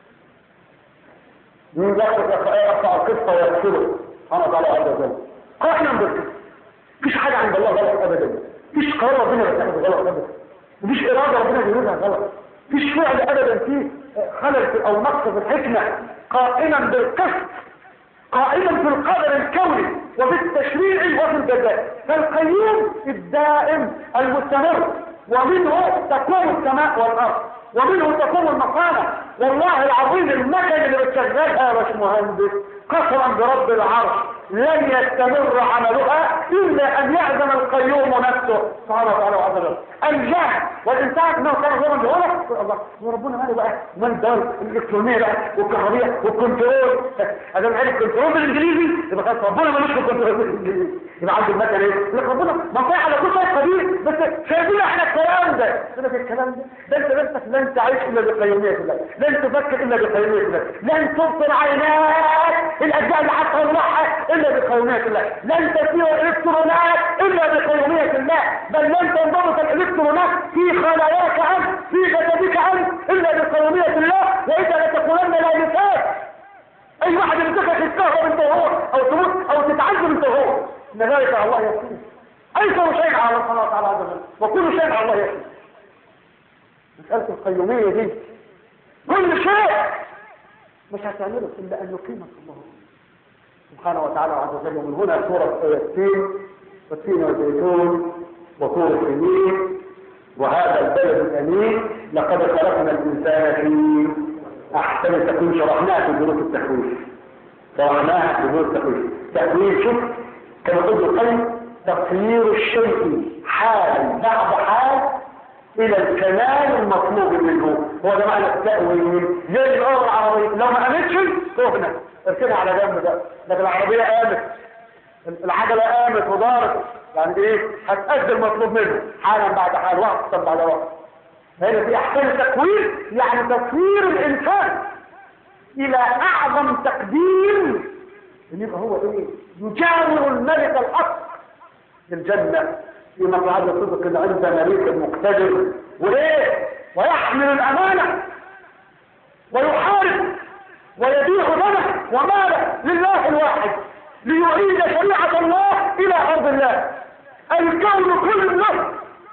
من ذلك يقطع القسط ويغفره سبحانه وتعالى عز وجل. قائلا بالقسط. مفيش حاجة عند الله غلط أبدا، مفيش قرار ربنا بتاخده غلط أبدا، مفيش إرادة ربنا بيقولها غلط، مفيش فعل أبدا فيه خلل أو نقص في الحكمة. قائما بالقسط، قائما في القدر الكوني وفي التشريع وفي الجزاء. فالقيوم الدائم المستمر، ومنه تقوم السماء والأرض، ومنه تقوم المصانع. والله العظيم المكن اللي بتشغلها يا باشمهندس قسما برب العرش لن يستمر عملها الا ان يعزم القيوم نفسه سبحانه وتعالى وعز وجل. الجهل والانسان انه كان زمن بيقول الله وربنا ماله بقى ومال الدول الالكترونيه بقى والكهربيه والكنترول. هذا العلم الكنترول بالانجليزي يبقى خلاص ربنا مالوش في الكنترول بالانجليزي، يبقى عنده المثل ايه؟ يقول لك ربنا منطقه على كل شيء قدير، بس شايفين احنا الكلام ده. يقول لك الكلام ده ده انت نفسك لن تعيش الا بقيوميه الله، لن تفكر الا بقيوميه الله، لن تبصر عيناك الاجزاء اللي هتطلعها الا بقيوميه الله، لن تسير الالكترونات الا بقيوميه الله، بل لن تنضبط الالكترونات في خلاياك انت في جسدك انت الا بقيوميه الله. واذا لتقولن لا مثال، اي واحد يمسكك يتكهرب انت وهو او تموت او تتعذب انت وهو، ان ذلك على الله يقين. ايسر شيء على الله سبحانه وتعالى عز وجل، وكل شيء على الله يقين. مساله القيوميه دي كل شيء مش هتعمله الا ان يقيمك الله سبحانه وتعالى عز وجل. ومن هنا سورة التين والتين والزيتون وطور سينين وهذا البلد الأمين لقد خلقنا الإنسان في أحسن تكوين. شرحناها في دروس التكوين، شرحناها في دروس التكوين. تكوين شوف كما قلت القيم تطوير الشيء حالا بعد حال إلى الكمال المطلوب منه، هو ده معنى التأويل. زي الأرض العربية لو ما قامتش تهنا اركنها على جنب ده، لكن العربية قامت، العجلة قامت ودارت، يعني ايه؟ هتأدي المطلوب منه حالا بعد حال، وقتا بعد وقت. هنا في احسن تكوين يعني تطوير الانسان الى اعظم تقديم، ان يبقى هو ايه؟ يجاور الملك الاصل في الجنة في مقعد الصدق عند مليك المقتدر، وايه؟ ويحمل الامانة ويحارب ويبيع دمه وماله لله الواحد ليعيد شريعة الله الى ارض الله. الكون كله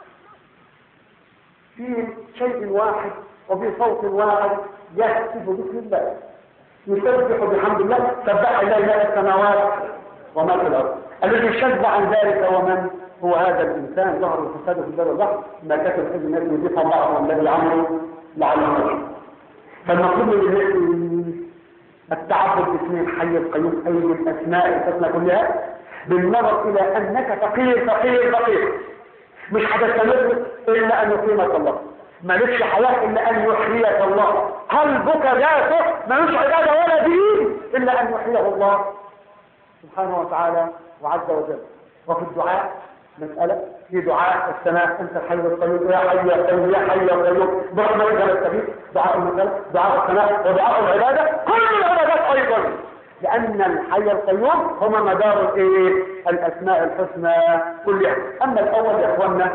في شيء واحد وفي صوت واحد يهتف باسم الله، يسبح بحمد الله. سبح الله ما في السماوات وما في الارض. الذي شذ عن ذلك ومن هو هذا الانسان ظهر الفساد في البر والبحر ما كتب حزب النبي يضيف بعضهم الذي عمله لعلهم. فالمطلوب من التعبد باسم الحي القيوم اي بالاسماء الحسنى كلها بالنظر الى انك فقير فقير فقير، مش هتستمر الا ان يقيمك الله، مالكش حياه الا ان يحييك الله، قلبك ذاته مالوش عباده ولا دين الا ان يحييه الله سبحانه وتعالى وعز وجل. وفي الدعاء مسألة، في دعاء الثناء أنت الحي القيوم يا حي يا قيوم يا حي يا قيوم، برحمتك نستغيث، دعاء المسألة، دعاء الثناء، ودعاء العبادة، كل العبادات أيضا، لأن الحي القيوم هما مدار الايه؟ الأسماء الحسنى كلها. أما الأول يا إخواننا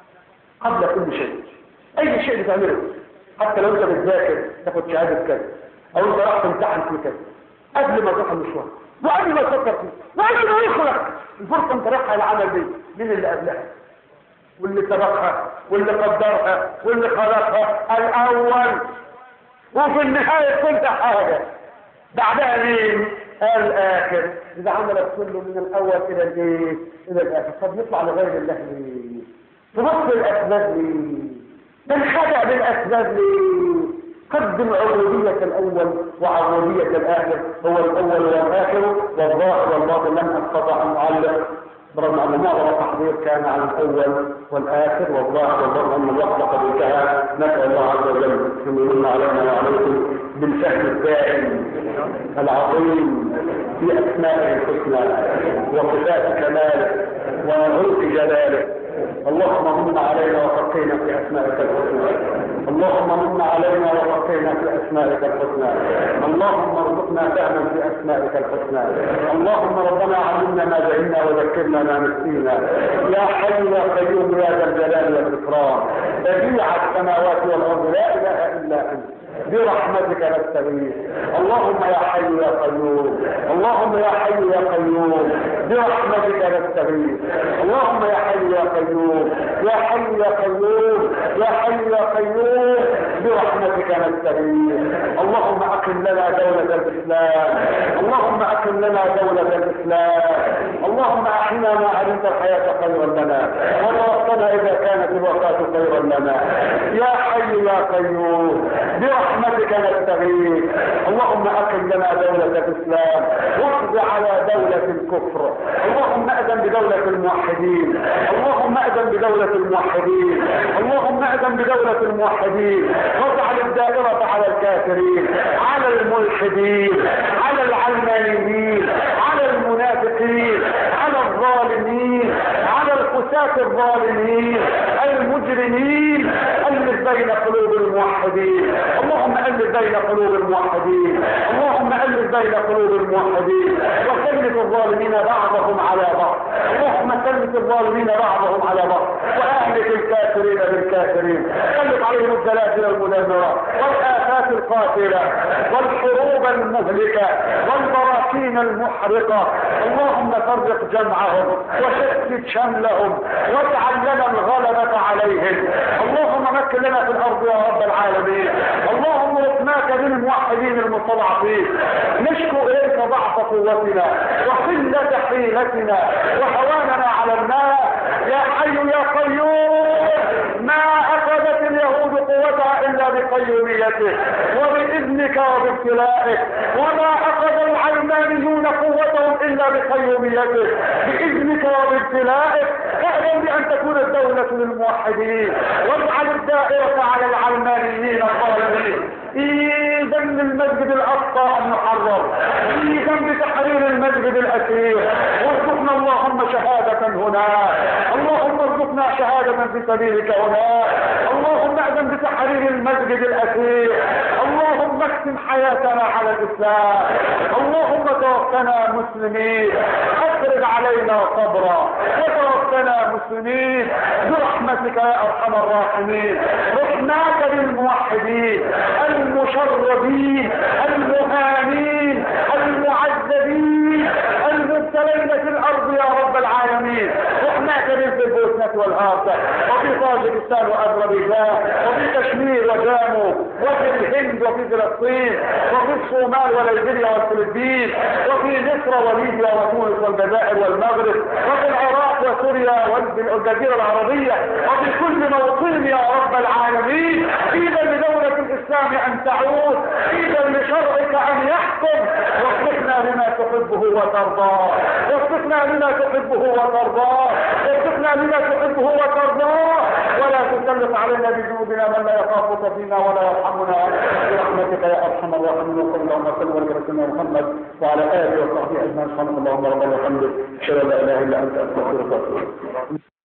قبل كل شيء، أي شيء بتعمله حتى لو أنت بتذاكر تاخد شهادة كذا، أو أنت راح تمتحن في كذا، قبل ما تروح المشوار وقبل ما تفكر فيه وقبل ما يخلق الفرصة أنت رايحها العمل دي، مين اللي قبلها واللي سبقها واللي قدرها واللي خلقها الأول، وفي النهاية كنت حاجة بعدها مين؟ الآخر. إذا عملت كله من الأول إلى الإيه؟ إلى الآخر. طب يطلع لغير الله ليه؟ تبص الأسباب ليه؟ تنخدع بالأسباب ليه؟ قدم عبودية الأول وعبودية الآخر. هو الأول والآخر والظاهر والباطن. لم أستطع أن أعلق برغم أن معظم التحضير كان على الأول والآخر والظاهر والباطن، أن الوقت قد انتهى. نسأل الله عز وجل أن يمن علينا وعليكم بالفهم الدائم العظيم في أسمائه الحسنى وصفات كماله وملك جلاله. اللهم من علينا وفقينا في أسمائك الحسنى، اللهم من علينا وفقينا في أسمائك الحسنى، اللهم ارزقنا فهما في أسمائك الحسنى. اللهم ربنا علمنا ما جهلنا وذكرنا ما نسينا. يا حي يا قيوم يا ذا الجلال والإكرام، بديع السماوات والأرض لا إله إلا أنت، برحمتك نستغيث. اللهم يا حي يا قيوم، اللهم يا حي يا قيوم، برحمتك نستغيث. اللهم يا حي يا قيوم، يا حي يا قيوم، يا حي يا قيوم، برحمتك نستغيث. اللهم أقم لنا دولة الإسلام، اللهم أقم لنا دولة الإسلام. اللهم أحينا ما علمت الحياة خيرا لنا، وتوفنا إذا كانت الوفاة خيرا لنا. يا حي يا قيوم، برحمتك نستغيث. اللهم أقم لنا دولة الإسلام واقض على دولة الكفر. اللهم أذن بدولة الموحدين، اللهم أذن بدولة الموحدين، اللهم أذن بدولة الموحدين، واجعل الدائرة على الكافرين، على الملحدين، على العلمانيين، على المنافقين، على الظالمين، على الفساة الظالمين المجرمين. ألف بين قلوب الموحدين، اللهم ألف بين قلوب الموحدين، اللهم ألف بين قلوب الموحدين، وسلط الظالمين بعضهم على بعض، اللهم سلط الظالمين بعضهم على بعض، وأهلك الكافرين بالكافرين، سلط عليهم الزلازل المدمرة والآفات القاتلة والحروب المهلكة والبراكين المحرقة. اللهم فرق جمعهم وشتت شملهم واجعل لنا الغلبة عليهم. اللهم مكن لنا في الأرض يا رب العالمين. اللهم رحماك بالموحدين المستضعفين، نشكو إليك ضعف قوتنا وقلة حيلتنا وهواننا على الناس. يا حي يا قيوم، ما أخذت اليهود قوتها إلا بقيوميته وبإذنك وبابتلائك، وما أخذ العلمانيون قوتهم إلا بقيوميته بإذنك وبابتلائك. فأذن بأن تكون الدولة للموحدين، واجعل الدائرة على العلمانيين الظالمين. إذا المسجد الأقصى المحرر، إذا بتحرير المسجد الأسير، وارزقنا اللهم شهادة هناك، اللهم ارزقنا شهادة في سبيلك هناك، اللهم اذن بتحرير المسجد الأسير، اللهم اختم حياتنا على الإسلام، اللهم توفنا مسلمين، افرج علينا صبرا وتوفنا مسلمين برحمتك يا أرحم الراحمين. رحماك بالموحدين المشربين المهانين المعذبين المبتلين في الأرض يا رب العالمين. رحماك في البوسنة والهارسة وفي طاجكستان وأذربيجان وفي كشمير وجامو وفي الهند وفي فلسطين وفي الصومال وليبيريا والفلبين وفي مصر وليبيا وتونس والجزائر والمغرب وفي العراق وسوريا والجزيرة العربية وفي كل موطن يا رب العالمين. إذا لدولة الإسلام أن تعود، إذا لشرعك أن يحكم. وفقنا لما تحبه وترضاه، وفقنا لما تحبه وترضاه، وفقنا وفقنا لما تحبه وترضاه، ولا تسلط علينا بذنوبنا من لا يخافك فينا ولا يرحمنا برحمتك يا ارحم الراحمين. وصلى اللهم وسلم وبارك على سيدنا محمد وعلى اله وصحبه اجمعين. سبحانك اللهم ربنا وبحمدك اشهد ان لا اله الا انت استغفرك واتوب اليك.